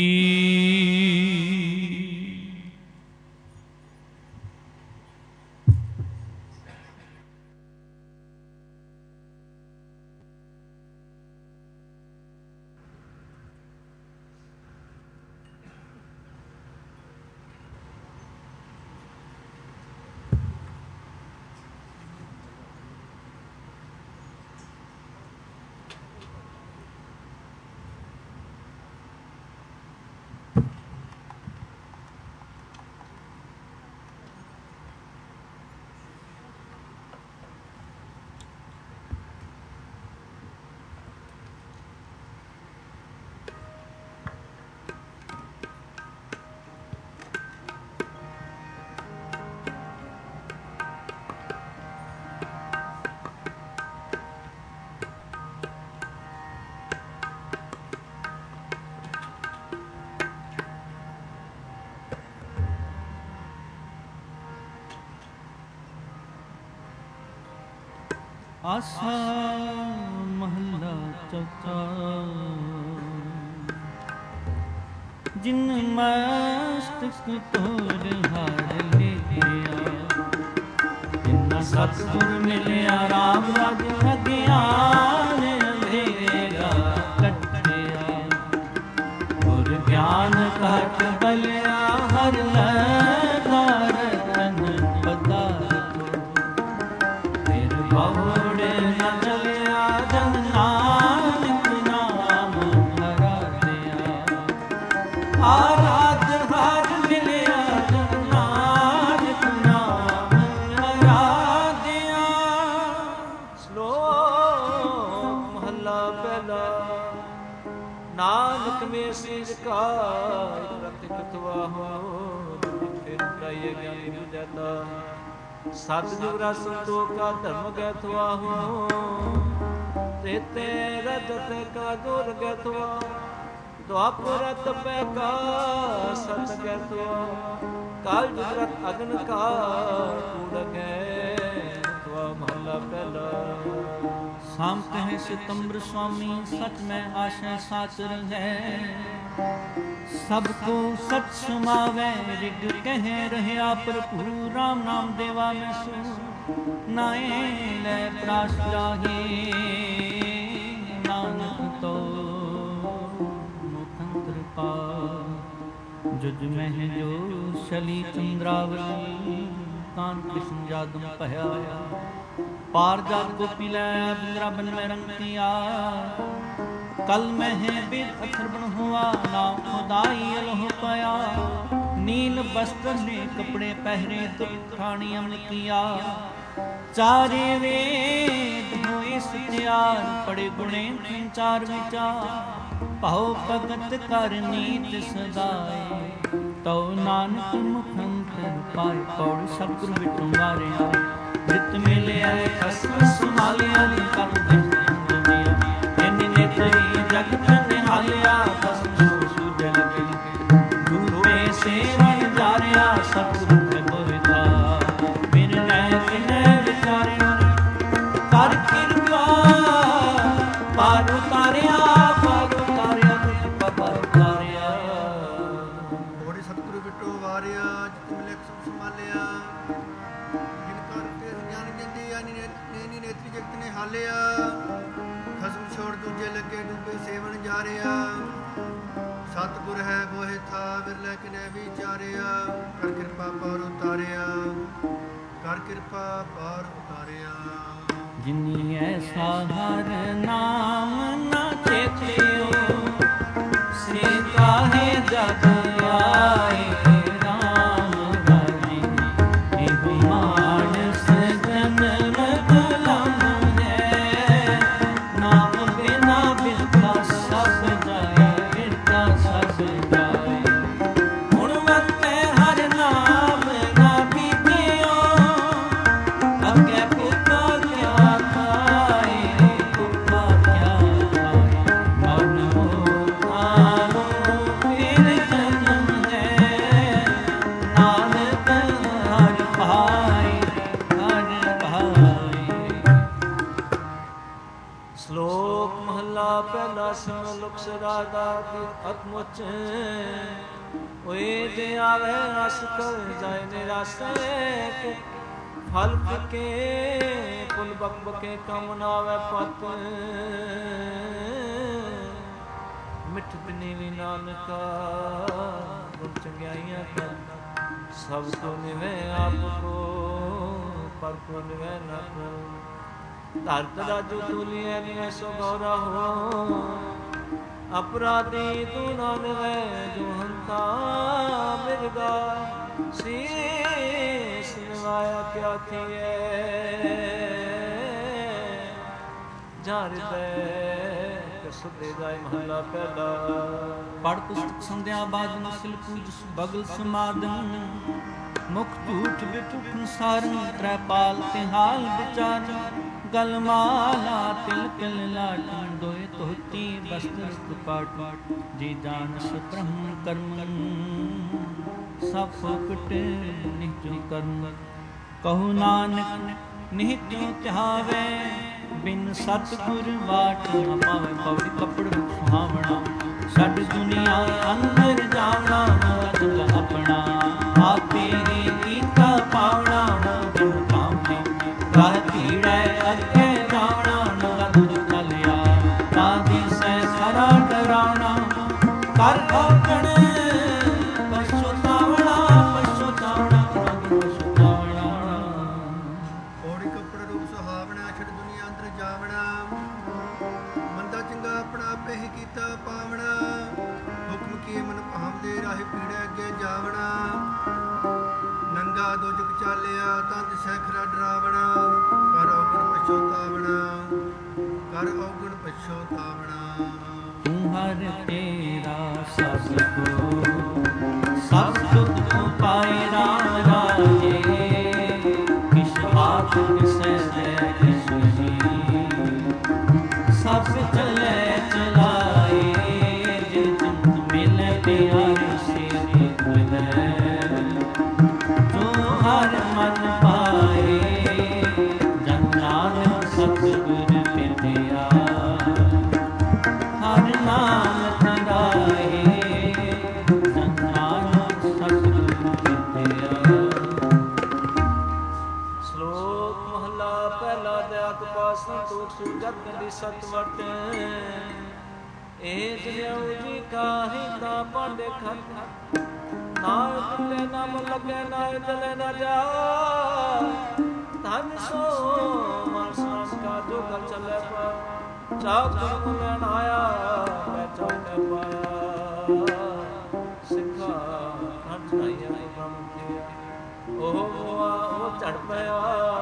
ਆਸਾ ਮਹੱਲਾ ਚੌਥਾ। ਜਿਨ ਮਸਤਕ ਤੋੜ ਹਾਰ ਲਿਆ ਜਿਨ ਸਤਿਗੁਰ ਮਿਲਿਆ ਰਾਮ ਰਾਜ ਅਗਿਆਨ ਅੰਧੇਰਾ ਕੱਟਿਆ ਗੁਰ ਗਿਆਨ ਘਟ ਬਲਿਆ ਹਰ ਲੈ ਰਤਨ ਪਦਾਰਥ ਫਿਰ ਬਉੜ ਨ ਚਲਿਆ ਜਨ ਨਾਨਕ ਨਾਮ ਹਰਾਇਆ। ਆਰਾਧ ਹਰ ਮਿਲਿਆ ਜਨ ਨਾਨਕ ਨਾਮ ਹਰਾਇਆ। ਸ਼ਲੋਕ ਮਹੱਲਾ ਪਹਿਲਾ। ਨਾਨਕ ਮੇ ਸੀਜ ਕਾ ਇਕ ਰਤਿ ਕਤਵਾ ਹੋ ਫਿਰ ਉਪਰਾਈਏ ਗਿਆਨੀ ਬੁਝਾਤਾ। ਸਤਿਜੁਗ ਰਸ ਸੰਤੋਖ ਕਾ ਧਰਮ ਗੈਥਵਾ ਹੋ ਤੇਤੇ ਰਜਤ ਕਾ ਗੁਰ ਗੈਥਵਾ। ਦੁਆਪਰ ਤਪੈ ਕਾ ਸਤ ਗੈਥਵਾ ਕਾਲ ਜੁਗ ਰਤ ਅਗਨ ਕਾ ਕੂੜ ਗੈਥਵਾ। ਮਹੱਲਾ ਪਹਿਲਾ। ਸਾਮ ਕਹੇ ਸਿਤੰਬਰ ਸੁਆਮੀ ਸਚ ਮੈਂ ਆਸ਼ਾ ਸਾਚਰ ਹੈ ਸਭ ਕੋ ਸਚ ਸਮਾਵੈ ਰਿਗ ਕਹਿ ਰਹਿਆ ਭਰਪੂਰ ਰਾਮ ਨਾਮ ਦੇਵਾ ਮੈਂ ਸੂ ਨਾਏ ਲੈ ਪ੍ਰਾਸ ਜਾਹੀ ਨਾਨਕ ਤੋ ਮੁਖੰਤਰ ਪਾ ਜੁਜ ਮਹਿ ਜੋ ਸ਼ਲੀ ਚੰਦਰਾਵਲੀ ਕਾਨ ਕ੍ਰਿਸ਼ਨ ਜਾਦਮ ਭਇਆ ਪਾਰ ਜਾਤ ਗੋਪੀ ਲੈ ਬਿੰਦਰਾ ਬਨ ਮੈਂ ਰੰਗ ਕੀਆ ਕਲ ਮਹਿ ਬਿਦ ਅਖਰ ਬਣ ਹੁਆ ਨਾਮ ਖੁਦਾਈ ਅਲੋਹ ਪਾਇਆ ਨੀਲ ਬਸਤਰ ਨੇ ਕਪੜੇ ਪਹਿਰੇ ਤੁਠਾਣੀ ਅਮਨ ਕੀਆ ਚਾਰੇ ਵੇਦ ਹੋਏ ਸਤਿਆਰ ਪੜੇ ਗੁਣੇ ਚਾਰ ਵਿਚਾਰ ਭਾਉ ਭਗਤ ਕਰ ਨੀਤ ਸਦਾਏ ਤਉ ਨਾਨਕ ਮੁਖੰਤਰ ਪਾਏ ਪੌੜ ਸਤਿਗੁਰ ਵਿਟੋਂ ਵਾਰਿਆ ਜਿਤ ਮਿਲਿਆ ਖਸਮ ਸੰਭਾਲਿਆ ਨੀ ਕਰ ਦੁਨੀਆ ਇੰਨੀ ਨੇਤਰੀ ਜਗਤ ਨਿਹਾਲਿਆ ਖਸਮ ਸੋ ਸੂਝੇ ਲਗੇ ਰੂਪੇ ਸੇਵਨ ਜਾਰਿਆ ਸਤਿਗੁਰ ਤੇ ਬੋਇਤਾ ਬਿਨ ਲੈ ਕਿਨੇ ਵਿਚਾਰਿਆ ਕਰ ਕਿਰਪਾ ਪਾਰ ਉਤਾਰਿਆ ਖਸਮ ਛੋੜ ਦੂਜੇ ਲੱਗੇ ਡੂਬੇ ਸੇਵਨ ਜਾਰਿਆ ਸਤਿਗੁਰ ਹੈ ਬੋਹਿ ਥਾ ਵਿਰਲੇ ਕਿਨੇ ਵਿਚਾਰਿਆ ਕਰ ਕਿਰਪਾ ਪਾਰ ਉਤਾਰਿਆ ਕਰ ਕਿਰਪਾ ਪਾਰ ਉਤਾਰਿਆ ਜਿਨੀ ਐਸਾ ਹਰ ਨਾਮ ਨਾ ਚੇਤਿਓ ਸੇ ਕਾਹੇ ਜਗ ਆਏ ਅਤਮੁਚ ਹੋਏ ਜੇ ਆਵੇ ਰਸ ਕਰ ਜਾਏ ਨਿਰਾਸੇ ਕੇ ਫਲ ਕੇ ਪੁਲ ਬਕ ਬਕੇ ਕਮ ਨਾ ਆਵੇ ਪਤ ਮਿੱਠ ਬਿਨੀ ਵੀ ਨਾਨਕਾ ਗੁਰ ਚੰਗਿਆਈਆਂ ਕਰ ਸਭ ਕੋ ਨਿਵੇ ਆਪ ਕੋ ਪਰ ਕੋ ਨਿਵੇ ਨਾ ਕਰ ਧਰਤ ਰਾਜੂ ਤੁਲੀਏ ਨਿਵੇ ਸੋ ਗੌਰਾ ਹੋ ਅਪਰਾਧੀ ਤੂੰ ਨਾਨ ਹੈ ਜੋ ਹੰਤਾ ਬਿਰਗਾ ਸੀਸ ਨਿਵਾਇਆ ਕਿਆ ਥੀਏ ਜਾਰਦੇ ਕਸਦੇ ਜਾਏ ਮਹਲਾ ਪਹਿਲਾ ਪੜ ਪੁਸਤਕ ਸੰਧਿਆ ਬਾਦਨ ਸਿਲ ਪੂਜ ਬਗਲ ਸਮਾਦਨ ਮੁਖ ਝੂਠ ਬਿਠੁਖ ਸਾਰਨ ਤ੍ਰੈ ਪਾਲ ਤੇ ਹਾਲ ਵਿਚਾਰ ਗਲ ਮਾਲਾ ਤਿਲ ਤਿਲ ਲਾਟਣ ਦੋਏ ਧੋਤੀ ਬਸਤਰ ਕਪਾਟ ਜੀ ਜਾਣਸ ਬ੍ਰਹਮ ਕਰਮ ਸਭ ਫੁਕਟ ਨਿਹਚੋ ਕਰਮ ਕਹੂ ਨਾਨਕ ਨਿਹਚੋ ਧਿਆਵੇ ਬਿਨ ਸਤਿਗੁਰ ਬਾਟ ਨ ਪਾਵੇ ਪੌੜੀ ਕੱਪੜ ਸੁਹਾਵਣਾ ਛੱਡ ਦੁਨੀਆ ਅੰਦਰ ਜਾਵਣਾ ਮਤਲ ਆਪਣਾ ਆਪੇ ਹੀ ਕੀਤਾ ਪਾਵਣਾ ਮੋਹ ਕਾਮ ਦੀ ਗਾਹ ਧੀੜੈ ਅੱਗੇ ਜਾਵਣਾ ਨਗਦ ਚਲਿਆ ਤਾਦੀ ਸੈ ਸਾਰਾ ਡਰਾਉਣਾ ਕਰ ਔਗਣ ਪਛਤਾਵਣਾ ਪਛਤਾਵਣਾ ਪਛਤਾਵਣਾ ਪੌੜੀ ਕੱਪੜ ਰੂਪ ਸੁਹਾਵਣਾ ਛੱਡ ਦੁਨੀਆ ਅੰਦਰ ਜਾਵਣਾ ਮੰਦਾ ਚੰਗਾ ਆਪਣਾ ਆਪੇ ਹੀ ਕੀਤਾ ਪਾਵਣਾ ਹੁਕਮ ਕੀ ਮਨ ਭਾਵਦੇ ਰਾਹ ਪੀੜੇ ਅੱਗੇ ਜਾਵਣਾ ਨੰਗਾ ਦੋਜਕ ਚਾਲਿਆ ਤੰਦ ਸੈਖਰਾ ਡਰਾਵਣਾ ਕਰ ਔਗਣ ਪਛਤਾਵਣਾ ਕਰ ਔਗਣ ਪਛਤਾਵਣਾ ਤੂੰ ਹਰ ਤੇਰਾ ਸਭ ਕੋ ਸਭ ਸੁਖ ਤੂੰ ਪਾਏ ਰਾਮ ਰਾਜੇ ਕਿਸ ਬਾਤ ਕਿਸੈ ਹੈ ਕਿਸ ਜੀ ਸਭ ਚੱਲੇ ਚਲਾਏ ਜਿਨ ਜਿਨ ਮਿਲੇ ਪਿਆਰੇ ਸੇ ਮਿਲੇ ਤੂੰ ਹਰ ਮਨ ਪਾਏ ਜਨ ਨਾਨਕ ਸਤਿਗੁਰ ਪਿਤੇ ਜਗ ਦੀ ਸਤਵਟ ਏ ਜਿਉ ਜੀ ਕਾਹੀ ਦਾ ਪਾਂਡੇ ਖਤ ਨਾਮ ਤੇ ਨਾਮ ਲੱਗੇ ਨਾ ਚਲੇ ਨਾ ਜਾ ਧਨ ਸੋ ਮਨ ਸਾਸ ਕਾ ਜੋ ਕਰ ਚੱਲੇ ਪਾ ਚਾਕ ਗੁਰੂ ਲੈਣ ਆਇਆ ਬੈਠਾ ਤੇ ਪਾਇਆ ਸਿੱਖਾ ਹੰਝ ਨਾਇਆ ਬ੍ਰਹਮ ਤੇ ਉਹ ਝੜ ਪਿਆ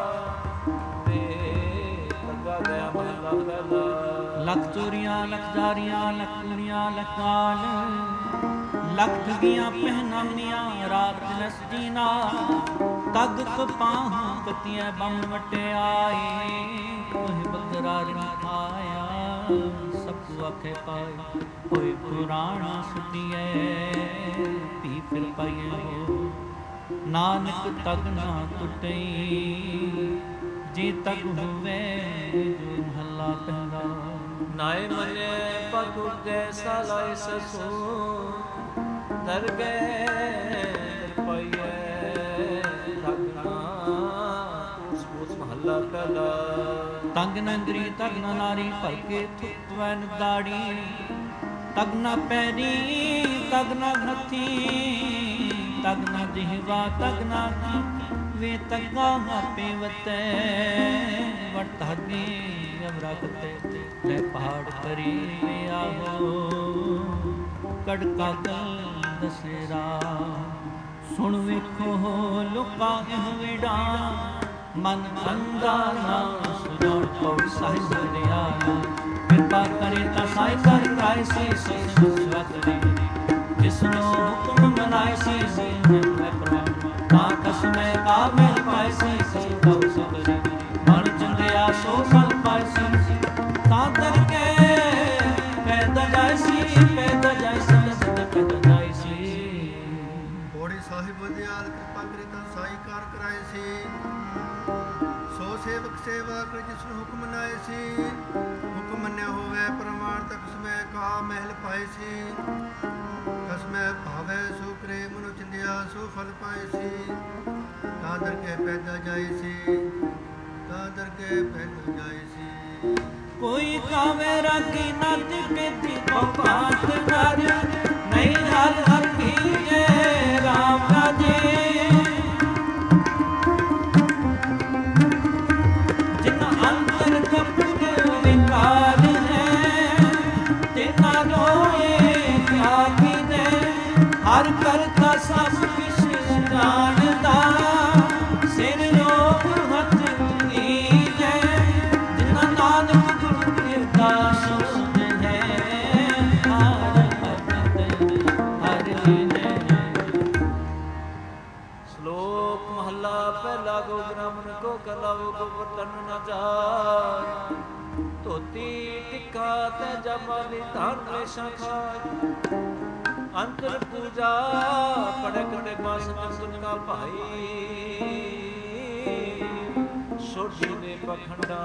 ਤੇ ਲੱਗਾ ਗਿਆ ਮਹਲਾ ਪਹਿਲਾ ਲੱਖ ਚੋਰੀਆਂ ਲੱਖ ਜਾਰੀਆਂ ਲੱਖ ਕੁੜੀਆਂ ਲੱਖ ਗਾਲ ਲੱਖ ਠਗੀਆਂ ਪਹਿਨਾਮੀਆਂ ਰਾਤ ਦਿਨਸ ਜੀਨਾ ਤਗ ਕਪਾਹਾਂ ਕਤੀਆਂ ਬੰਮ ਵਟਿਆਏ ਉਹ ਬੱਕਰਾ ਰਿੰ ਖਾਇਆ ਸਭ ਆਖੇ ਪਾਏ ਕੋਈ ਪੁਰਾਣਾ ਸੁਣੀਏ ਧੀ ਫਿਰ ਪਾਈਏ ਹੋ ਨਾਨਕ ਤਗ ਨਾ ਟੁੱਟਈ ਜੀ ਤਗ ਹੋਵੇ ਜੋ ਮਹੱਲਾ ਪਹਿਲਾ ਨਾਏ ਮਨੇ ਪਗੁ ਜੈਸਾ ਲਾਇ ਸਸੂ ਦਰ ਗਏ ਪਈਏ ਤਗਨਾ ਉਸ ਮਹੱਲਾ ਪਹਿਲਾ ਤਗ ਨੰਦਰੀ ਤਗ ਨਾ ਨਾਰੀ ਭਰ ਕੇ ਥੁੱਕ ਵੈਨ ਦਾੜੀ ਤਗ ਨਾ ਪੈਰੀ ਤਗ ਨਾ ਹੱਥੀ ਤਗ ਨਾ ਜਿਹਵਾ ਤਗ ਨਾ ਵੇ ਤਗਾ ਆਪੇ ਵਤੈ ਵਟ ਧਾਗੇ ਅਮਰਾ ਕਤੇ ਲੈ ਪਹਾੜ ਕਰੀ ਆਹੋ ਕੜਕਾ ਗਲ ਦਸੇਰਾ ਸੁਣ ਵੇਖੋ ਲੋਕਾਂ ਇਹ ਵੇੜਾ ਮਨ ਅੰਦਾ ਨਾ ਸੁਣੋ ਕੋ ਸਾਹਿਬ ਦਰਿਆ ਕਿਰਪਾ ਕਰੇ ਤਾਂ ਸਾਈ ਕਰ ਕਾਇ ਸੀ ਸੁਸਵਾ ਕਰੇ ਜਿਸਨੋ ਹੁਕਮ ਮਨਾਇ ਸੀ ਮੈਂ ਪ੍ਰਮਾਤਮਾ ਤਾਂ ਕਸਮੈ ਕਾ ਮਹਿ ਪਾਇ ਸੀ ਕਉ ਸਬਰੀ ਮਨ ਚੰਦਿਆ ਸੋ ਫਲ ਪਾਇ ਸੀ ਤਾਂ ਕਰਕੇ ਪੈਦਾ ਜਾਇ ਸੀ ਪੈਦਾ ਜਾਇ ਸੀ ਪੈਦਾ ਜਾਇ ਸੀ ਬੋੜੀ ਸਾਹਿਬ ਦਿਆਲ ਕਿਰਪਾ ਕਰੇ ਤਾਂ ਸਾਈ ਕਾਰ ਕਰਾਏ ਸੀ ਸੋ ਸੇਵਕ ਸੇਵਾ ਕਰ ਜਿਸ ਨੂੰ ਹੁਕਮ ਨਾਏ ਸੀ ਹੁਕਮ ਮੰਨਿਆ ਹੋਵੇ ਪ੍ਰਮਾਣ ਤੱਕ ਸਮੈ ਕਾ ਮਹਿਲ ਪਾਏ ਸੀ ਕਸਮੈ ਭਾਵੇ ਸੋ ਕਰੇ ਮਨੁ ਚੰਦਿਆ ਸੋ ਫਲ ਪਾਏ ਸੀ ਤਾਂ ਦਰ ਕੇ ਪੈਦਾ ਜਾਏ ਸੀ ਤਾਂ ਦਰ ਕੇ ਪੈਦਾ ਜਾਏ ਸੀ ਕੋਈ ਕਾਵੇ ਰਾਗੀ ਨਾ ਦਿਪੇ ਕੋ ਪਾਤ ਕਰ ਨਹੀਂ ਹਰ ਹਰ ਕੀਏ ਰਾਮ ਰਾਜੇ ਜਿਨਾ ਅੰਤਰ ਕਪੂਰ ਵਿਕਾਰ ਹੈ ਤਿਨਾ ਰੋਏ ਕਿਆ ਕੀਨੇ ਹਰ ਕਰਤਾ ਸਭ ਕਿਛ ਜਾਣਦਾ ਸਿਰ ਲੋਕ ਹੱਥ ਨੀਲੇ ਜਿਨਾ ਨਾਨਕ ਗੁਰੂ ਕਿਰਪਾ ਸੁਧ ਹੈ ਹਰ ਭਗਤ ਹਰ ਲੀਲੇ ਸ਼ਲੋਕ ਮਹੱਲਾ ਪਹਿਲਾ ਗੋ ਗ੍ਰਾਮਨ ਕੋ ਕਲਾਵੋ ਕੋ ਪਤਨ ਨ ਜਾਏ ਧੋਤੀ ਟਿੱਕਾ ਤੇ ਜਮਾਲੀ ਧਨ ਰੇਸ਼ਾ ਖਾਏ ਅੰਤਰ ਪੂਜਾ ਪੜਕ ਦੇ ਪਾਸ ਜੰਗਨ ਕਾ ਭਾਈ ਸੋਢੀ ਨੇ ਪਖੰਡਾ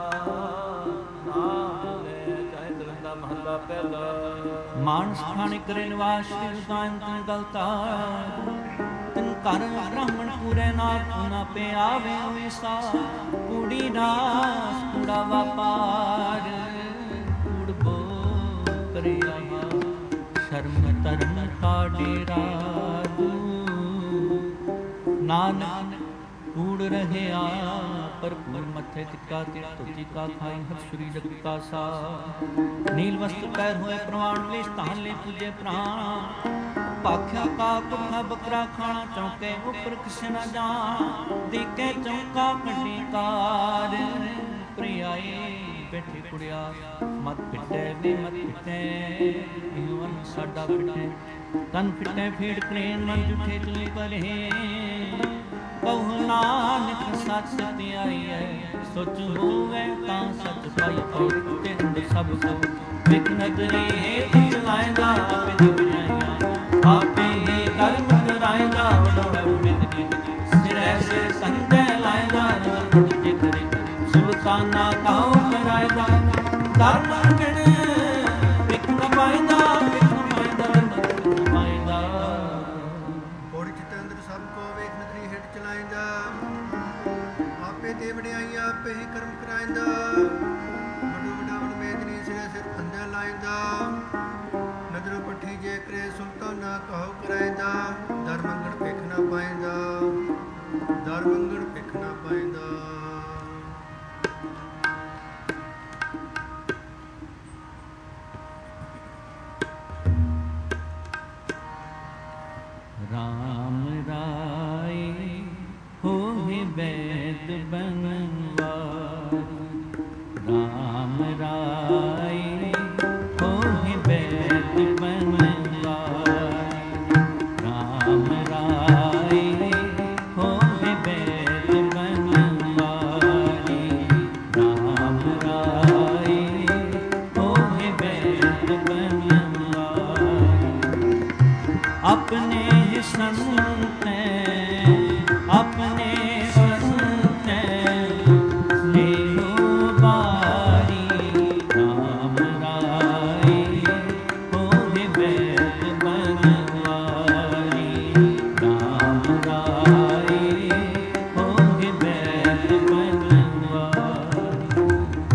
ਨਾਮ ਲੈ ਚਾਹੇ ਦਰੰਦਾ ਮਹੱਲਾ ਪਹਿਲਾ ਮਾਨਸ ਖਾਣੇ ਕਰੇ ਨਿਵਾਸ ਸ਼ਿਵਦਾਨ ਤਨ ਗਲਤਾ ਤਨ ਘਰ ਬ੍ਰਾਹਮਣ ਪੂਰੇ ਨਾਥ ਨਾ ਪੇ ਆਵੇ ਵਿਸਾ ਕੂੜੀ ਨਾਸ ਕੂੜਾ ਵਪਾਰ ਕੂੜਬੋ ਕਰੇ ਆਵਾ ਸ਼ਰਮ ਧਰਮ ਕਾ ਡੇਰਾ ਨਾਨਕ ਕੂੜ ਰਹਿਆ ਪਰ ਪੂਰ ਮੱਥੇ ਟਿੱਕਾ ਤੇ ਧੋਤੀ ਕਾ ਖਾਈ ਹਰ ਸਰੀਰ ਕਾ ਸਾ ਨੀਲ ਵਸਤਰ ਪੈਰ ਹੋਏ ਪ੍ਰਵਾਨ ਕਲੇਸ਼ ਧਾਨ ਲੈ ਪੂਜੇ ਪ੍ਰਾਣ ਭਾਖਿਆ ਕਾ ਕੁੱਖਾ ਬੱਕਰਾ ਖਾਣਾ ਚੌਕੇ ਉਪਰ ਕਿਸ ਨਾ ਜਾ ਦੀਕੇ ਚੌਕਾ ਕੱਢੀ ਕਾਰ ਪ੍ਰਿਆਏ ਬੈਠੇ ਕੁੜਿਆ ਮਤ ਪਿੱਟੇ ਵੀ ਮਤ ਪਿੱਟੇ ਇਹਵਨ ਸਾਡਾ ਪਿੱਟੇ ਤਨ ਪਿੱਟੇ ਫੇੜ ਕਲੇਨ ਮਨ ਜੁਠੇ ਚਲੇ ਪਰੇ ਕਹੁ ਨਾਨਕ ਸੱਚ ਸਤਿਆਈ ਹੈ ਸੋਚ ਹੋਵੇ ਤਾਂ ਸੱਚ ਪਾਈ ਪਾਉ ਤਿੰਦ ਸਭ ਕੋ ਵਿਕ ਨਦਰੀ ਹੇਠ ਚਲਾਇਦਾ ਆਪੇ ਦੁਨੀਆਂ ਆਪੇ ਹੀ ਕਰਮ ਕਰਾਇਦਾ ਉਡੋੜਾ ਬਿੰਦਗੀ ਸਿਰੇ ਸੇ ਸੰਜੈ ਲਾਇਦਾ ਰੰਗ ਤੇ ਕਰੇ ਸੁਲਤਾਨਾ ਕਾਉ ਕਰਾਇਦਾ ਧਰਮ ਕਣ ਵਿਕ ਨ ਪਾਇਦਾ ਵਿਕ ਨ ਪਾਇਦਾ ਵਿਕ ਨ ਪਾਇਦਾ ਬੋੜੀ ਚਿਤ ਅੰਦਰ ਸਭ ਕੋ ਵੇਖ ਨਦਰੀ ਹੇਠ ਚਲਾਇਦਾ ਆਪੇ ਤੇ ਵਡਿਆਈ ਆਪੇ ਹੀ ਕਰਮ ਕਰਾਇਦਾ ਕਹੋ ਕਰੈਂਦਾ, ਦਰ ਮੰਗਣ ਭਿਖ ਨਾ ਪਾਇਂਦਾ, ਦਰ ਮੰਗਣ ਭਿਖ ਨਾ ਪਾਇਂਦਾ। राम राय होहि वैद बनवार, राम राय होहि वैद बनवार, राम राय होहि वैद बनवारी, राम राय होहि वैद बनवारी। अपने संत अपने संत ले लो बारी, राम राय होहि वैद बनवारी, राम राय होहि वैद बनवारी।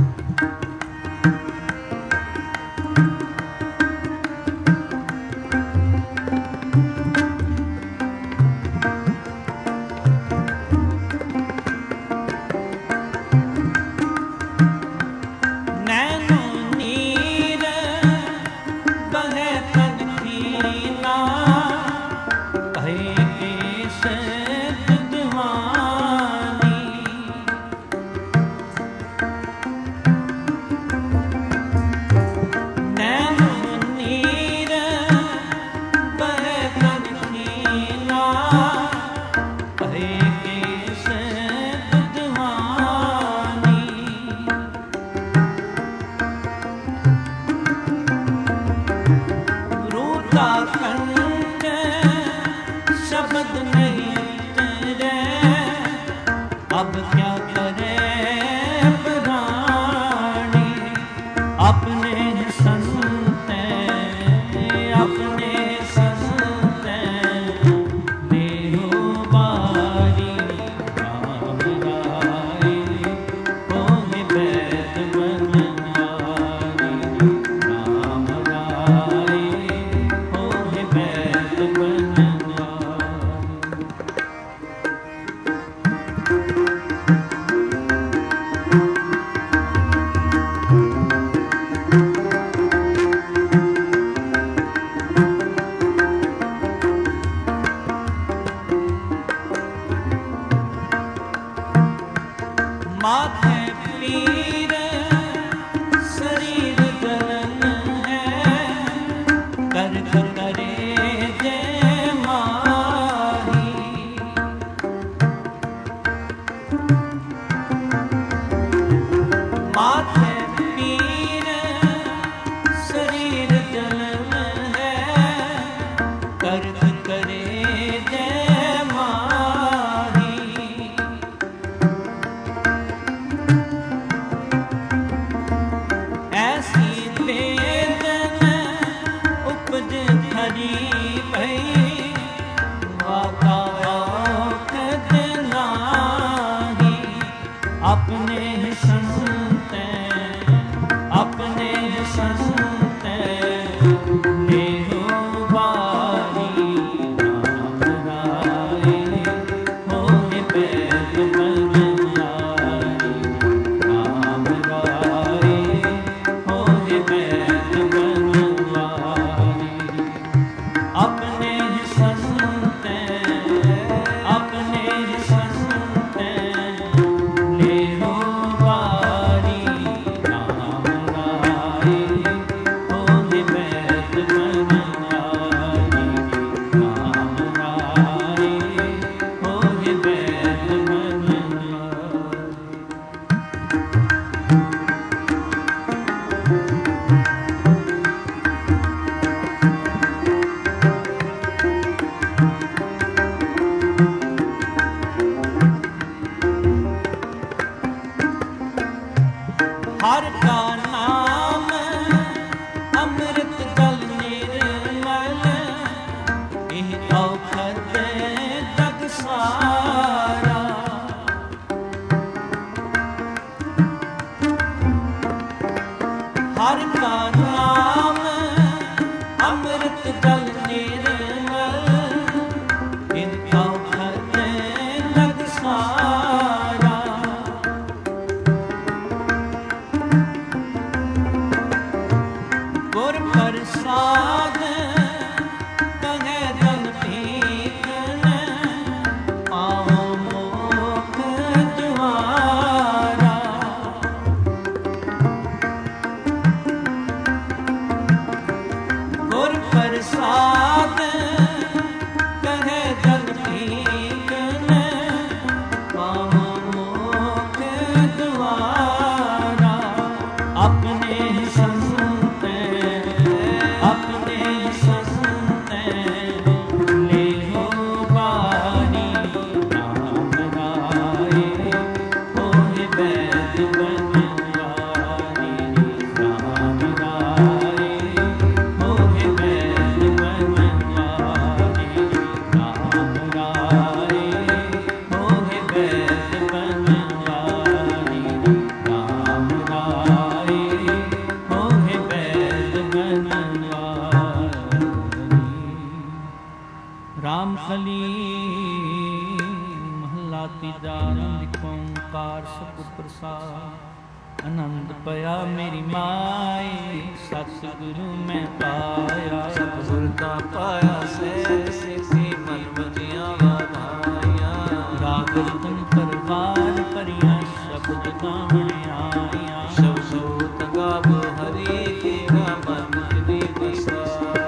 अब क्या करे प्राणी, अपने संत अपने संत देहो बारी, राम राय होहि वैद बनवारी, राम राय होहि वैद बनवारी। माथे पीर शरीर जलन है, कर्क करे जय माही, माथे पीर शरीर जलन है, कर्क करे जय माही। ऐसी वेदन उपज धरी भई, वाका औखद नाही, अपने संत अपने संत लेहो बारी, राम राय होहि वैद बनवारी, राम राय होहि वैद बनवारी। अपने संत अपने संत लेहो बारी, राम राय होहि वैद बनवारी, राम राय होहि वैद हर का नाम अमृत जल निर्मल, एह औखद जग सारा। हर का नाम अमृत जल निर्मल, ਤੀਜਾ ਆਨੰਦ ਓੰਕਾਰ ਸਤਿਗੁਰ ਪ੍ਰਸਾਦ। ਆਨੰਦ ਪਿਆ ਮੇਰੀ ਮਾਏ ਸਤਿਗੁਰੂ ਮੈਂ ਪਾਇਆ। ਸਤਿਗੁਰ ਦਾ ਪਾਇਆ ਸਹਿਜ ਸਿੱਧੀ ਮਨ ਵਜੀਆਂ ਵਾਧਾਈਆਂ। ਰਾਗ ਰਤਨ ਪਰਵਾਰ ਭਰੀਆਂ ਸ਼ਬਦ ਗਾਵਣ ਆਈਆਂ। ਸ਼ਬਦ ਗਾਵ ਹਰੀ ਤੇਰਾ ਮਨ ਜਿਨੀ ਵਸਾ।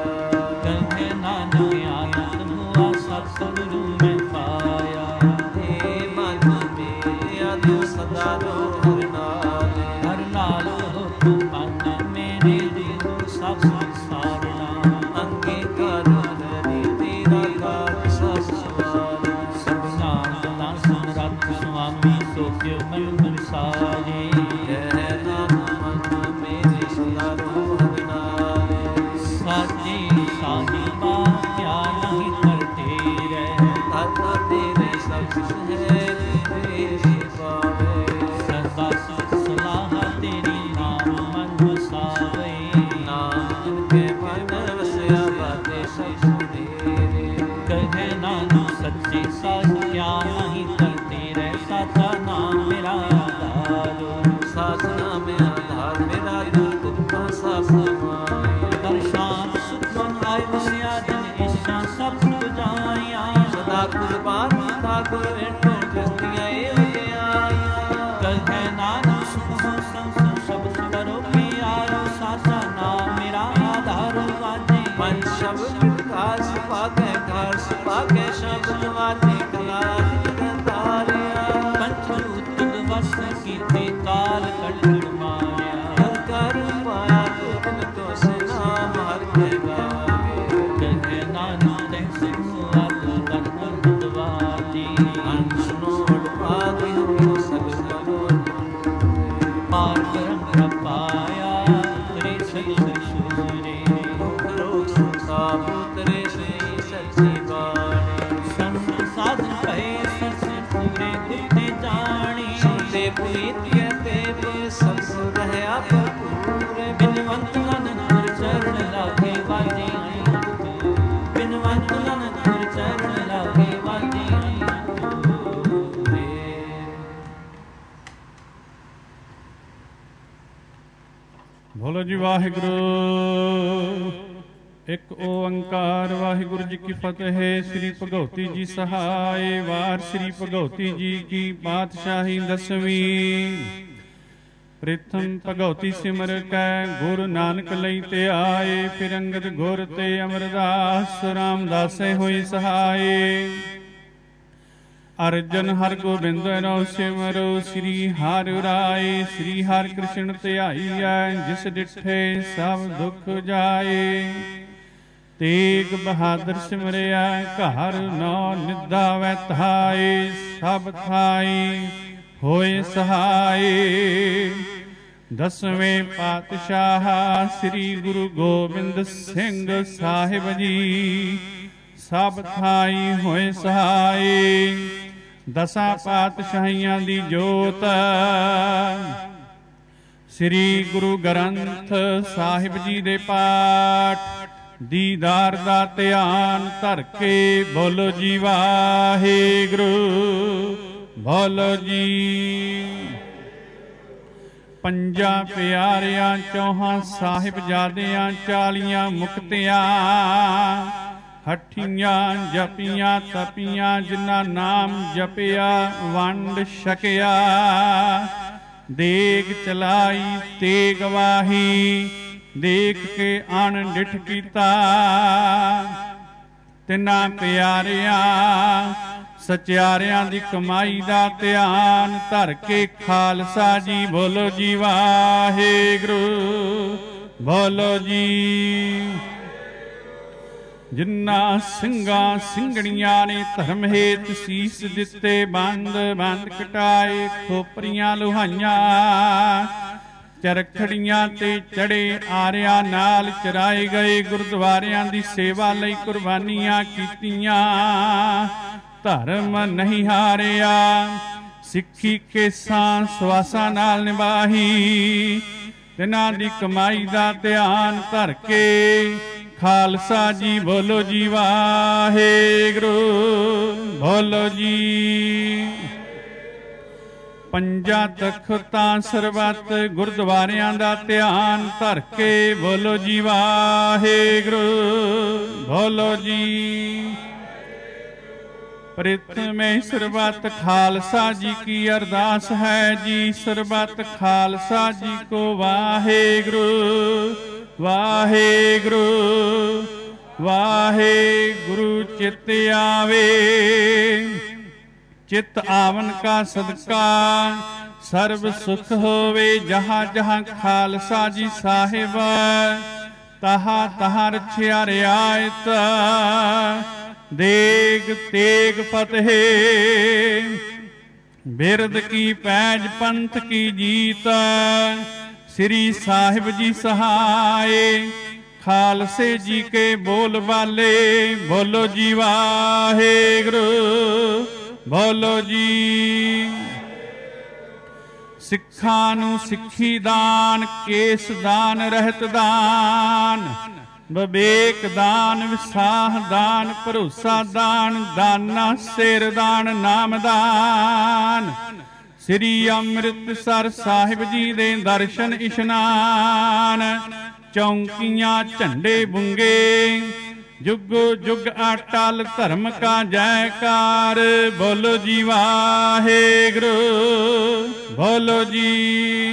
ਕਹੇ ਨਾਨਕ ਆਨੰਦ ਹੁਆ ਸਤਿਗੁਰੂ ਮੈਂ ਪਾਇਆ। हे मन मेरा तू सदा रो हर नाल। ਹਰ ਨਾਲ ਹੋ ਤੂੰ ਮਨ ਮੇਰੇ ਦਿਲ ਸਭ ਸੰਸਾਰਨਾ। ਅੰਗੀਕਾਰ ਹਰੀ ਤੇਰਾ ਕਾਜ ਸਭ ਸਵਾਰ। ਸਭਨਾ ਦਾ ਸਮਰੱਥ ਸੁਆਮੀ ਸੋ ਕਿਉ ਮਨ ਮਨਸਾਰੇ। ਕਹਿ ਨਾਮ ਮਨ ਮੇਰੇ ਸਦਾ ਰੋ ਹਰ ਨਾਲ। ਸਾਚੇ ਸਾਹਿਬਾ ਕਿਆ ਨਹੀਂ ਕਰਤੇ ਰਹਿ। ਦਾਤਾ ਤੇਰੇ ਸਭ ਹੈ ਤੇਰੇ ਸਿਵਾਵੇ। ਸਦਾ ਸਲਾਹ ਤੇਰੀ ਨਾਮ ਮਨ ਵਸਾਵੇ। ਨਾਮ ਕੇ ਮਨ ਵਸਿਆ ਬਾਤੇ ਸਭ ਤੇਰੇ। ਕਹੇ ਨਾਨਕ ਸੱਚੇ ਸਾਧ ਕਿਆ ਨਹੀਂ ਕਰਤੇ ਰਹਿ। ਸਾਚਾ ਨਾਮ ਮੇਰਾ ਆਧਾਰ। ਸਾਚ ਨਾਮ ਆਧਾਰ ਮੇਰਾ ਦਿਲ ਤੁਮਾ ਸਭ ਸਮਾਇਆ। ਦਰਸ਼ਾਨ ਸੁਖਮਨ ਆਇ ਵਸਿਆ ਜਨ ਇਸ਼ਾ ਸਭ ਪੁਜਾਈਆਂ। ਸਦਾ ਕੁਰਬਾਨ ਤਾ ਕੋ ਵੇਟੋ ਜਸਤੀਆਂ ਏ ਵਡਿਆਈਆਂ। ਕਹੇ ਨਾਨਕ ਸੁਖ ਹੋ ਸੰਤ ਸ਼ਬਦ ਕਰੋ ਪਿਆਰੋ। ਸਾਚਾ ਨਾਮ ਮੇਰਾ ਆਧਾਰ ਵਾਜੇ। ਪੰਜ ਸ਼ਬਦ ਕਾਰ ਸੁਭਾਗੈ ਕਾਰ ਸੁਭਾਗੈ ਸ਼ਬਦ ਵਾਜੇ। ਕਲਾ ਤਾਰਿਆ ਪੰਚ ਰੂਤ ਵਸ ਕੀਤੇ ਕਾਲ ਕੱਢ ਮਾਰਿਆ। ਹਰ ਕਰ ਪਾਇਆ ਤੁਮ ਤੋ ਨਾਮ ਹਰ ਕੇ ਗਾਵੇ। ਕਹੇ ਨਾਨਕ ਤੈ ਸਿਖ ਆਤਮ ਤਨ ਦਵਾਜੀ। ਅਨਸਨੋੜ ਪਾਦਿ ਹੋ ਸਗਲ ਮਨੋ। ਪਾਰ ਬ੍ਰਹਮ ਪਾਇਆ ਤੇਰੇ ਸਗਲ ਸ਼ੂਰੇ। ਰੋਗ ਸੁਖਾ ਪੁੱਤਰੇ ਸ੍ਰੀ ਸੱਚੀ ਬਾਣੀ। ਸੰਤ ਸਾਧ ਭਏ ਸਚ ਪੂਰੇ ਗੁਰਤੇ ਜਾਣੀ। ਸੁਨਤੇ ਪੁਨੀਤਿ ਤੇ ਸਭ ਸੁ ਰਹਿਆ ਭਰਪੂਰ। ਬਿਨਵੰਤ ਨਾਨਕ ਚਰਨ ਲਾਗੇ ਵਾਜੇ। ਬਿਨਵੰਤ ਨਾਨਕ ਚਰਨ ਲਾਗੇ ਵਾਜੇ। ਬੋਲੋ ਜੀ ਵਾਹਿਗੁਰੂ। ਇੱਕ ਓੰਕਾਰ ਵਾਹਿਗੁਰੂ ਜੀ ਕੀ ਫਤਿਹ। ਸ੍ਰੀ ਭਗਉਤੀ ਜੀ ਸਹਾਇ। ਵਾਰ ਸ੍ਰੀ ਭਗਉਤੀ ਜੀ ਕੀ ਪਾਤਸ਼ਾਹੀ ਦਸਵੀਂ। ਪ੍ਰਥਮ ਭਗਉਤੀ ਸਿਮਰ ਕੈ ਗੁਰੂ ਨਾਨਕ ਲਈ ਤੇ ਆਏ। ਫਿਰ ਅੰਗਦ ਗੁਰ ਤੇ ਅਮਰਦਾਸ ਰਾਮਦਾਸੇ ਹੋਈ ਸਹਾਏ। ਅਰਜਨ ਹਰਿ ਗੋਬਿੰਦ ਰਉ ਸਿਮਰੋ। ਸ੍ਰੀ ਹਰਿ ਰਾਏ ਸ੍ਰੀ ਹਰਿ ਕ੍ਰਿਸ਼ਨ ਧਿਆਈਐ। ਜਿਸ ਡਿਠੇ ਸਭ ਦੁਖ ਜਾਏ। ਤੇਗ ਬਹਾਦਰ ਸਿਮਰਿਆ ਘਰ ਨੌ ਨਿਧਾਵੈ ਧਾਏ। ਸਭ ਥਾਈ ਹੋਏ ਸਹਾਏ। ਦਸਵੇਂ ਪਾਤਸ਼ਾਹ ਸ੍ਰੀ ਗੁਰੂ ਗੋਬਿੰਦ ਸਿੰਘ ਸਾਹਿਬ ਜੀ ਸਭ ਥਾਈ ਹੋਏ ਸਹਾਏ। ਦਸਾਂ ਪਾਤਸ਼ਾਹੀਆਂ ਦੀ ਜੋਤ ਸ੍ਰੀ ਗੁਰੂ ਗ੍ਰੰਥ ਸਾਹਿਬ ਜੀ ਦੇ ਪਾਠ ਦੀਦਾਰ ਦਾ ਧਿਆਨ ਧਰ ਕੇ ਬੋਲੋ ਜੀ ਵਾਹਿਗੁਰੂ। ਬੋਲੋ ਜੀ। ਪੰਜਾਂ ਪਿਆਰਿਆਂ ਚੌਹਾਂ ਸਾਹਿਬਜ਼ਾਦਿਆਂ 40 ਮੁਕਤਿਆਂ। ਹੱਠੀਆਂ ਜਪੀਆਂ ਤਪੀਆਂ ਜਿਨ੍ਹਾਂ ਨਾਮ ਜਪਿਆ ਵੰਡ ਛਕਿਆ। ਦੇਗ ਚਲਾਈ ਤੇ ਗਵਾਹੀ ਦੇਖ ਕੇ ਅਣ ਡਿਠ ਕੀਤਾ। ਤਿੰਨਾਂ ਪਿਆਰਿਆਂ ਸਚਿਆਰਿਆਂ ਦੀ ਕਮਾਈ ਦਾ ਧਿਆਨ ਧਰ ਕੇ ਖਾਲਸਾ ਜੀ ਬੋਲੋ ਜੀ ਵਾਹਿਗੁਰੂ। ਬੋਲੋ ਜੀ। ਜਿਨ੍ਹਾਂ ਸਿੰਘਾਂ ਸਿੰਘਣੀਆਂ ਨੇ ਧਰਮ ਹੇਤ ਸੀਸ ਦਿੱਤੇ। ਬੰਦ ਬੰਦ ਕਟਾਏ ਖੋਪਰੀਆਂ ਲੁਹਾਈਆਂ। ਚਰਖੜੀਆਂ ਤੇ ਚੜੇ ਆਰਿਆਂ ਨਾਲ ਚਰਾਏ ਗਏ। ਗੁਰਦੁਆਰਿਆਂ ਦੀ ਸੇਵਾ ਲਈ ਕੁਰਬਾਨੀਆਂ ਕੀਤੀਆਂ। ਧਰਮ ਨਹੀਂ ਹਾਰਿਆ ਸਿੱਖੀ ਕੇਸਾਂ ਸਵਾਸਾਂ ਨਾਲ ਨਿਭਾਹੀ। ਤਿਨਾਂ ਦੀ ਕਮਾਈ ਦਾ ਧਿਆਨ ਧਰ ਕੇ ਖਾਲਸਾ ਜੀ ਬੋਲੋ ਜੀ ਵਾਹਿਗੁਰੂ। ਬੋਲੋ ਜੀ। ਪੰਜਾਂ ਤਖਤਾਂ ਸਰਬੱਤ ਗੁਰਦੁਆਰਿਆਂ ਦਾ ਧਿਆਨ ਧਰ ਕੇ ਬੋਲੋ ਜੀ ਵਾਹਿਗੁਰੂ। ਬੋਲੋ ਜੀ। ਪ੍ਰਥਮੇ ਸਰਬੱਤ ਖਾਲਸਾ ਜੀ ਕੀ ਅਰਦਾਸ ਹੈ ਜੀ। ਸਰਬੱਤ ਖਾਲਸਾ ਜੀ ਕੋ ਵਾਹਿਗੁਰੂ ਵਾਹਿਗੁਰੂ ਵਾਹਿਗੁਰੂ। ਚਿਤ ਆਵੇ ਚਿਤ ਆਵਨ ਕਾ ਸਦਕਾ ਸਰਬ ਸੁਖ ਹੋਵੇ। ਜਹਾਂ ਜਹਾਂ ਖਾਲਸਾ ਜੀ ਸਾਹਿਬ ਤਹਾਂ ਤਹਾਂ ਰਛਿਆ ਰਿਆਇਤ। ਦੇਗ ਤੇਗ ਫਤਿਹ ਬਿਰਦ ਕੀ ਪੈਜ ਪੰਥ ਕੀ ਜੀਤ। ਸ੍ਰੀ ਸਾਹਿਬ ਜੀ ਸਹਾਏ ਖਾਲਸੇ ਜੀ ਕੇ ਬੋਲ ਬਾਲੇ। ਬੋਲੋ ਜੀ ਵਾਹਿਗੁਰੂ। ਬੋਲੋ ਜੀ। ਸਿੱਖਾਂ ਨੂੰ ਸਿੱਖੀ ਦਾਨ, ਕੇਸ ਦਾਨ, ਰਹਿਤ ਦਾਨ, ਵਿਵੇਕ ਦਾਨ, ਵਿਸਾਹ ਦਾਨ, ਭਰੋਸਾ ਦਾਨ, ਦਾਨਾ ਸਿਰ ਦਾਨ, ਨਾਮ ਦਾਨ। ਸ੍ਰੀ ਅੰਮ੍ਰਿਤਸਰ ਸਾਹਿਬ ਜੀ ਦੇ ਦਰਸ਼ਨ ਇਸ਼ਨਾਨ। ਚੌਂਕੀਆਂ ਝੰਡੇ ਬੁੰਗੇ ਜੁਗੋ ਜੁਗ ਅਟਲ ਧਰਮ ਕਾ ਜੈਕਾਰ। ਬੋਲੋ ਜੀ ਵਾਹਿਗੁਰੂ। ਬੋਲੋ ਜੀ।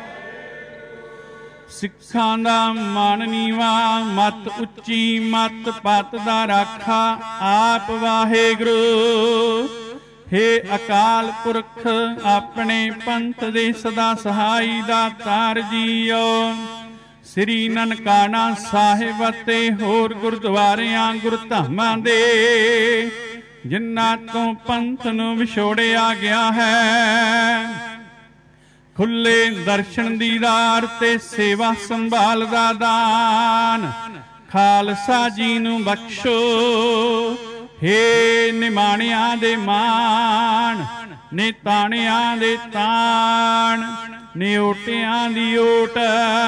ਸਿੱਖਾਂ ਦਾ ਮਨ ਨੀਵਾ, ਮਤ ਉੱਚੀ, ਮਤ ਪਤ ਦਾ ਰਾਖਾ ਆਪ ਵਾਹਿਗੁਰੂ। ਹੇ ਅਕਾਲ ਪੁਰਖ ਆਪਣੇ ਪੰਥ ਦੇ ਸਦਾ ਸਹਾਈ ਦਾਤਾਰ ਜੀਓ। ਸ੍ਰੀ ਨਨਕਾਣਾ ਸਾਹਿਬ ਅਤੇ ਹੋਰ ਗੁਰਦੁਆਰਿਆਂ ਗੁਰਧਾਮਾਂ ਦੇ ਜਿਨ੍ਹਾਂ ਤੋਂ ਪੰਥ ਨੂੰ ਵਿਛੋੜਿਆ ਗਿਆ ਹੈ, ਖੁੱਲੇ ਦਰਸ਼ਨ ਦੀਦਾਰ ਤੇ ਸੇਵਾ ਸੰਭਾਲ ਦਾ ਦਾਨ ਖਾਲਸਾ ਜੀ ਨੂੰ ਬਖਸ਼ੋ। ਹੇ ਨਿਮਾਣਿਆਂ ਦੇ ਮਾਣ, ਨਿਤਾਣਿਆਂ ਦੇ ਤਾਣ, ਨਿਓਟਿਆਂ ਦੀ ਓਟ।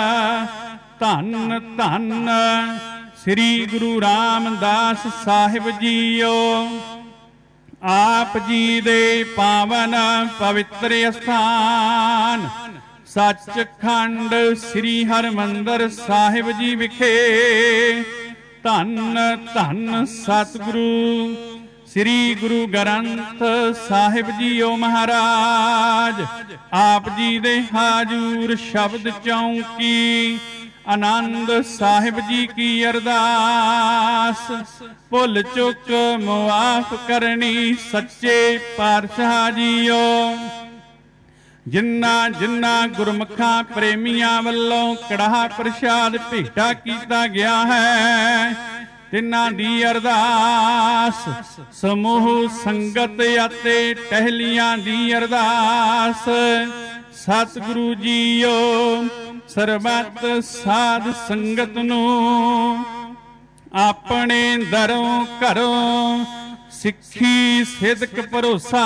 ਧੰਨ ਧੰਨ ਸ੍ਰੀ ਗੁਰੂ ਰਾਮਦਾਸ ਸਾਹਿਬ ਜੀਓ। ਆਪ ਜੀ ਦੇ ਪਾਵਨ ਪਵਿੱਤਰ ਅਸਥਾਨ ਸੱਚਖੰਡ ਸ੍ਰੀ ਹਰਿਮੰਦਰ ਸਾਹਿਬ ਜੀ ਵਿਖੇ ਧੰਨ ਧੰਨ ਸਤਿਗੁਰੂ ਸ੍ਰੀ ਗੁਰੂ ਗ੍ਰੰਥ ਸਾਹਿਬ ਜੀਓ ਮਹਾਰਾਜ ਆਪ ਜੀ ਦੇ ਹਾਜ਼ੂਰ ਸ਼ਬਦ ਚੌਂਕੀ ਆਨੰਦ ਸਾਹਿਬ ਜੀ ਕੀ ਅਰਦਾਸ ਭੁੱਲ ਚੁੱਕ ਮੁਆਫ ਕਰਨੀ ਸੱਚੇ ਪਾਤਸ਼ਾਹ ਜੀਓ। ਜਿਨ੍ਹਾਂ ਜਿਨ੍ਹਾਂ ਗੁਰਮੁਖਾਂ ਪ੍ਰੇਮੀਆਂ ਵੱਲੋਂ ਕੜਾਹ ਪ੍ਰਸ਼ਾਦ ਭੇਟਾ ਕੀਤਾ ਗਿਆ ਹੈ, ਤਿੰਨਾਂ ਦੀ ਅਰਦਾਸ ਸਮੂਹ ਸੰਗਤ ਅਤੇ ਟਹਿਲੀਆਂ ਦੀ ਅਰਦਾਸ ਸਤਿਗੁਰੂ ਜੀਓ ਸਰਬੱਤ ਸਾਧ ਸੰਗਤ ਨੂੰ ਆਪਣੇ ਦਰੋਂ ਘਰੋਂ ਸਿੱਖੀ ਸਿਦਕ ਭਰੋਸਾ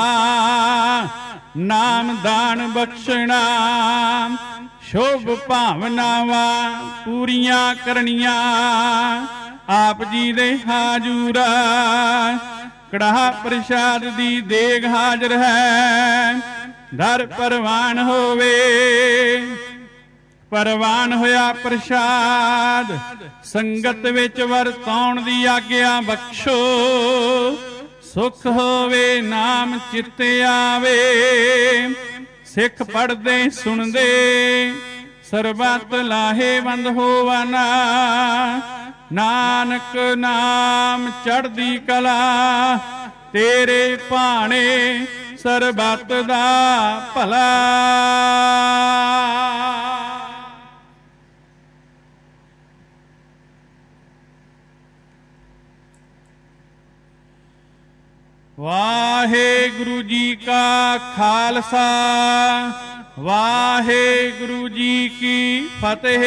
ਨਾਮ ਦਾਨ ਬਖਸ਼ਣਾ ਸ਼ੁਭ ਭਾਵਨਾਵਾਂ ਪੂਰੀਆਂ ਕਰਨੀਆਂ ਆਪ ਜੀ ਦੇ ਹਾਜ਼ੂਰ ਕੜਾਹ ਪ੍ਰਸ਼ਾਦ ਦੀ ਦੇਗ ਹਾਜ਼ਰ ਹੈ। ਦਰ ਪ੍ਰਵਾਨ ਹੋਵੇ ਪ੍ਰਵਾਨ ਹੋਇਆ ਪ੍ਰਸ਼ਾਦ ਸੰਗਤ ਵਿੱਚ ਵਰਤਾਉਣ ਦੀ ਆਗਿਆ ਬਖਸ਼ੋ। ਸੁਖ ਹੋਵੇ ਨਾਮ ਚਿੱਤ ਆਵੇ ਸਿੱਖ ਪੜ੍ਹਦੇ ਸੁਣਦੇ ਸਰਬੱਤ ਲਾਹੇਵੰਦ ਹੋਵਨ। ਨਾਨਕ ਨਾਮ ਚੜ੍ਹਦੀ ਕਲਾ ਤੇਰੇ ਭਾਣੇ ਸਰਬੱਤ ਦਾ ਭਲਾ। ਵਾਹਿਗੁਰੂ ਜੀ ਕਾ ਖਾਲਸਾ ਵਾਹਿਗੁਰੂ ਜੀ ਕੀ ਫਤਿਹ।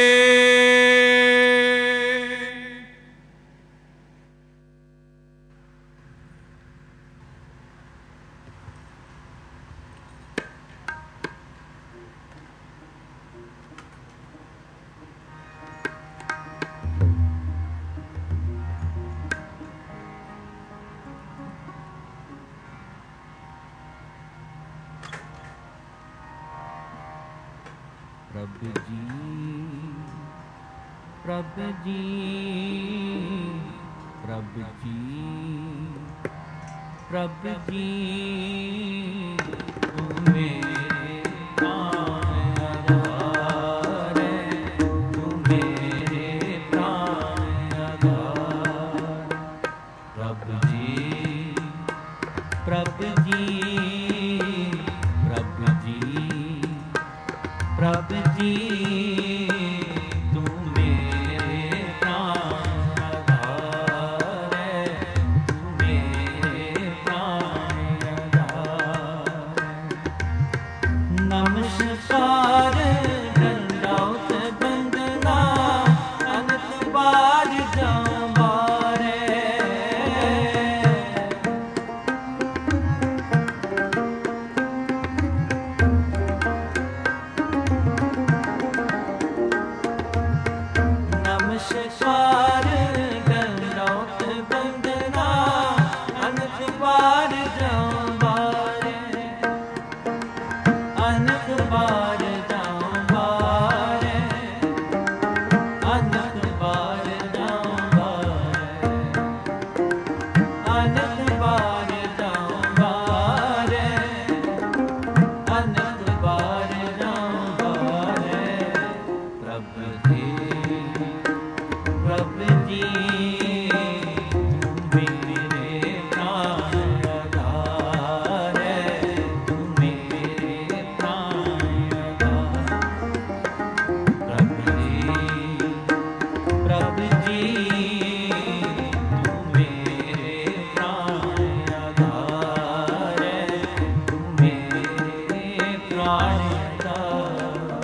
प्रभु जी, प्रभु जी, प्रभु जी, प्रभु जी, तू मेरे प्राण आधार है, तू मेरे प्राण आधार। प्रभु जी, प्रभु जी, प्रभु जी, प्रभु जी, तू मेरे प्राण आधार है, तू मेरे प्राण आधार। नमस्कार दंडौत वंदना अनंत बार जाबारे। नमस्कार दंडौत वंदना अनंत बार जाबारे, अनंत बार जाबारे, अनंत बार जाबारे, अनंत बार जाबारे, अनंत बार जाबारे। प्रभु जी, प्रभु जी, तू मेरे प्राण आधार है, तू मेरे प्राण आधार। प्रभु जी, प्रभु जी, तू मेरे प्राण आधार है, तू मेरे प्राण आधार।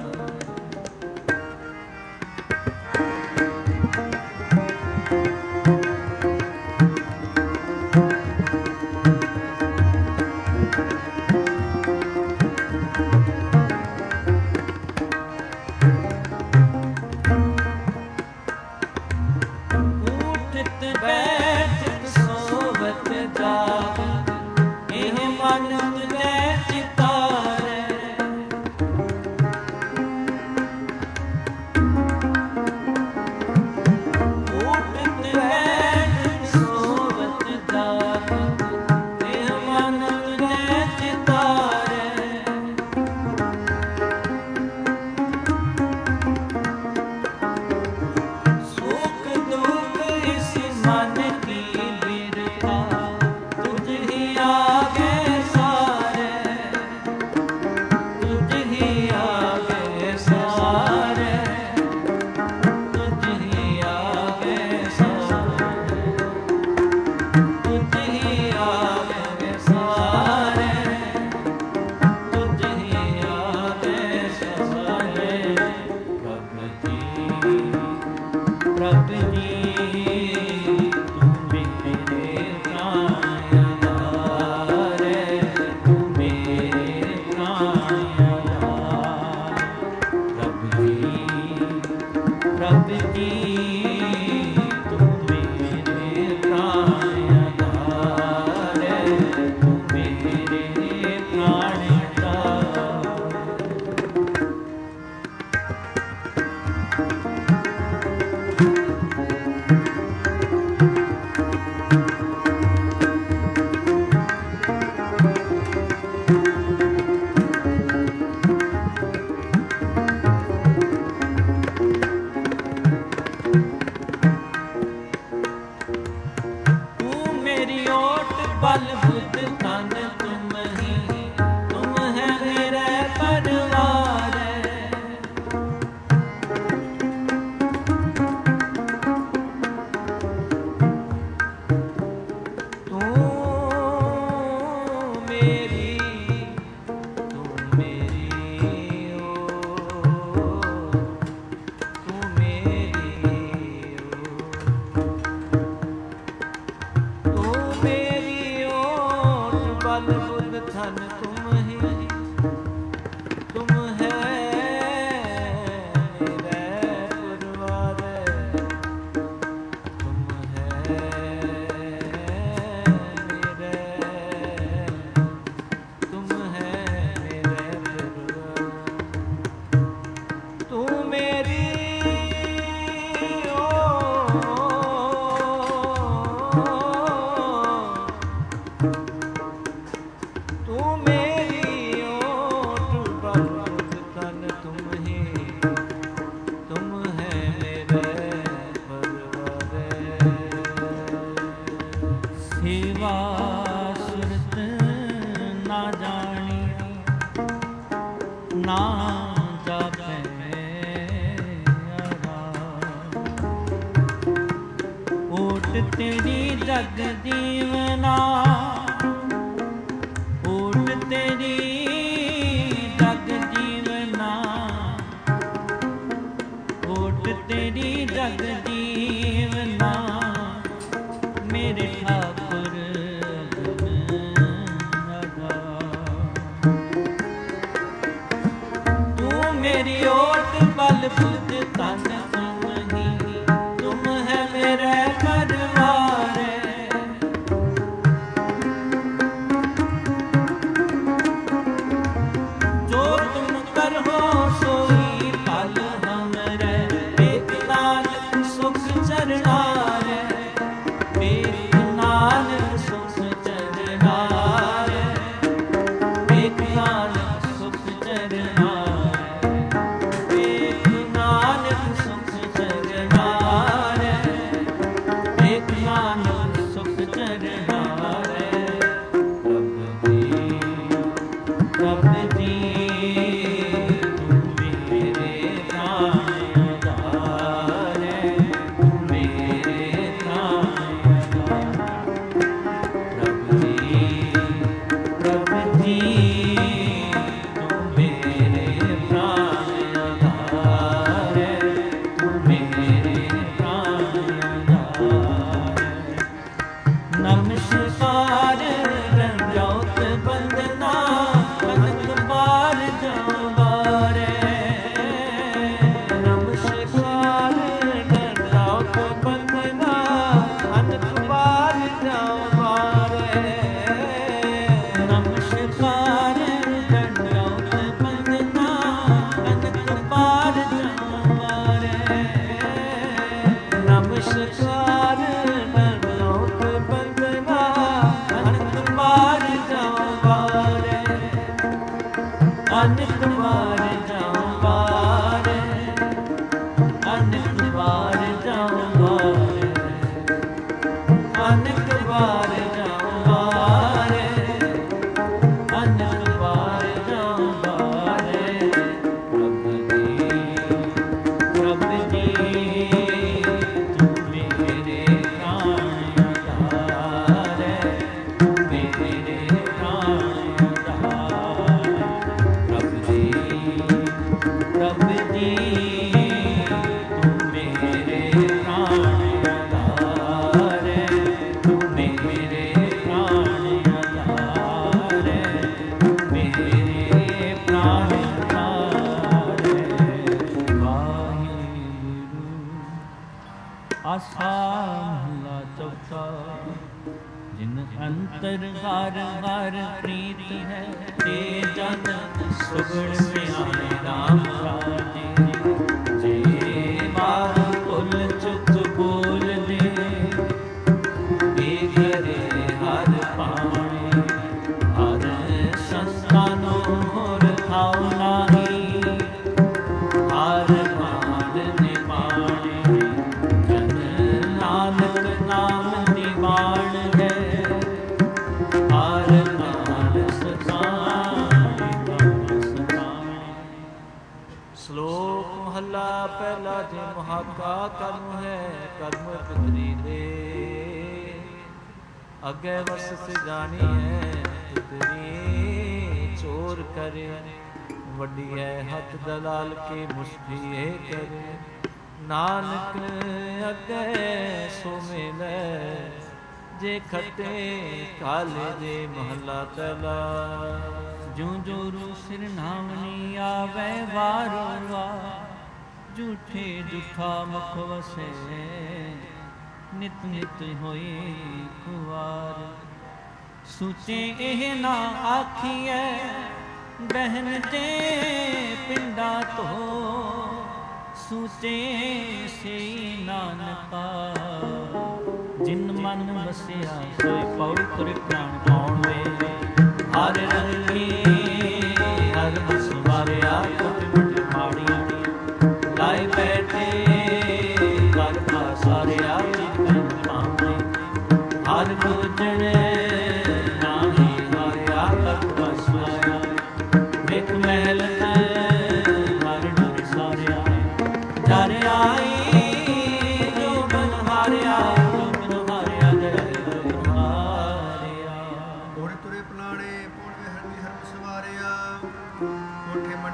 उठत बैठत सोवत जागत, एह मन तुझे चितारे। उठत बैठत सोवत जागत, एह मन तुझे चितारे। सुख दुख इस मन की बिरथा, तुझ ही आगे सारे, तुझ ही आगे सारे, तुझ ही आगे सारे, तुझ ही आगे सारे, तुझ ही आगे सारे। प्रभु जी, प्रभु जी, तू मेरे प्राण आधार है, तू मेरे प्राण आधार। प्रभु जी, प्रभु जी, तू मेरे प्राण आधार है, तू मेरे प्राण आधार। तू मेरी ओट बल बुद्ध तन तुम ही, तुम है मेरे परिवार। तू मेरी, तू मेरी ओ, तू मेरी ओ, तू मेरी ओट बल बुद्ध धन तुम ही, तुम है मेरे परिवार। तुम है मेरे, तुम है मेरे परिवार। ਤੂੰ ਮੇਰੀ ਓਟ ਬਲ ਬੁੱਧ ਤਨ ਤੁਮ ਹੀ, ਤੁਮ ਹੈ ਮੇਰੇ ਪਰਵਾਰੇ। ਸੇਵਾ ਸੁਰਤ ਨਾ ਜਾਣੀ, ਨਾ ਜਾਪੈ ਓਟ ਤੇਰੀ ਜਗ ਜੀਵਨਾ, ਓਟ ਤੇਰੀ ਜਗ ਜੀਵਨਾ, ਓਟ ਤੇਰੀ ਜਗ ਜੀਵਨਾ, ਮੇਰੇ ਠਾਕੁਰ ਤੂੰ ਮੇਰੀ ਓਟ ਬਲ ਬੁੱਧ ਤਨ ਤੁਮ ਹੀ, ਤੁਮ ਹੈ ਮੇਰੇ ਪਰਵਾਰੇ। ਜੋ ਤੁਮ ਕਰਹੁ ਸੋਈ ਫਲ ਹਮਰੇ, ਏਕ ਨਾਨਕ ਸੁਖ ਚਰਨਾਰੇ, ਏਕ ਨਾਨਕ ਸੁਖ ਚਰਨਾਰੇ, ਏਕ ਨਾਨਕ ਸੁਖ ਚਰਨਾਰੇ, ਏਕ ਨਾਨਕ ਸੁਖ ਚਰਨਾਰੇ, ਏਕ ਨਾਨਕ ਸੁਖ ਚਰਨਾਰੇ। ਪ੍ਰਭ ਜੀ ਤੂੰ ਮੇਰੇ ਪ੍ਰਾਣ ਆਧਾਰੇ, ਤੂੰ ਮੇਰੇ ਪ੍ਰਾਣ ਆਧਾਰੇ। ਪ੍ਰਭ ਜੀ ਤੂੰ ਮੇਰੇ ਪ੍ਰਾਣ ਆਧਾਰੇ, ਤੂੰ ਮੇਰੇ ਪ੍ਰਾਣ ਆਧਾਰੇ। ਨਮਸਕਾਰ ਰੰਗੌਤ ਬੰਦਨਾ, ਕਨਕ ਬਾਰ ਜਵਾਰੇ। ਨਮਸਕਾਰ ਰੰਗੌਤ ਬੰਦਨਾ, ਕਨਕ ਬਾਰ ਜਵਾਰੇ। ਨਮਸਕਾਰ ਰੰਗੌਤ ਬੰਦਨਾ, ਕਨਕ ਬਾਰ ਜਵਾਰੇ। ਨਮਸਕਾਰ ਰੰਗੌਤ ਬੰਦਨਾ, ਕਨਕ ਬਾਰ ਜਵਾਰੇ। ਅਨਕ ਬਾਰ ਜਵਾਰੇ, ਅਨਕ ਬਾਰ ਜਵਾਰੇ, ਅਨਕ ਬਾਰ ਜਵਾਰੇ, ਅਨਕ ਬਾਰ ਜਵਾਰੇ। ਪ੍ਰਭ ਜੀ ਤੂੰ ਮੇਰੇ ਪ੍ਰਾਣ ਆਧਾਰੇ, ਤੂੰ ਮੇਰੇ ਪ੍ਰਾਣ ਆਧਾਰੇ। ਪ੍ਰਭ ਜੀ ਤੂੰ ਮੇਰੇ ਪ੍ਰਾਣ ਆਧਾਰੇ, ਤੂੰ ਮੇਰੇ ਪ੍ਰਾਣ ਆਧਾਰੇ, ਤੂੰ ਮੇਰੇ ਪ੍ਰਾਣ ਆਧਾਰੇ। ਵਾਹਿਗੁਰੂ। ਆਸਾ ਮਹਲਾ ਚੌਥਾ। ਜਿਨ ਅੰਤਰ ਹਰ ਹਰ ਪ੍ਰੀਤ ਹੈ, ਤੇ ਜਨ ਸੁਗਣ ਸਿਆਣੇ ਰਾਮ ਰਾਜੇ। ਜੇ ਬਾਰ ਭੁੱਲ ਚੁੱਕ ਬੋਲ ਦੇ, ਏ ਘਰੇ ਹਰ ਪਾਣੇ। ਹਰ ਸੰਸਥਾਨੋ ਰਖਾਉ ਨਾਹੀ, ਹਰ ਬਾਣ ਨਿਬਾਣੇ। ਜਨ ਨਾਨਕ ਨਾਮ ਨਿਬਾਣ ਹੈ, ਹਰ ਨਾਮ ਸਤਾਏ ਨਾਮ ਸਤਾਏ। ਸ਼ਲੋਕ ਮਹੱਲਾ ਪਹਿਲਾ। ਜੇ ਮੁਹਾਕਾ ਕਰਮ ਹੈ, ਕਰਮ ਪਿਤਰੀ ਦੇ। ਅੱਗੇ ਵਸਤ ਜਾਣੀ ਹੈ, ਪਿਤਰੀ ਚੋਰ ਕਰੇ। ਵੱਡੀ ਹੈ ਹੱਥ ਦਲਾਲ ਕੇ, ਮੁਸ਼ਕੀ ਹੈ ਕਰੇ। ਨਾਨਕ ਅੱਗੇ ਸੋ ਮਿਲੈ, ਜੇ ਖੱਟੇ ਕਾਲੇ ਦੇ। ਮਹੱਲਾ ਪਹਿਲਾ। ਜੂ ਜੋਰੂ ਸਿਰ ਨਾਮਨੀ ਆਵੇ ਵਾਰੋ ਵਾਰ, ਝੂਠੇ ਜੁਠਾ ਮੁਖ ਵਸੇ। ਨਿਤ ਨਿਤ ਹੋਈ ਖੁਆਰ, ਸੂਚੇ ਇਹ ਨਾ ਆਖੀਐ। ਬਹਿਨ ਤੇ ਪਿੰਡਾ ਧੋ, ਸੂਚੇ ਸੇ ਨਾਨਕਾ। ਜਿਨ ਮਨ ਵਸਿਆ ਸੋਇ ਪਉ ਤੁਰ ਪ੍ਰਾਣ ਪਾਉਣ ਵੇ। ਹਰ ਰੰਗ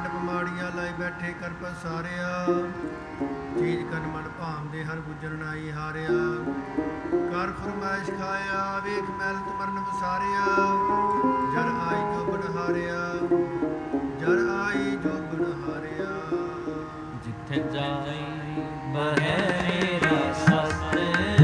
ਮੰਡਪ ਮਾੜੀਆਂ ਲਾਈ ਬੈਠੇ ਕਰ ਪਸਾਰਿਆ, ਚੀਜ਼ ਕਨ ਮਨ ਭਾਵਦੇ ਹਨ ਗੁਜਰ ਨਾਈ ਹਾਰਿਆ। ਕਰ ਫਰਮਾਇਸ਼ ਖਾਇਆ ਵੇਖ ਮੈਲ ਤੁਮਰਨ ਵਸਾਰਿਆ, ਜਰ ਆਈ ਜੋ ਬਨ ਹਾਰਿਆ, ਜਰ ਆਈ ਜੋ ਬਨ ਹਾਰਿਆ। ਜਿੱਥੇ ਜਾਈ ਬਹਿ ਮੇਰਾ ਸਤਿ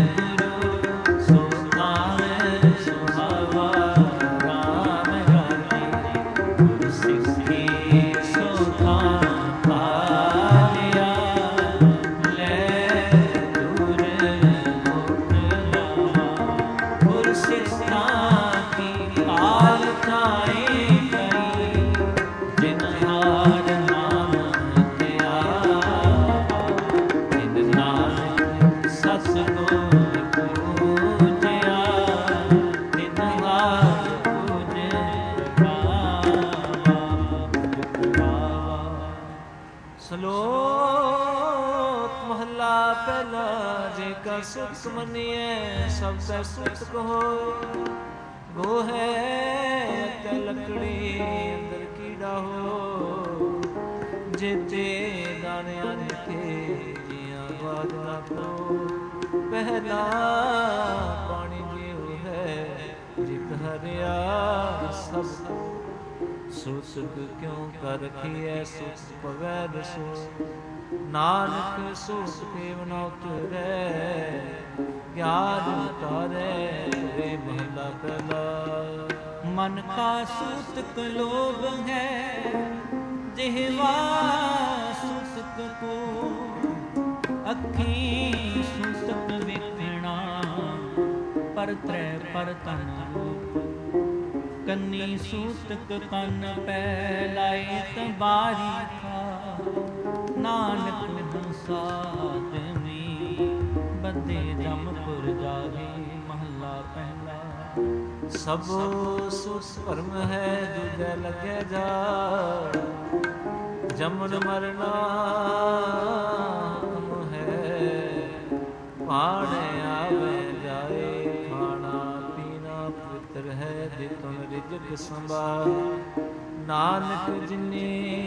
ਸੁਖ ਮੰਨੀਐ ਸਭ ਦਾ ਸੁਖ ਕਹੋ, ਗੋਹੈ ਤੇ ਲੱਕੜੀ ਅੰਦਰ ਕੀੜਾ ਹੋ। ਜੇਤੇ ਦਾਣਿਆਂ ਤੇ ਜੀਆਂ ਬਾਦ ਨਾ ਕੋ, ਪਹਿਲਾ ਪਾਣੀ ਜਿਉ ਹੈ ਜਿਤ ਹਰਿਆ ਸਭ ਸੁਖ ਕਿਉਂ ਕਰ ਰਖੀਐ ਸੁਖ ਪਵੈ ਦਸੋ। ਨਾਨਕ ਸੁਖ ਕੇਵ ਨ ਉਤਰੈ, ਗਿਆਨ ਉਤਾਰੈ ਰੇ ਮਹਲਾ ਪਹਿਲਾ। ਮਨ ਕਾ ਸੂਤਕ ਲੋਭ ਹੈ ਜਿਹਵਾ ਸੂਤਕ ਕੋ, ਅੱਖੀ ਸੂਤਕ ਵੇਖਣਾ ਪਰ ਤ੍ਰੈ ਪਰ ਤਨ ਰੂਪ। ਕੰਨੀ ਸੂਤਕ ਕੰਨ ਪੈ ਲਾਏ ਤਬਾਰੀ ਖਾ, ਨਾਨਕ ਸਾਧਵੀ ਬੰਦੇ ਜਮਪੁਰ ਜਾਹੇ ਮਹੱਲਾ ਪਹਿਲਾ। ਸਭ ਸੁਸ ਭਰਮ ਹੈ ਦੂਜੈ ਲੱਗੈ ਜਾ, ਜਮਨ ਮਰਨਾ ਹੈ ਪਾਣੇ ਆਵੇ ਜਾਏ। ਖਾਣਾ ਪੀਣਾ ਪਵਿੱਤਰ ਹੈ ਜੇ ਤੁਮ ਰਿਜਕ ਸੰਭਾਲ, ਨਾਨਕ ਜਿਨੇ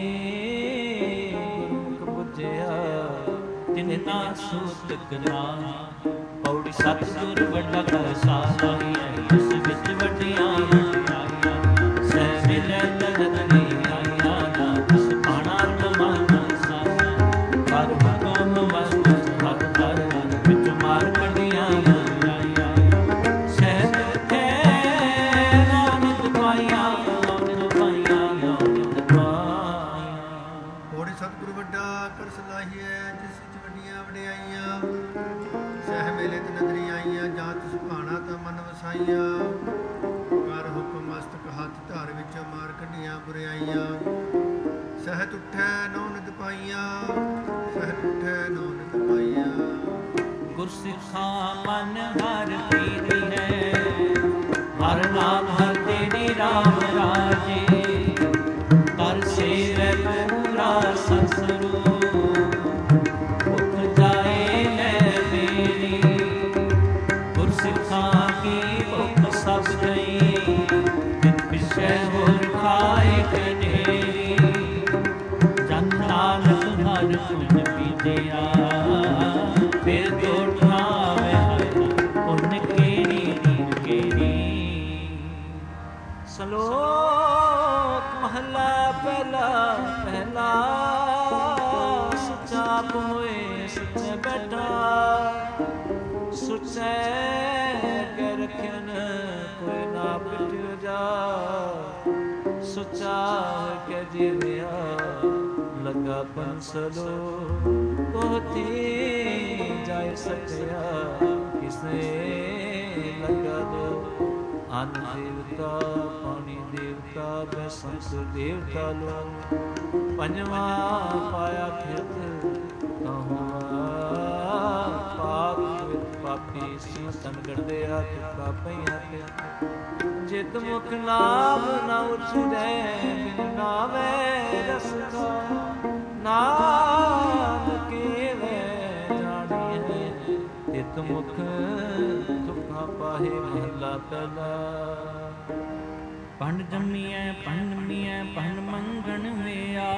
ਤਿਨਾ ਸੂਤਕ ਨਾਮ। ਪੌੜੀ ਸਤਿਗੁਰ ਵੱਡਾ ਕਰ ਸਾਹੀ ਹੈ, ਉਸ ਵਿੱਚ ਵੱਡੀਆਂ ਵਡਿਆਈਆਂ। ਸਹਿ ਮਿਲੈ ਤਗਤ ਨੀ ਆਈਆਂ, ਨਾ ਤਿਸ ਪਾਣਾ ਤਮਾਨਾ ਸਾਨਾ। ਕਰ ਹੁਕਮ ਵਸਤ ਹਰ ਦਰ ਵਿੱਚ ਮਾਰ ਕੱਢੀਆਂ ਆਈਆਂ। ਸਹਿ ਹੈ ਨਾਨਕ ਪਾਈਆਂ, ਨਾਨਕ ਪਾਈਆਂ, ਨਾਨਕ ਪਾਈਆਂ। ਪੌੜੀ ਸਤਿਗੁਰ ਵੱਡਾ ਕਰ ਸਲਾਹੀਐ, ਜਿਸ ਵਿੱਚ ਵੱਡੀਆਂ ਵਡਿਆਈਆਂ। ਸਹਿ ਮੇਲੇ ਤੇ ਨਦਰੀ ਆਈਆਂ, ਜਾਂ ਤਿਸ ਭਾਣਾ ਤਾਂ ਮਨ ਵਸਾਈਆਂ। ਕਰ ਹੁਕਮ ਮਸਤਕ ਹੱਥ ਧਾਰ ਵਿੱਚ ਮਾਰ ਕੱਢੀਆਂ ਬੁਰਿਆਈਆਂ। ਸਹਿਤ ਉੱਠੈ ਨੌ ਨਿਤ ਪਾਈਆਂ, ਸਹਿਤ ਉੱਠੈ ਨੌ ਨਿਤ ਪਾਈਆਂ। ਗੁਰਸਿੱਖਾਂ ਮਨ ਹਰ ਪ੍ਰੀਤੀ ਹੈ, ਹਰ ਨਾਮ ਹਰ ਤੇਰੀ ਰਾਮ ਰਾਜੇ। ਕਰ ਸੇਵੈ ਪੂਰਾ ਸੰਸਰੂ, ਭੁੱਖ ਜਾਏ ਲੈ ਮੇਰੀ। ਗੁਰਸਿੱਖਾਂ ਕੀ ਭੁੱਖ ਸਭ ਗਈ, ਤਿਨ ਪਿਛੈ ਹੋਰ ਖਾਏ ਕਢੇਰੀ। ਜਨ ਨਾਨਕ ਹਰ ਪੁਨ ਪੀਜਿਆ, ਫਿਰ ਤੋੜ ਨਾ ਆਵੇ ਪੁਨ ਕੇਰੀ ਦੀਨ ਕੇਰੀ। ਸਲੋਕ ਮਹਲਾ ਪਹਿਲਾ ਪਹਿਲਾ। ਸੁੱਚਾ ਆਪ ਹੋਏ ਸੁੱਚੇ ਬੈਠਾ, ਸੁੱਚੇ ਕੇ ਰਖਿਆਨ ਕੋਈ ਨਾ ਪਿਟਿਓ ਜਾ। ਸੁੱਚਾ ਕੇ ਜੀਵਿਆ ਲੱਗਾ ਪੰਸਲੋ, ਕੋਤੀ ਜਾਇ ਸਕਿਆ ਕਿਸਨੇ ਲੱਗਾ ਦੋ। ਅੰਨ ਦੇਵਤਾ ਪਾਣੀ ਦੇਵਤਾ ਬੈਸੰਤ ਦੇਵਤਾ ਲੋ। ਪੰਜਵਾਂ ਪਾਇਆ ਖਿਤ ਕਹਵਾ, ਪਾਪ ਵਿੱਚ ਪਾਪੀ ਸਿਮਤਨ ਕਰਦੇ ਹੱਥ ਪਾਪਈਆਂ ਤੇ। ਜਿਤ ਮੁਖ ਨਾਮ ਨਾ ਉਚਰੈ, ਬਿਨ ਨਾਵੇ ਰਸਤਾ। ਨਾਨਕ ਕੇਵੇ ਜਾਣੀਐ, ਤਿਤ ਮੁਖ ਸੁਖਾ ਪਾਹੇ ਮਹਲਾ ਪਹਿਲਾ। ਪੰਡ ਜੰਮੀਐ ਪੰਡ ਮੀਐ ਪੰਡ ਮੰਗਣ ਵਿਆ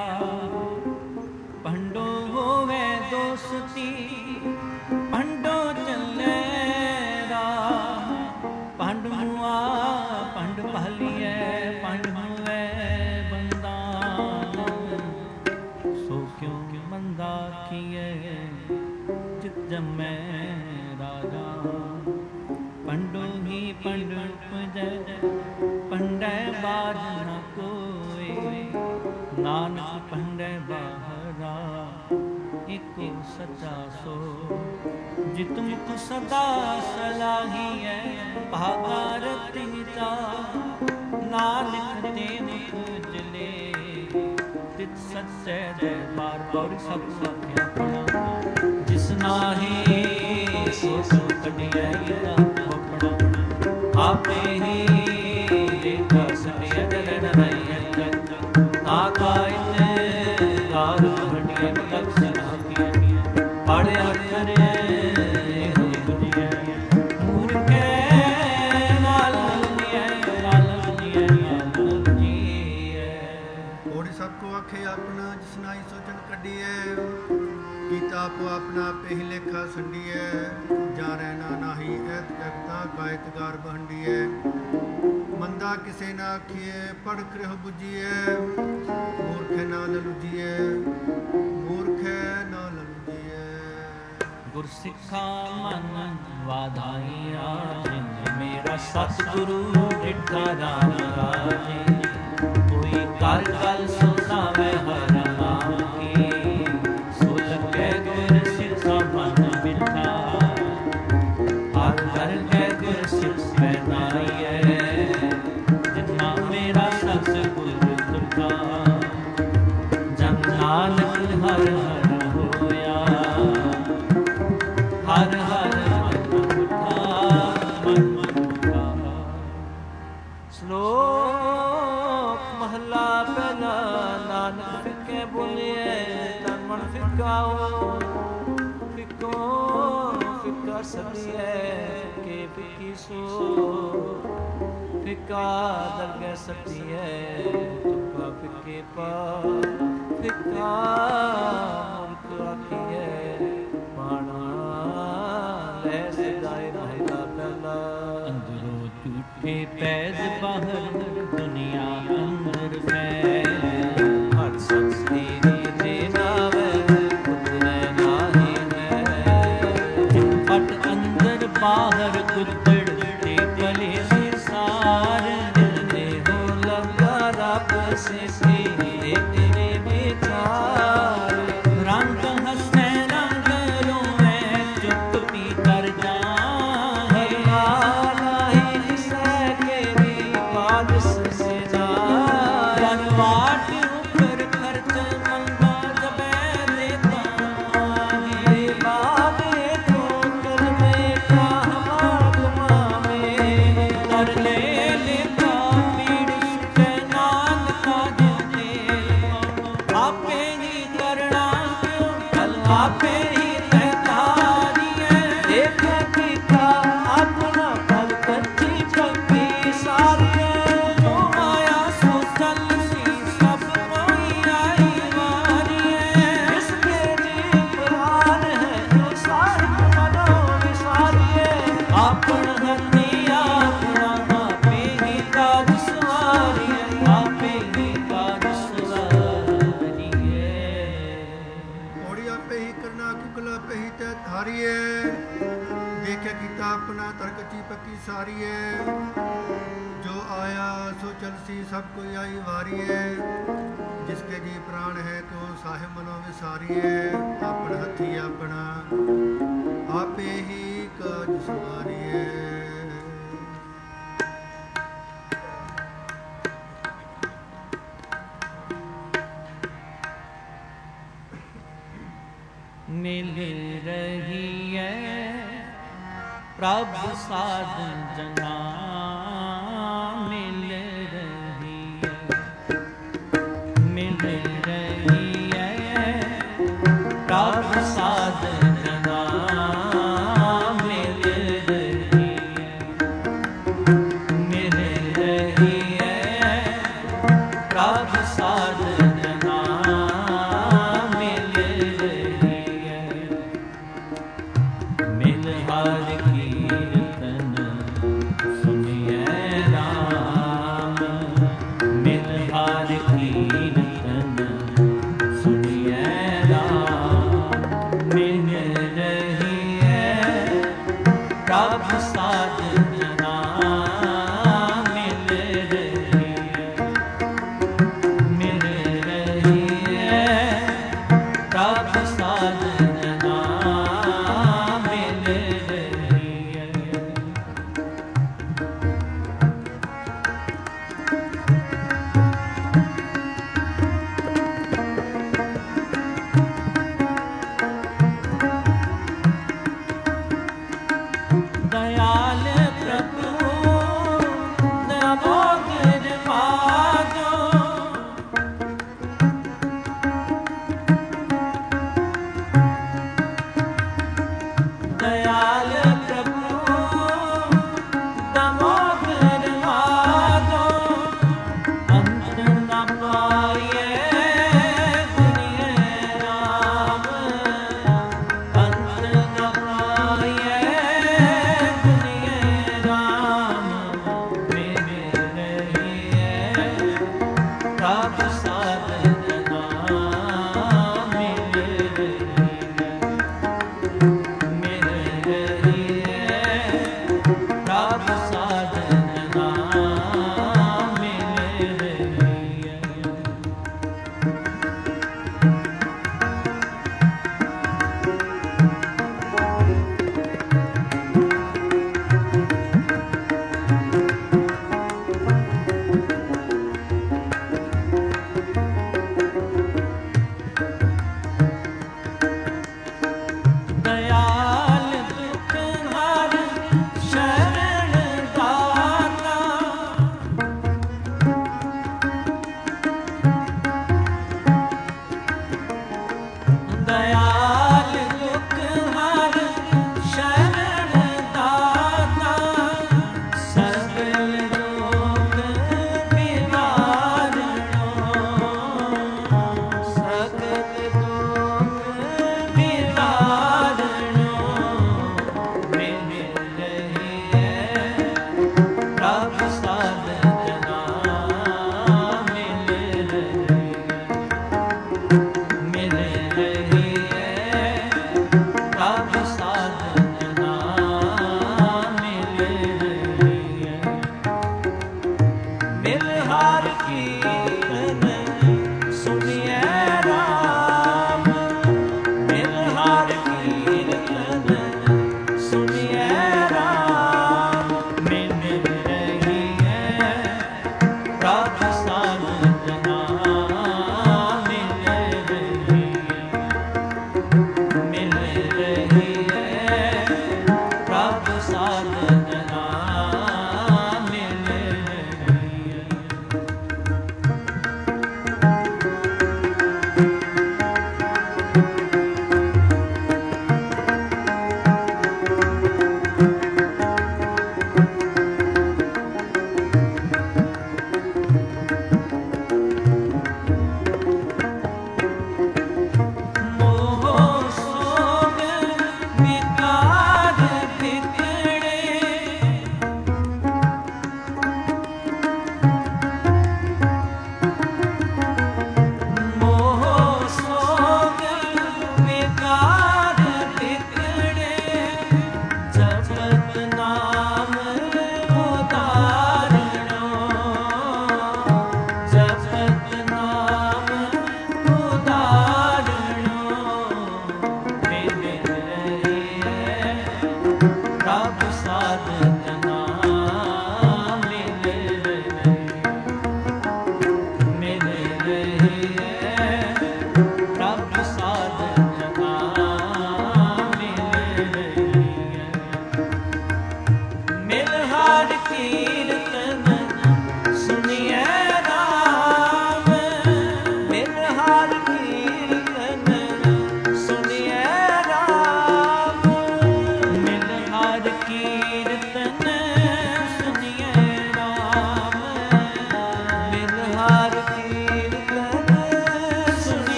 ਪੰਡੋ ਹੋਵੇ ਦੋਸਤੀ ਪੰਡੋ ਚੱਲੇ ਰਾਹ ਪੰਡ ਮੁਆ ਪੰਡ ਭਾਲੀਐ ਪੰਡ ਹੋਵੇ ਬੰਦਾਨ ਸੋ ਕਿਉ ਮੰਦਾ ਕੀਏ ਜਿਤ ਜੰਮੈ ਰਾਜਾ ਪੰਡੋ ਹੀ ਪੰਡ ਉਪਜੈ ਪੰਡੈ ਬਾਜ ਨ ਕੋਇ ਨਾਨਕ ਪੰਡੈ ਬਾਹਰਾ ਇਕੋ ਸੱਚਾ ਸੋ ਜਿਤ ਮੁਖ ਸਦਾ ਸਲਾਹੀਐ ਭਾਗਾ ਰਤੀ ਚਾ ਨਾਨਕ ਤੇ ਮੁਖ ਜਲੇ ਤਿਤ ਸੱਚੇ ਦਰਬਾਰ ਪੌੜੀ ਸਭ ਸਾਥਿਆ ਪਣਾ ਜਿਸ ਨਾਹੀ ਸੋ ਸੋ ਕਢਿਐ ਆਪਣਾ ਆਪੇ ਹੀ ਲੇਖਾ ਸਨਿਆ ਜਲਨ ਨਹੀਂ ਆਕਾਇਤ ਗਾਰ ਹਟਿਐ ਲਖਣਾ ਕੀਆ ਪੜਿਆ ਕਰੇ ਹੁਜਿਐ ਮੂਰਖੈ ਨਾਲ ਜੀਐ ਓੜੀ ਸਭ ਕੋ ਆਖੇ ਆਪਣਾ ਜਿਸ ਨਾਹੀ ਸੋਚਣ ਕੱਢੀਐ ਕੀਤਾ ਆਪੋ ਆਪਣਾ ਪਹਿ ਲੇਖਾ ਸੰਡੀਐ ਜਾ ਰਹਿਣਾ ਨਾਹੀ ਐਤ ਜਗਤਾ ਗਾਇਤ ਗਾਰ ਬਹੰਡੀਐ ਮੰਦਾ ਕਿਸੇ ਨਾ ਆਖੀਏ ਪੜ ਕਰਿਓ ਬੁਝੀਐ ਮੂਰਖੇ ਨਾ ਲਲੁਜੀਐ ਮੂਰਖੇ ਨਾ ਲਲੁਜੀਐ ਗੁਰ ਸਿੱਖਾ ਮਨ ਵਾਧਾਈਆ ਜਿਨ ਮੇਰਾ ਸਤਿਗੁਰੂ ਡਿਠਾ ਰਾਮ ਰਾਜੇ ਕੋਈ ਕਰ ਗਲ ਸੁਣਾਵੇ ਹਰ ਨਾਮ ਕੀ ਸੋ ਲੱਗੇ ਗੁਰ ਸਿੱਖਾ ਮਨ ਬਿਠਾ ਹਰ ਹਰ ਹੈ ਗੁਰ ਸਿੱਖੈ ਨਾਈਐ ਜਿਨਾ ਮੇਰਾ ਸਤਿਗੁਰ ਤੁਠਾ ਜਨ ਨਾਨਕ ਹਰ ਹਰ ਹੋਇਆ ਹਰ ਹਰ ਮਨ ਮੁਠਾ ਸ਼ਲੋਕ ਮਹਲਾ ਪਹਿਲਾ ਨਾਨਕ ਫਿੱਕੇ ਬੋਲਿਐ ਤਨ ਮਨ ਫਿੱਕਾਓ ਫਿੱਕੋ ਫਿੱਕਾ ਸਦੀਐ ਕੇ ਫਿੱਕੀ ਸੋ ਫਿੱਕਾ ਦਰਗਹਿ ਸਦੀਐ ਤੁਕਾ ਫਿੱਕੇ ਪਾ ਫਿੱਕਾ ਮੁਲਕ ਆਖੀਐ ਬਾਣਾ ਲੈ ਸਦਾਏ ਮਹਿਲਾ ਪਹਿਲਾ ਅੰਦਰੋਂ ਝੂਠੇ ਪੈਜ ਬਾਹਰ ਦੁਨੀਆ ਅੰਦਰ ਮੈਂ ਹਰ ਸ਼ਖਸ ਤੇਰੀ ਦੇ ਨਾਵੇ ਉਤਰੇ ਨਾਹੀ ਹੈ ਫਟ ਅੰਦਰ ਬਾਹਰ ਕੁੱਤੜ ਤੇ ਭਲੇ ਸੰਸਾਰ ਦਿਲਦੇ ਹੋ ਲੱਗਾ ਰੱਬ ਸੇ ਦੇ ਤੇਰੇ ਵਿਚਾਰ ਰੰਗ ਹਸੈ ਰੰਗ ਰੋਵੇ ਚੁੱਪ ਪੀ ਕਰ ਜਾਏ ਨਾਹੀ ਦਿਸੈ ਕੇਰੀ ਬਾਦਸ ਸੇ ਜਾਏ ਰਨਵਾਟ ਉੱਪਰ ਖਰਚ ਮੰਗਾ ਜਬੈ ਦੇਤਾ ਬਾਬੇ ਤੋਂ ਕਲਮੇ ਕਾਹਵਾ ਕਮਾਵੇ ਕਰ ਲੈ ਲੇਤਾ ਪੀੜ ਸੁਟੈ ਨਾਨਕਾ ਜਿਤੇ ਆਪੇ ਹੀ ਕਰਣਾ ਕਲ ਆਪੇ ਹੀ ਤੈਤਾਰੀਐ ਦੇਖੈ ਕੀਤਾ ਆਪਣਾ ਪਲ ਕੱਚੀ ਪੱਕੀ ਸਾਰੀਐ ਜੋ ਮਾਇਆ ਸੋ ਚੱਲ ਸੀ ਸਭ ਕੋਈ ਆਈ ਵਾਰੀਐ ਇਸ ਕੇ ਜੀ ਪ੍ਰਾਨ ਹੈ ਜੋ ਸਾਹਿਬ ਮਨੋ ਵਿਸਾਰੀਐ ਆਪਣ ਹੱਥੀ ਆਪਣਾ ਆਪੇ ਹੀ ਕਾਜ ਸਵਾਰੀਐ ਆਪੇ ਹੀ ਕਾਜ ਸਵਾਰੀਐ ਓੜੀ ਆਪੇ ਹੀ ਕਰਨਾ ਕਿਕਲਾ ਆਪੇ ਹੀ ਤੈ ਧਾਰੀਐ ਦੇਖਿਆ ਕੀਤਾ ਆਪਣਾ ਤਰਕਚੀ ਪੱਕੀ ਸਾਰੀਐ ਜੋ ਆਇਆ ਸੋ ਚਲਸੀ ਸਭ ਕੋਈ ਆਈ ਵਾਰੀਐ ਜਿਸਕੇ ਜੀ ਪ੍ਰਾਣ ਹੈ ਤੋ ਸਾਹਿਬ ਮਨੋ ਵਿਸਾਰੀਐ ਆਪਣ ਹੱਥੀ ਆਪਣਾ ਆਪੇ ਹੀ ਕਾਜ ਸਵਾਰੀਐ ਮਿਲ ਰਹੀ ਹੈ ਪ੍ਰਭ ਸਾਧ ਜਨਾ ਮਿਲ ਰਹੀ ਹੈ ਮਿਲ ਰਹੀ ਹੈ ਪ੍ਰਭ ਸਾਧ ਜਨਾ ਮਿਲ ਰਹੀ ਹੈ ਮਿਲ ਰਹੀ ਹੈ ਹਰ ਕੀਰਤਨ ਸੁਣੀਐ ਰਾਮ ਮਿਲ ਰਹੀ ਹੈ ਪ੍ਰਭ ਸਾਜਨਾ ਮਿਲ ਰਹੀ ਹੈ ਪ੍ਰਭ ਸਾਜਨਾ ਮਿਲ ਰਹੀ ਹੈ। दयाल प्रभु दयामोद निभाजो दयाल प्रभु दयामोद निभाजो अंत न पाइए दुनिया राम अंत न पाइए प्रभ साधना मिल रही है प्रभ साधना मिल रही है।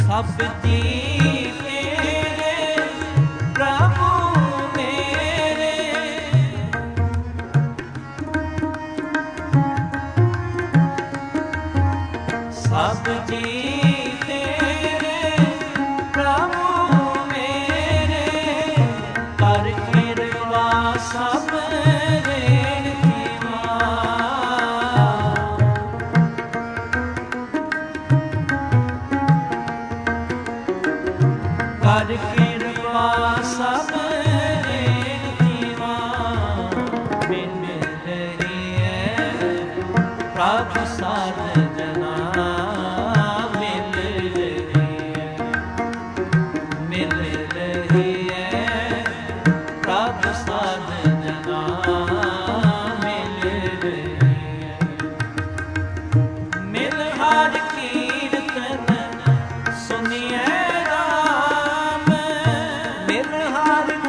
ਸਭ ਜੀ ਤੇਰੇ ਪ੍ਰਭੂ ਮੇਰੇ, ਸਭ ਜੀ ਤੇਰੇ ਪ੍ਰਭੂ ਮੇਰੇ, ਕਰ ਕਿਰਪਾ ਸਭ ਕਰ ਕਿਰਪਾ ਸਭ ਰੇਣ ਦੀਵਾ, ਮਿਲ ਰਹੀ ਹੈ ਪ੍ਰਭ ਸਾਧਨਾ, ਮਿਲ ਰਹੀ ਹੈ, ਮਿਲ ਰਹੀ ਹੈ ਪ੍ਰਭ ਸਾਧਨਾ, ਮਿਲ ਰਹੀ ਹੈ, ਮਿਲ ਹਰ ਕੀਰਤਨ ਸੁਣੀਏ ਹਰ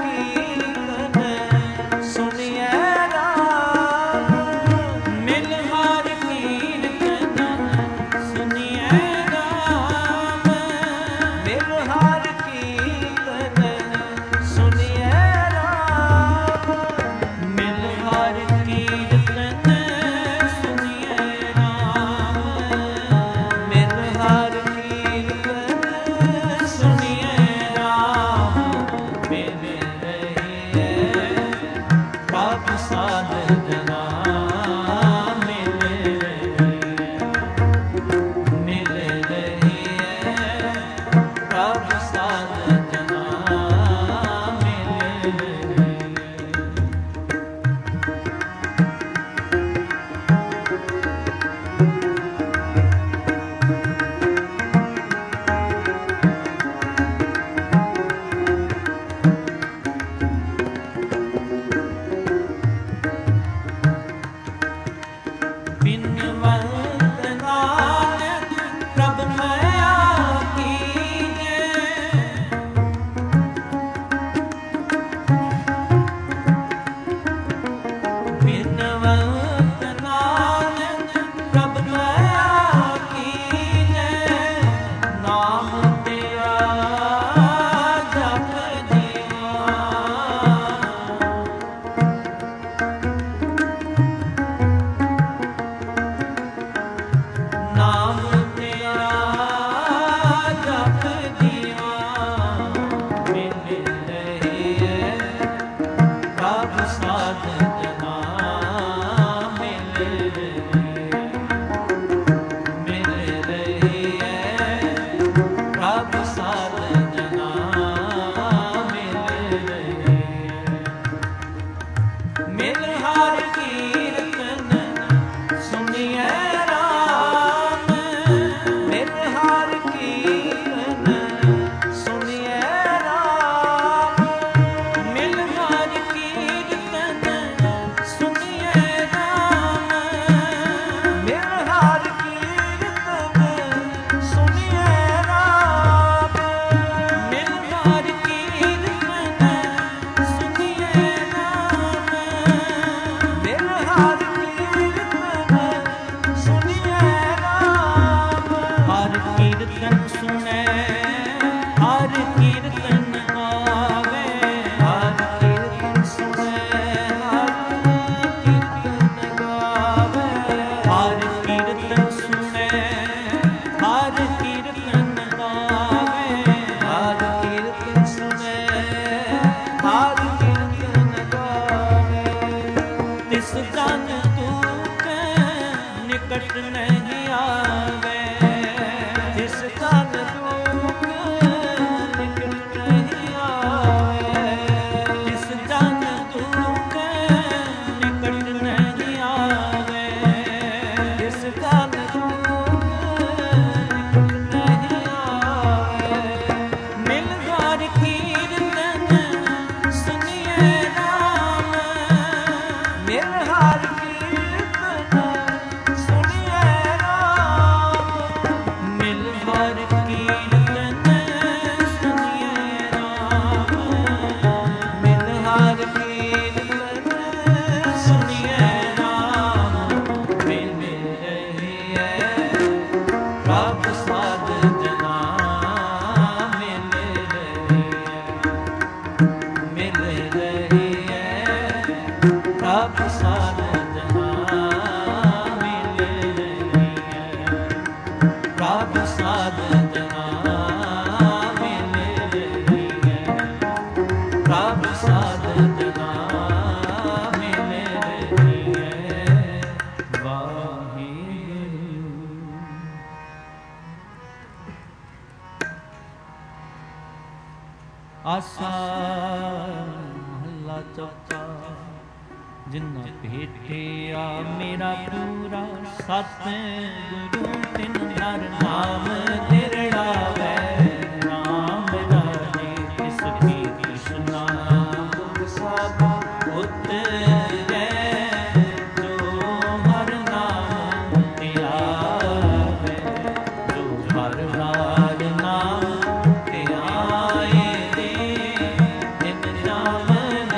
ਆਸਾ ਮਹੱਲਾ ਚੌਥਾ। ਜਿਨ੍ਹਾਂ ਭੇਟਿਆ ਮੇਰਾ ਪੂਰਾ ਸਤ ਗੁਰੂ ਤਿਨ ਨਰ ਨਾਮ ਨਿਰੜਾਵੈ। ਨਾਮ ਰਾਜੇ ਤਿਸ ਕੀ ਕ੍ਰਿਸ਼ਨਾ ਦੁਖ ਸਭ ਉਤਰੈ। ਜੋ ਹਰ ਨਾਮ ਧਿਆਵੈ, ਜੋ ਹਰ ਰਾਜ ਨਾਮ ਧਿਆਏ ਦੇ, ਤਿਨ ਨਾਮ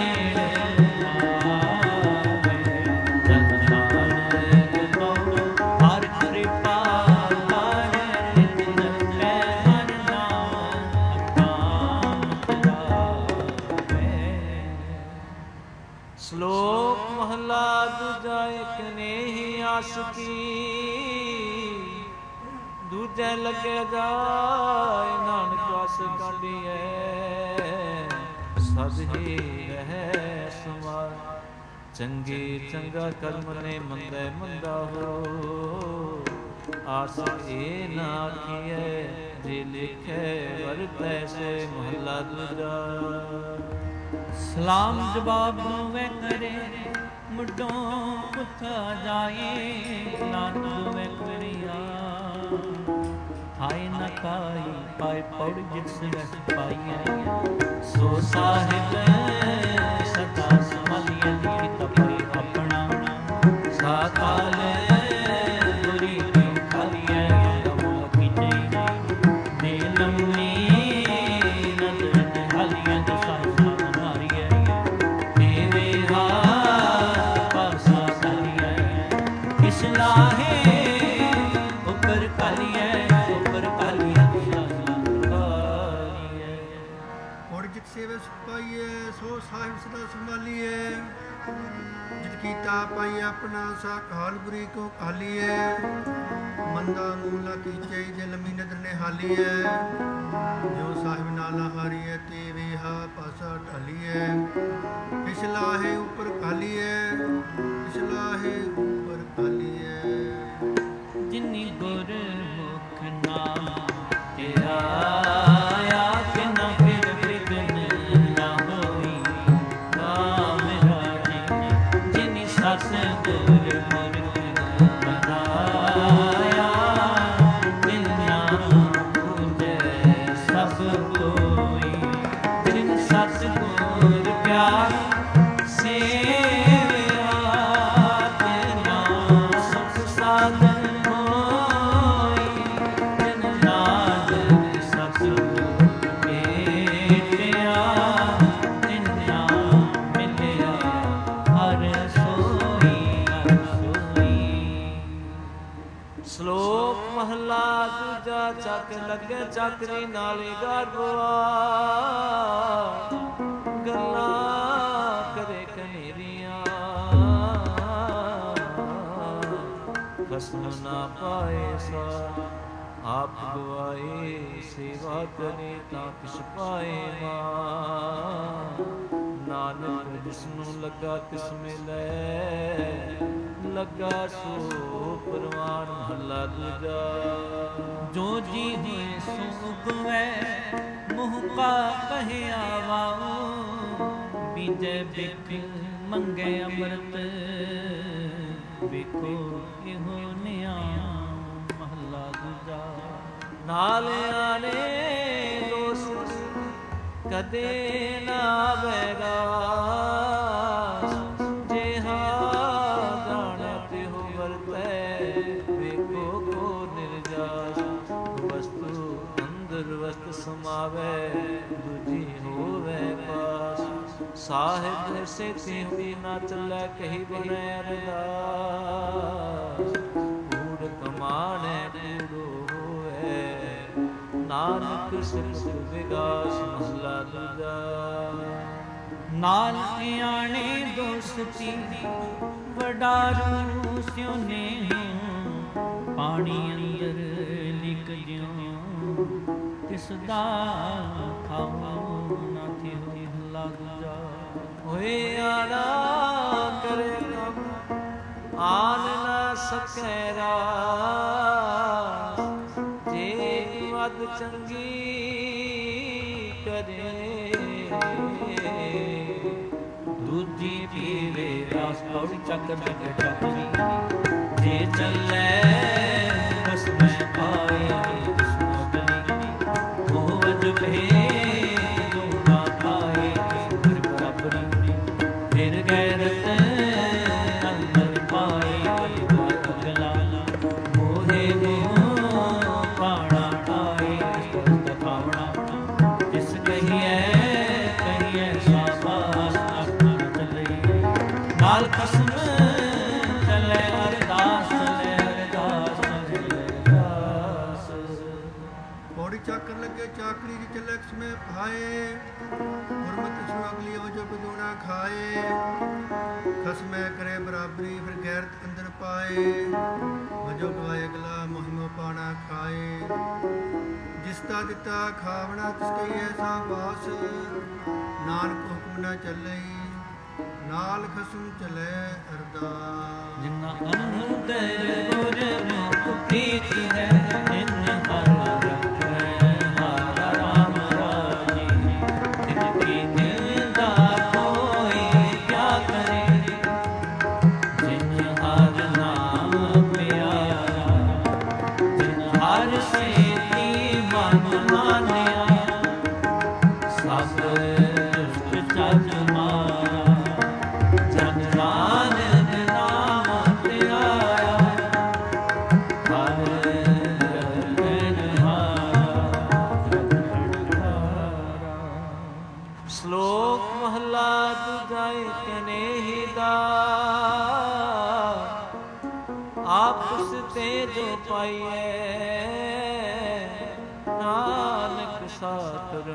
ਸ਼ਲੋਕ ਮਹਲਾ ਦੂਜਾ। ਇਕ ਨੇਹੀ ਆਸ ਕੀ, ਦੂਜੇ ਲੱਗੇ ਜਾਏ। ਨਾਨਕ ਆਸ ਕਾਢੀਐ, ਸਦ ਹੀ ਰਹਿ ਸਮਾਰ। ਚੰਗੇ ਚੰਗਾ ਕਰਮ ਨੇ, ਮੰਦੇ ਮੰਦਾ ਹੋ। ਆਸ ਇਹ ਨਾ ਆਖੀਐ, ਜੇ ਲਿਖੈ ਵਰਤੈ ਸੇ। ਮਹਲਾ ਦੂਜਾ। ਸਲਾਮ ਜਵਾਬ ਦੋਵੇਂ ਕਰੇ, ਮੁੱਢੋਂ ਪੁੱਛਾ ਜਾਏ। ਨਾਨਕ ਦੋਵੇਂ ਕਰਿਆ, ਥਾਏ ਨ ਕਾਈ ਪਾਏ ਪੌੜ ਜਿਸ ਰਹਿ ਪਾਈਐ। ਸੋ ਸਾਹਿਬ ਸਦਾ ਸੰਭਾਲੀਐ, ਲਿਖਿਤ ਆਪੇ ਆਪਣਾ। ਸਾਕਾਲ ਗੁਰੀ ਕਿਉ ਖਾਲੀਐ, ਦਮੋ ਕੀਤੇ ਦੇ ਲੰਮੀ ਨਦਰ ਨਿਹਾਲੀਐ। ਦਸਾਂ ਸੇਵੇ ਸੁਪਾਈਏ, ਸੋ ਸਾਹਿਬ ਸਦਾ ਸੰਭਾਲੀਏ। ਜਿਤ ਕੀਤਾ ਪਾਈ ਆਪਣਾ, ਸਾ ਕਾਲ ਬੁਰੀ ਕੋ ਕਾਲੀਏ। ਮੰਦਾ ਮੂਲਾ ਕੀਚੇ, ਜੇ ਲੰਮੀ ਨਦਰ ਨੇ ਹਾਲੀਏ। ਜੋ ਸਾਹਿਬ ਨਾਲਾ ਹਾਰੀਏ, ਤੇ ਵੇਹਾ ਪਾਸਾ ਢਾਲੀਏ। ਪਿਛਲਾਹੇ ਉੱਪਰ ਕਾਲੀਏ, ਪਿਛਲਾਹੇ ਉੱਪਰ ਕਾਲੀਏ। ਜਿਨੀ ਗੁਰ ਮੁਖ ਨਾਮ ਤੇਰਾ ਚੱਕ ਲੱਗੇ ਚੱਕਰੀ ਨਾਲੇ ਗਰਬਾ। ਗੱਲਾਂ ਕਰੇ ਕਨੇਰੀਆਂ, ਖਸਮ ਨਾ ਪਾਏ ਸਾ। ਆਪ ਗਵਾਏ ਸੇਵਾ ਕਰੇ, ਤਾਂ ਕਿਛ ਪਾਏ ਨਾ। ਨਾਨਕ ਜਿਸਨੂੰ ਲੱਗਾ ਤਿਸ ਮਿਲੈ, ਲੱਗਾ ਸੋ ਪ੍ਰਵਾਨ। ਮਹਲਾ ਦੂਜਾ। ਜੋ ਜੀ ਹੋਏ ਸੋ ਗਵੈ, ਮੋਹ ਕਾ ਕਹਿਆ ਵਾਉ। ਬੀਜੈ ਬਿਖ ਮੰਗੇ ਅੰਮ੍ਰਿਤ, ਵੇਖੋ ਇਹੋ ਨਿਆਮ। ਮਹਲਾ ਦੂਜਾ। ਨਾਲ ਆਲੇ ਦੋਸਤ ਕਦੇ ਨਾ ਆਵੇਗਾ। ਸਮਾਵੇ ਦੂਜੀ ਹੋਵੇ ਪਾਸ। ਸਾਹਿਬ ਸੇ ਤਿਹੁ ਨਾ ਚੱਲੇ, ਕਹੀ ਬਨੈ ਅਰਦਾਸ। ਕੂੜ ਕਮਾਣੇ ਕੂੜੋ ਹੋਵੇ, ਨਾਨਕ ਸਿਫਤ ਵਿਗਾਸ। ਮਹਲਾ ਦੂਜਾ। ਨਾਲ ਆਣੇ ਦੋਸਤੀ, ਵਡਾਰੂ ਸਿਉ ਨੇ। ਪਾਣੀ ਅੰਦਰ ਲਿਕ ਜਿਉ, ਤਿਸ ਦਾ ਖਾਉ ਨਾ ਥਿਉ। ਮਹਲਾ ਦੂਜਾ। ਹੋਏ ਆਣਾ ਕਰੇ ਕੰਮ, ਆਨ ਨਾ ਸਕੈ ਰਾਸ। ਜੇ ਮਦ ਚੰਗੀ ਕਰੇ, ਦੂਜੀ ਪੀਵੇ ਰਾਸ ਪੌੜੀ ਚੱਕਰ ਲੱਗੇ ਟੱਕਰੀ ਜੇ ਚੱਲੇ ਬਸ ਮੈਂ ਪਾਏ ਸੁਣਗਲੀ ਹੋ ਅਜਬੇ ਲੋਨਾ ਪਾਏ ਹਰ ਬਰਾਬਰੀ ਫਿਰ ਗੈਰਤ ਅੰਦਰ ਪਾਏ ਅਗਲਾ ਮੋਹੇ ਮੋਹ ਪਾਣਾ ਪਾਏ ਸਤ ਪਾਵਣਾ ਜਿਸ ਕਹੀਏ ਕਹੀਏ ਸਾਬਾਸ ਆਪਣਾ ਚੱਲੇ ਨਾਲ ਕਸਮ ਚੱਲੇ ਅਰਦਾਸ ਚੱਲੇ ਅਰਦਾਸ ਚੱਲੇ ਅਰਦਾਸ ਪੌੜੀ ਚਾਕਰ ਲੱਗੇ ਚਾਕਰੀ ਦੀ ਚੱਲੇ ਸਮੇ ਭਾਏ ਗੁਰਮਤਿ ਸੁਣ ਅਗਲੀ ਵਜੋ ਬਗੁਣਾ ਖਾਏ ਖਸਮੈ ਕਰੇ ਬਰਾਬਰੀ ਫਿਰ ਗੈਰਤ ਅੰਦਰ ਪਾਏ ਵਜੋ ਗਵਾਏ ਅਗਲਾ ਮਹਿਮਾ ਪਾਣਾ ਖਾਏ ਜਿਸ ਦਾ ਦਿੱਤਾ ਖਾਵਣਾ ਤਿਸ ਕਈ ਐਸਾ ਬਾਸ ਨਾਨਕ ਹੁਕਮ ਨਾ ਚੱਲੇ ਨਾਲ ਖਸਮ ਚਲੇ ਅਰਦਾਸ ਜਿਨਾ ਅੰਦਰ ਗੁਰ ਮੁਖ ਪ੍ਰੀਤ ਹੈ ਜਿਨ ਹਰ ਰੱਖੈ ਹਰ ਰਾਮ ਰਾਜੀ ਤਿਨ ਕੀ ਨਿੰਦਾ ਕੋਈ ਕਿਆ ਕਰੇ ਜਿਨ ਹਰ ਨਾਮ ਪਿਆਰਾ ਜਿਨ ਹਰ ਸੇਤੀ ਮਨ ਮਾਨਿਆ ਸਭ ਦੁਸ਼ਟ ਚੱਜ ਮਾਰਾ ਜਨ ਨਾਨਕ ਨਾਮ ਧਿਆਇਆ ਹਰ ਸ਼ਲੋਕ ਮਹਲਾ ਦੂਜਾ ਕਨੇਹੀ ਦਾ ਆਪਸ ਤੇ ਜੋ ਪਾਈਏ ਨਾਨਕ ਸਾਤਰ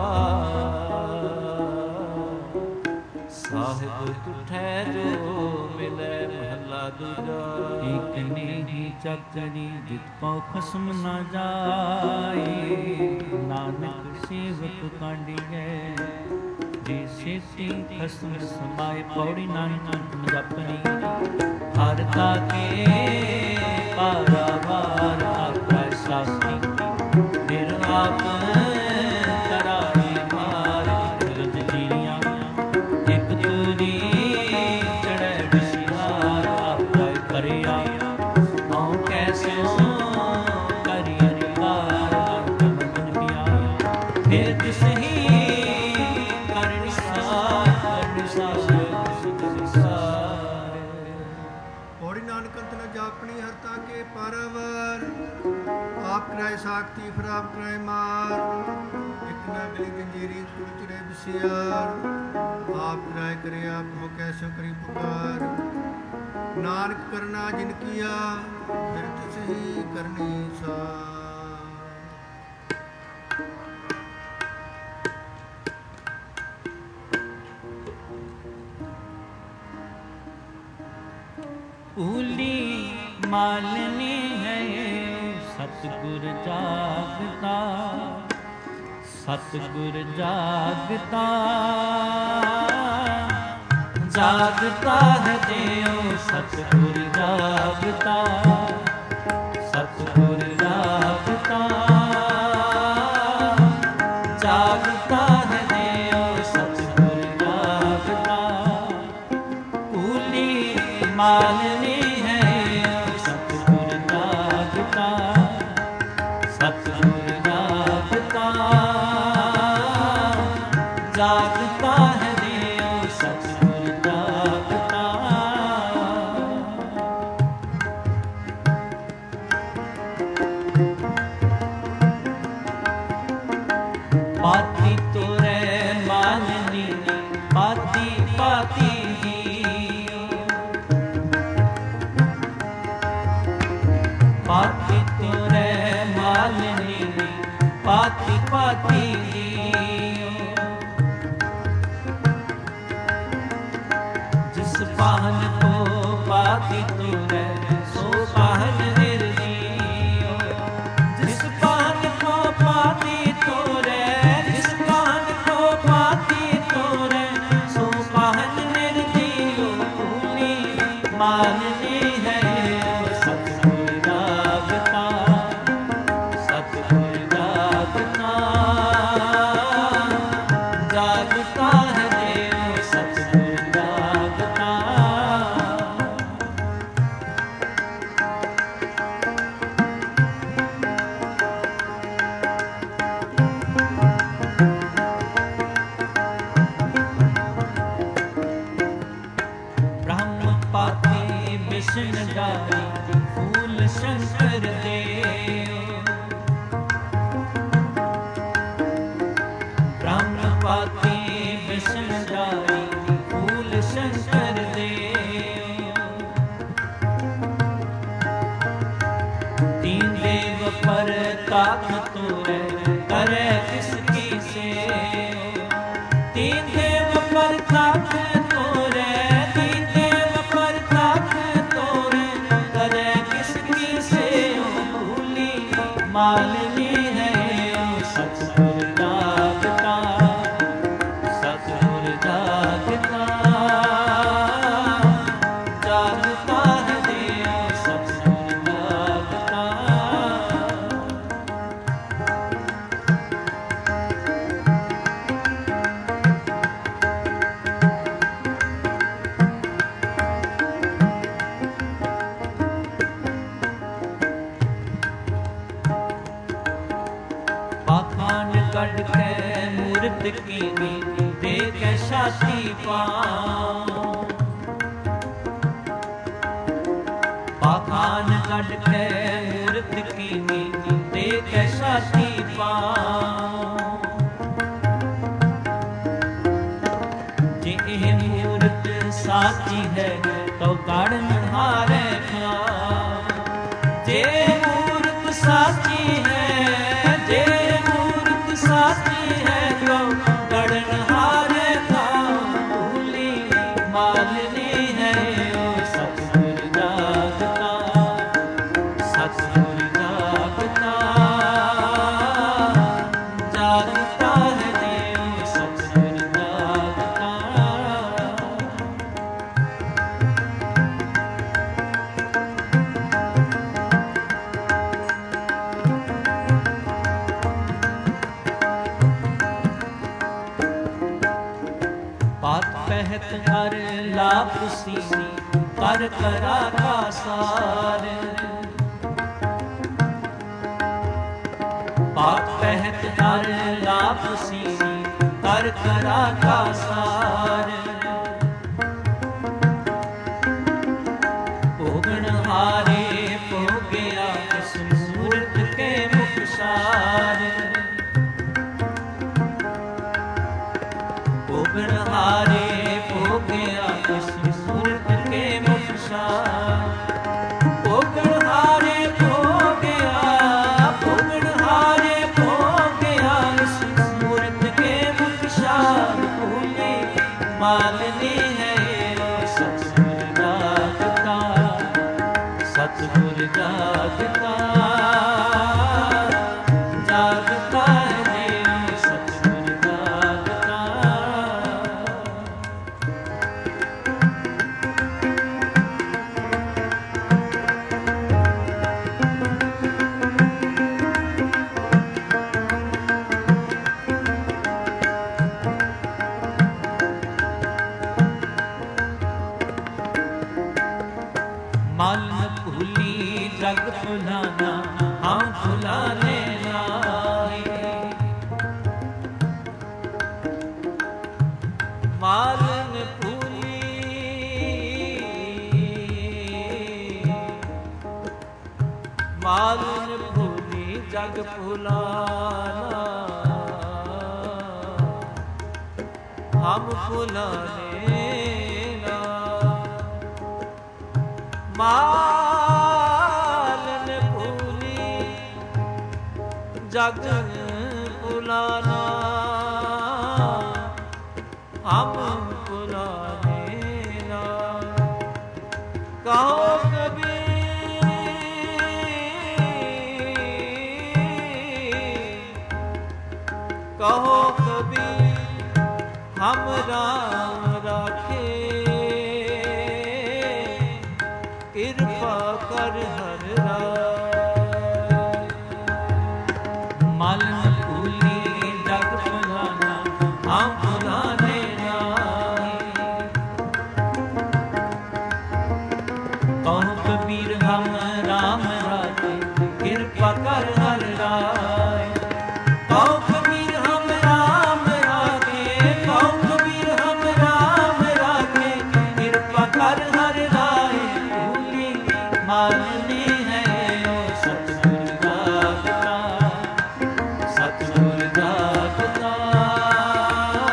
ਸਾਹਿਬ ਤੁਠੈ ਜੋ ਮਿਲੈ ਮਹਲਾ ਦੂਜਾ ਇਕ ਨੇਹੀ ਚੱਕਰੀ ਜਿਤ ਪਉ ਖਸਮ ਨਾ ਜਾਏ ਨਾਨਕ ਸੇਵਕ ਕਾਂਡੀਐ ਜੇ ਸੇਤੀ ਖਸਮ ਸਮਾਏ ਪੌੜੀ ਨਾਨਕ ਜਪਨੀ ਹਰ ਤਾ ਕੇ ਪਾਰਾਵਾਰ ਆਪੈ ਸਾਸੀ ਫਿਰ ਆਪ ਕਰਾਈ ਮਾਰ ਜਗਤ ਜੀਰੀਆਂ ਇੱਕ ਤੁਰੀ ਚੜੈ ਵਿਸ਼ਿਆਰ ਆਪੈ ਕਰਿਆ ਹਉ ਕੈਸੋ ਕਰੀ ਅਨਿਕਾਰ ਆਤਮਨ ਪਿਆ ਫਿਰ ਤਿਸ ਹੀ ਕਰਨਿ ਸਾਰ ਪੌੜੀ ਨਾਨਕ ਅੰਤ ਨ ਜਾਪਣੀ ਹਰ ਤਾਂ ਕੇ ਪਾਰਾਵਾਰ ਆਪ ਕਰਾਏ ਸਾਖਤੀ ਫਿਰ ਆਪ ਕਰਾਏ ਮਾਰ ਇੱਕ ਨਾ ਗਲੀ ਜੰਜੀਰੀ ਤੁਲ ਚੜੇ ਵਿਸਿਆਰ ਆਪ ਕਰਾਏ ਕਰੇ ਆਪ ਹੋ ਕੈਸੋ ਕਰੀ ਪੁਕਾਰ ਨਾਨਕ ਕਰਨਾ ਜਿਨ ਕੀਆ ਫਿਰ ਤਿਸ ਹੀ ਕਰਨੀ ਸਾਰ ਭੂਲੀ ਮਾਲਨੀ ਹੈ ਸਤਿਗੁਰ ਜਾਗਤਾ ਸਤਿਗੁਰ ਜਾਗਤਾ ਜਾਗਤਾ ਹੈ ਦੇਉ ਸਤਿਗੁਰ ਜਾਗਤਾ ਸਤਿਗੁਰ ਜਾਗਤਾ ਜਾਗਤਾ ਹੈ ਦੇਉ ਸਤਿਗੁਰ ਜਾਗਤਾ ਭੂਲੀ ਮਾਲਨੀ जागता है देव सतगुर जागता पाती तोरे मालनी पाती पाती पाती तोरे मालनी पाती पाती पाहन को पाती तूने सो पाहन निर्जीओ जिस पाहन को पाती तोरे जिस पाहन को पाती तोरे सो पाहन निर्जीओ भूली माननी है सतगुर जागता सतगुर जागता ਪਾਤੀ ਵਿਸ਼ਨ ਜਾਈ ਫੂਲ ਸ਼ੰਕਰ ਦੇਵ। तीन देव पर ताक तोरे करे किसकी सेव। तीन देव पर ताक तोरे, तीन देव पर ताक तोरे करे किसकी सेव। भूली मालिनी है सतगुर दाता, सतगुर दाता जागता है देव सतगुर दाता। पाखान कढ़ के मूरत कीनी दे के छाती पाओ। पाखान कढ़ के मूरत कीनी दे के छाती पाओ। जे यह मूरत साची है तो काढ़न हारे खाओ। जे मूरत साची है, जे मूरत साची है तो काढ़न हारे खाओ। भूली मालिनी है सतगुर दाता, सतगुर दाता जागता है देव सतगुर दाता। पात पहत हर लाभ सीनी कर करा का सार। पात पहत हर लाभ सीनी कर करा का सार। भोगन हारे भोगया इस मूरत के मुख सार। भोगन हारे भोगया इस मूरत के मुख सार। भोगन हारे भोगया, भोगन हारे भोगया इस मूरत के मुख सार। भूले मालिनी है सतगुर दाता, सतगुर दाता जागता है देव सतगुर दाता। मल भूली जग भुलाना हम भुलाने लाए। मालन भूली, मालन भूली जग भुलाना हम भुलाने ना। मालन भूली जग भुलाना हम भुलाने ना। कहो कबीर, कहो कबीर हम राम राखे। कृपा कर हर राय। मालन भूली जग भुलाना हम भुलाने नाय। कहो कबीर हम राम राखे कृपा कर हर राय। कहो कबीर हम राम राखे, कहो कबीर हम राम राखे कृपा कर हर राय। भूली मालिनी है सतगुर दाता, सतगुर दाता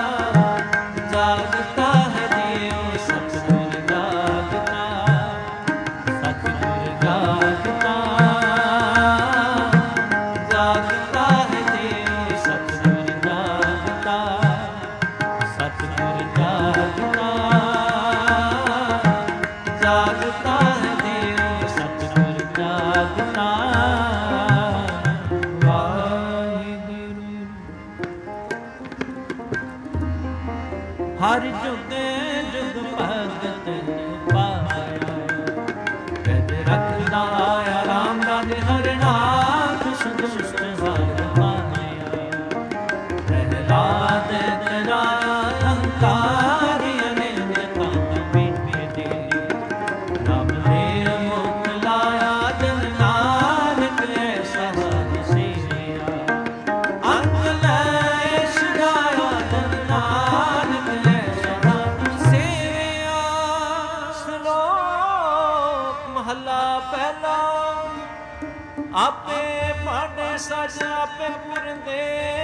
ਹਰ ਜੁਗ ਜੁਗ ਭਗਤ ਪਾਇਆ। ਕਦ ਰੱਖਦਾ ਆਇਆ ਰਾਮ ਰਾਜ ਹਰਨਾਥ ਸੰਤੁਸ਼ਟ ਹਰ ਮਾਇਆ। ਪ੍ਰਹਿਲਾਦ ਤਰਾਇਆ ਅਹੰਕਾਰੀ ਅਨੇਕ ਕਾਮ ਪੀਠੇ ਦੇ। ਰਾਮ ਨੇ ਮੁਖ ਲਾਇਆ ਜਨ ਨਾਨਕ ਐਸਾ ਹਰਿ ਸੇਵਿਆ। ਅੰਗ ਲੈ ਛੁਡਾਇਆ ਜਨ ਨਾਨਕ ਐਸਾ ਹਰਿ ਸੇਵਿਆ। ਸ਼ਲੋਕ ਮਹੱਲਾ ਪਹਿਲਾ। ਆਪੇ ਭਾਂਡੇ ਸਜ ਆਪੇ ਪੁਰੰਦੇ।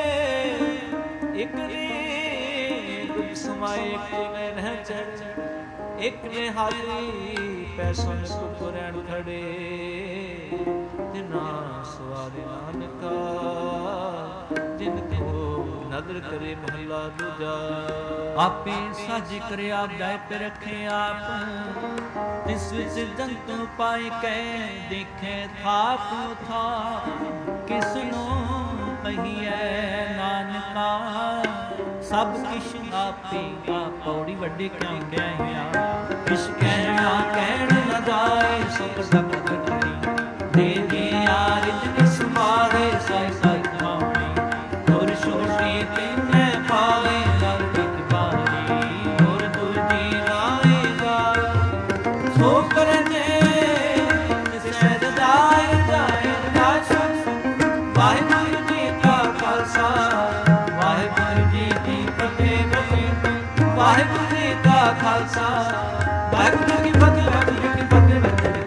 ਇਕ ਨੇ ਗੁਰ ਸਮਾਏ ਇਕ ਨੇ ਰਹਿ ਚੜ। ਇਕ ਨੇ ਹਾਜ਼ਰੀ ਪੈਸੋਂ ਸੁਖ ਰਹਿਣ ਖੜੇ। ਤਿਨਾ ਸਵਾਰੇ ਨਾਨਕਾ ਜਿਨ ਕੋ ਨਦਰ ਕਰੇ ਮਹੱਲਾ ਦੂਜਾ। ਆਪੇ ਸਾਜ ਕਰਿਆ ਦਾਇਤ ਰੱਖੇ ਆਪ। ਤਿਸ ਵਿੱਚ ਜੰਤੂ ਪਾਏ ਕੈ ਦੇਖੇ ਥਾਪ ਥਾ। ਕਿਸ ਨੂੰ ਕਹੀਐ ਨਾਨਕਾ ਸਭ ਕਿਛ ਆਪੇ ਆ। ਪੌੜੀ ਵੱਡੇ ਕਿਉਂ ਕਹਿਆ ਕਿਛ ਕਹਿਣਾ ਕਹਿਣ ਨ ਜਾਏ। ਸੁਖ ਸਬਦ ਕਰੀ ਦੇਗੀ ਆਰਿਤ ਕਿਸ ਮਾਰੇ। ਸਾਈ ਸਾਈ ਮਾਉਣੀ ਗੁਰ ਛੋਟੀ ਤਿਨੈ ਪਾਵੇ। ਲਰ ਇੱਕ ਬਾਣੀ ਗੁਰ ਦੂਜੀ ਨਾਏ ਜਾਏ। ਸੋ ਕਰਨੇ ਤਿਸੈ ਰਜਾਇ ਜਾਏ ਦਾਸ। ਵਾਹਿਗੁਰੂ ਜੀ ਕਾ ਖਾਲਸਾ ਵਾਹਿਗੁਰੂ ਜੀ ਕੀ ਫਤਿਹ। ਵਾਹਿਗੁਰੂ ਜੀ ਕਾ ਖਾਲਸਾ ਵਾਹਿਗੁਰੂ ਜੀ ਕੀ ਫਤਿਹ। ਵਾਹਿਗੁਰੂ ਜੀ ਕੀ ਫਤਿਹ।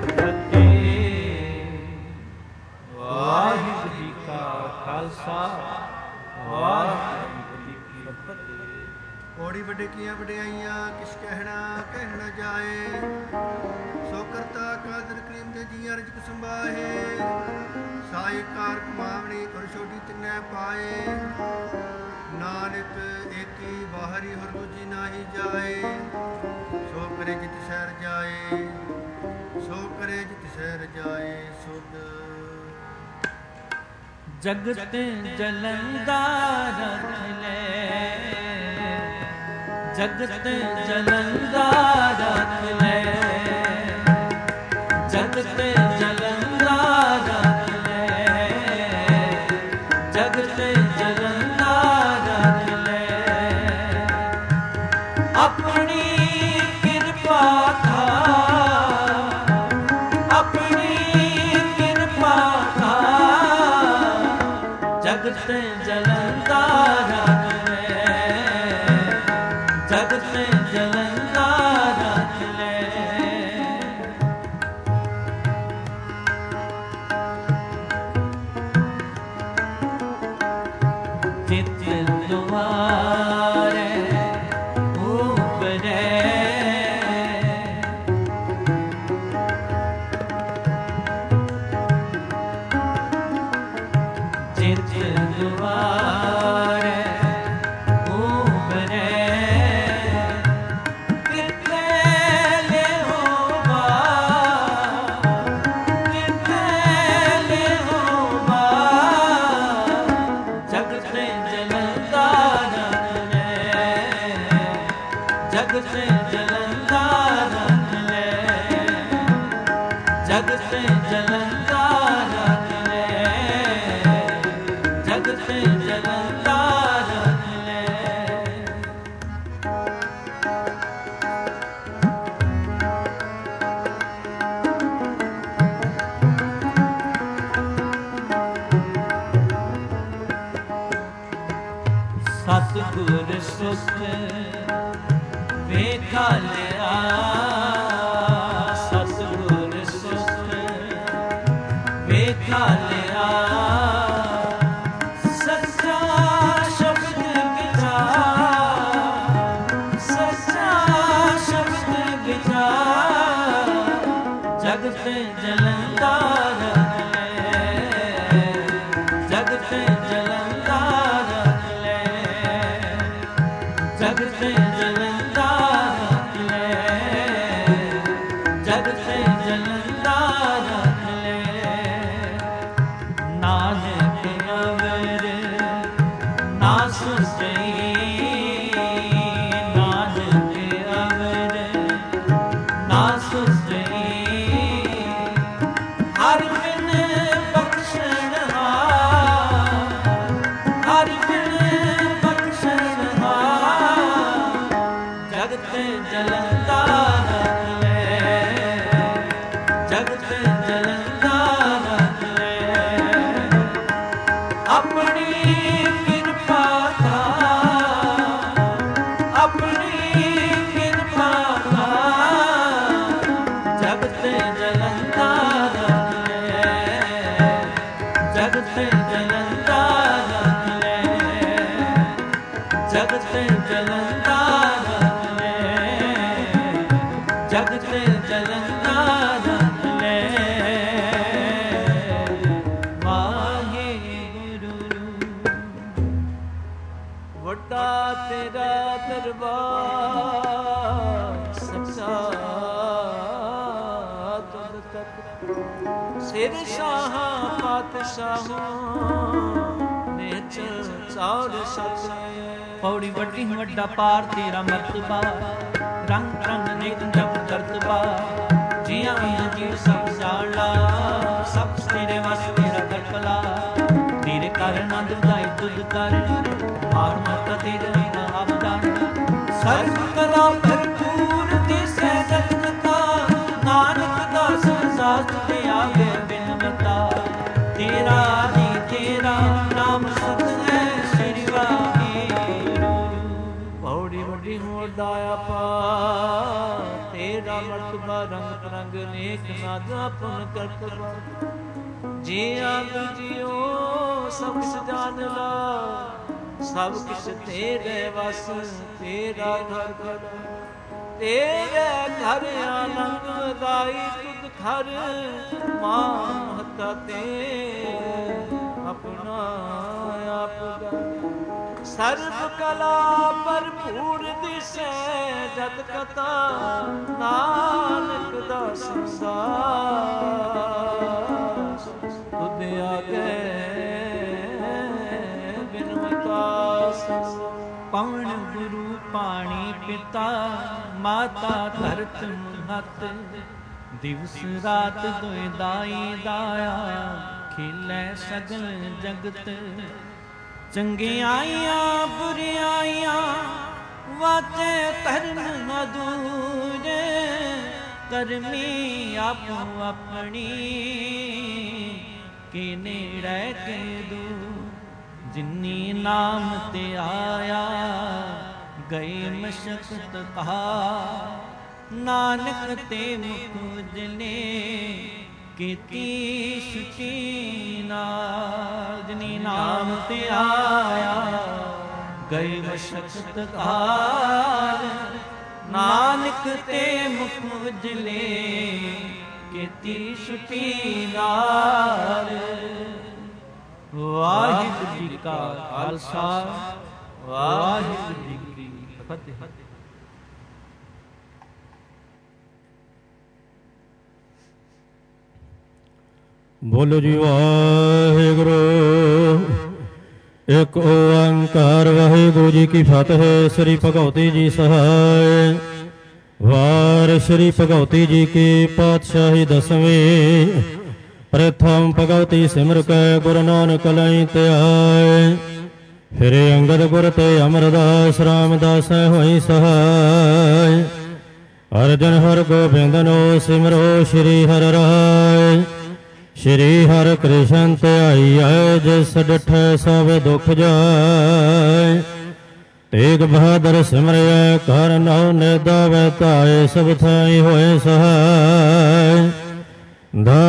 ਵਾਹਿਗੁਰੂ ਜੀ ਕਾ ਖਾਲਸਾ ਵਾਹਿਗੁਰੂ ਜੀ ਕੀ ਫਤਿਹ। ਪੌੜੀ ਵੱਡੇ ਕੀਆਂ ਵਡਿਆਈਆਂ ਕਿਛ ਕਹਿਣਾ ਕਹਿਣ ਨ ਜਾਏ। ਸੋ ਕਰਤਾ ਕਾਦਰ ਕਰੀਮ ਦੇ ਜੀ ਅਰਜ ਕ ਸੰਭਾਹੇ। ਸਾਈ ਕਾਰ ਕਮਾਵਣੀ ਗੁਰ ਛੋਟੀ ਤਿਨੈ ਪਾਏ। ਨਾਨਕ ਏਕੀ ਬਾਹਰੀ ਹਰ ਦੂਜੀ ਨਾਹੀ ਜਾਏ। ਸੋ ਕਰੇ ਜਿਤ ਸਹਿਰ ਜਾਏ ਸੋ ਕਰੇ ਜਿਤ ਸਹਿਰ ਜਾਏ। ਸੁਧ ਜਗਤ ਜਲੰਦਾ ਰਖ ਲੈ। ਜਗਤ ਜਲੰਦਾ ਰਖ ਲੈ। ਜਗਤ ਜਲੰਦਾ ਰਖ ਲੈ। ਜਗਤ ਜਲੰਦਾ ਰਖ ਲੈ। ਆਪਣੀ ਕਿਰਪਾ ਥਾ। ਆਪਣੀ ਕਿਰਪਾ ਥਾ। ਜਗਤ ਜਲੰਦਾ ਰਖ ਲੈ। ਜਗਤ ਜਲੰਦਾ ਰਖ ਲੈ। ਚਿਤ ਦੁਆਰੇ ਉਪਰੇ। ਚਿਤ ਦੁਆਰੇ ਉਪਰੇ। ਕਿਤੇ ਲਿਹੋਵਾ ਕਿਤੇ ਲਿਹੋਵਾ। ਜਗਤ ਜਲੰਦਾ ਰਖ ਲੈ। ਜਗਤ ਜਲੰਦਾ ਰਖ ਲੈ। ਜਗਤ ਜਲੰਦਾ ਰਖ ਲੈ। ਜਗਤ ਜਲੰਦਾ ਰਖ ਲੈ। ਸਤਿਗੁਰ ਸੁਖ ਵੇਖਾ ਲਿਆ। ਸਤਿਗੁਰ ਸੁਖ ਵੇਖਾ ਲਿਆ। ਸੱਚਾ ਸ਼ਬਦ ਵਿਚਾਰ। ਸੱਚਾ ਸ਼ਬਦ ਵਿਚਾਰ। ਜਗਤ ਜਲੰਦਾ ਰਖ ਲੈ। ਜਗਤ ਜਲੰਦਾ ਰਖ ਲੈ। ਜਗਤ ਜਲੰਦਾ ਰਖ ਲੈ। ਜਗਤ ਜਲੰਦਾ ਰਖ ਲੈ। ਨਾਨਕ ਅਵਰ ਨਾ ਸੁਸਈ। ਨਾਨਕ ਜਗਤ ਜਲੰਦਾ ਰਤ ਲੈ, ਜਗਤ ਜਲੰਦਾ ਰਤ ਲੈ, ਵਾਹਿਗੁਰੂ। ਵੱਡਾ ਤੇਰਾ ਦਰਬਾਰ ਸੱਚਾ ਤੁਧ ਤੱਕ, ਸਿਰ ਸ਼ਾਹਾਂ ਪਾਤਸ਼ਾਹਾਂ ਨਿਚ ਚੌੜ ਸੱਚ। ਪੌੜੀ ਵੱਡੀ ਵੱਡਾ ਪਾਰ ਤੇਰਾ ਮਰਤਬਾ, ਰੰਗ ਰੰਗ ਨੇਕ ਜਪ ਕਰਤਬਾ, ਜੀਆਂ ਜੀਵ ਸਭ ਜਾਣਾ, ਸਭ ਤੇਰੇ ਵਸ ਤੇਰਾ ਕਰਪਲਾ, ਤੇਰੇ ਕਰ ਆਨੰਦ ਵਧਾਈ ਤੁਧ ਕਰ, ਮਾਰ ਮਤ ਤੇਰੇ ਨਾ ਆਵਦਾਨ, ਸਰਬ ਕਲਾ ਭਰਪੂਰ ਦਿਸੈ ਜਗਤ ਕਾ, ਨਾਨਕ ਦਾਸ ਸਾਥ ਤੇ ਆਵੇ ਬਿਨਵਤਾ, ਤੇਰਾ ਜੀ ਤੇਰਾ ਨਾਮ ਸਤ ਹੈ ਸ੍ਰੀ ਵਾਹਿਗੁਰੂ। ਪੌੜੀ ਵੱਡੀ ਹੋਦਾ ਆਪਾ, ਤੇਰਾ ਮਰਤਬਾ ਰੰਗ ਪਰੰਗ ਨੇਕ ਨਾਦਾ ਪੁਨ ਕਰਤਬਾ, ਜੀਆਂ ਜੀਓ ਸਭ ਕਿਛ ਜਾਣ ਲਾ, ਸਭ ਕਿਛ ਤੇਰੇ ਵਸ, ਤੇਰਾ ਘਰ ਘਰ, ਤੇਰੇ ਘਰ ਆਨੰਦ ਵਧਾਈ ਤੁਧ ਖਰ, ਮਾਂ ਮਹਤਾ ਤੇ ਆਪਣਾ ਆਪ ਗਾ, ਸਰਬ ਕਲਾ ਭਰਪੂਰ ਦਿਸੈ ਜਤ ਕਥਾ, ਨਾਨਕ ਦਾ ਸੰਸਾਰ ਤੁਧ ਆਗੇ ਬਿਨਵਤਾਸ। ਪਵਨ ਗੁਰੂ ਪਾਣੀ ਪਿਤਾ, ਮਾਤਾ ਧਰਤ ਮਹਤ, ਦਿਵਸ ਰਾਤ ਦੁਇ ਦਾਈ ਦਾਇਆ, ਖੇਲੇ ਸਗਲ ਜਗਤ, ਚੰਗਿਆਈਆਂ ਬੁਰਿਆਈਆਂ ਵਾਚੇ ਧਰਨ ਮਧੂਰੇ, ਕਰਮੀ ਆਪੋ ਆਪਣੀ ਕੇ ਨੇੜੇ ਕੇ ਦੂਰ, ਜਿਨੀ ਨਾਮ ਤੇ ਆਇਆ ਗਏ ਮਸ਼ਕਤ ਕਹਾ, ਨਾਨਕ ਤੇ ਮੁਖ ਉਜਲੇ ਕੀਤੀ ਸੁਚੀ ਨਾਲ, ਜਿਨੀ ਨਾਮ ਤੇ ਆਇਆ ਗਏ ਮਸ਼ਕਤ ਕਹਾ, ਨਾਨਕ ਤੇ ਮੁਖ ਉਜਲੇ ਕੀਤੀ ਸੁਚੀ ਨਾਲ। ਵਾਹਿਗੁਰੂ ਜੀ ਕਾ ਖਾਲਸਾ, ਵਾਹਿਗੁਰੂ ਜੀ ਕੀ ਫਤਿਹ। ਬੋਲੋ ਜੀ ਵਾਹਿਗੁਰੂ। ਇੱਕ ਓੰਕਾਰ ਵਾਹਿਗੁਰੂ ਜੀ ਕੀ ਫਤਿਹ। ਸ੍ਰੀ ਭਗਉਤੀ ਜੀ ਸਹਾਇ। ਵਾਰ ਸ੍ਰੀ ਭਗਉਤੀ ਜੀ ਕੀ ਪਾਤਸ਼ਾਹੀ ਦਸਵੀਂ। ਪ੍ਰਥਮ ਭਗਉਤੀ ਸਿਮਰ ਕੈ ਗੁਰੂ ਨਾਨਕ ਲਈ ਧਿਆਇ। ਫਿਰ ਅੰਗਦ ਗੁਰ ਤੇ ਅਮਰਦਾਸ ਰਾਮਦਾਸ ਹੋਈ ਸਹਾਇ। ਅਰਜਨ ਹਰ ਗੋਬਿੰਦਨੋ ਸਿਮਰੋ ਸ੍ਰੀ ਹਰਿ ਰਾਇ। ਸ਼੍ਰੀ ਹਰਿ ਕ੍ਰਿਸ਼ਨ ਧਿਆਈਐ ਜਿਸ ਡਿਠੈ ਸਭ ਦੁਖ ਜਾਇ। ਤੇਗ ਬਹਾਦਰ ਸਿਮਰਿਐ ਕਰ ਨਉ ਨਿਦਾਵੈ ਧਾਇ। ਸਭ ਥਾਈ ਹੋਏ ਸਹਾਇ।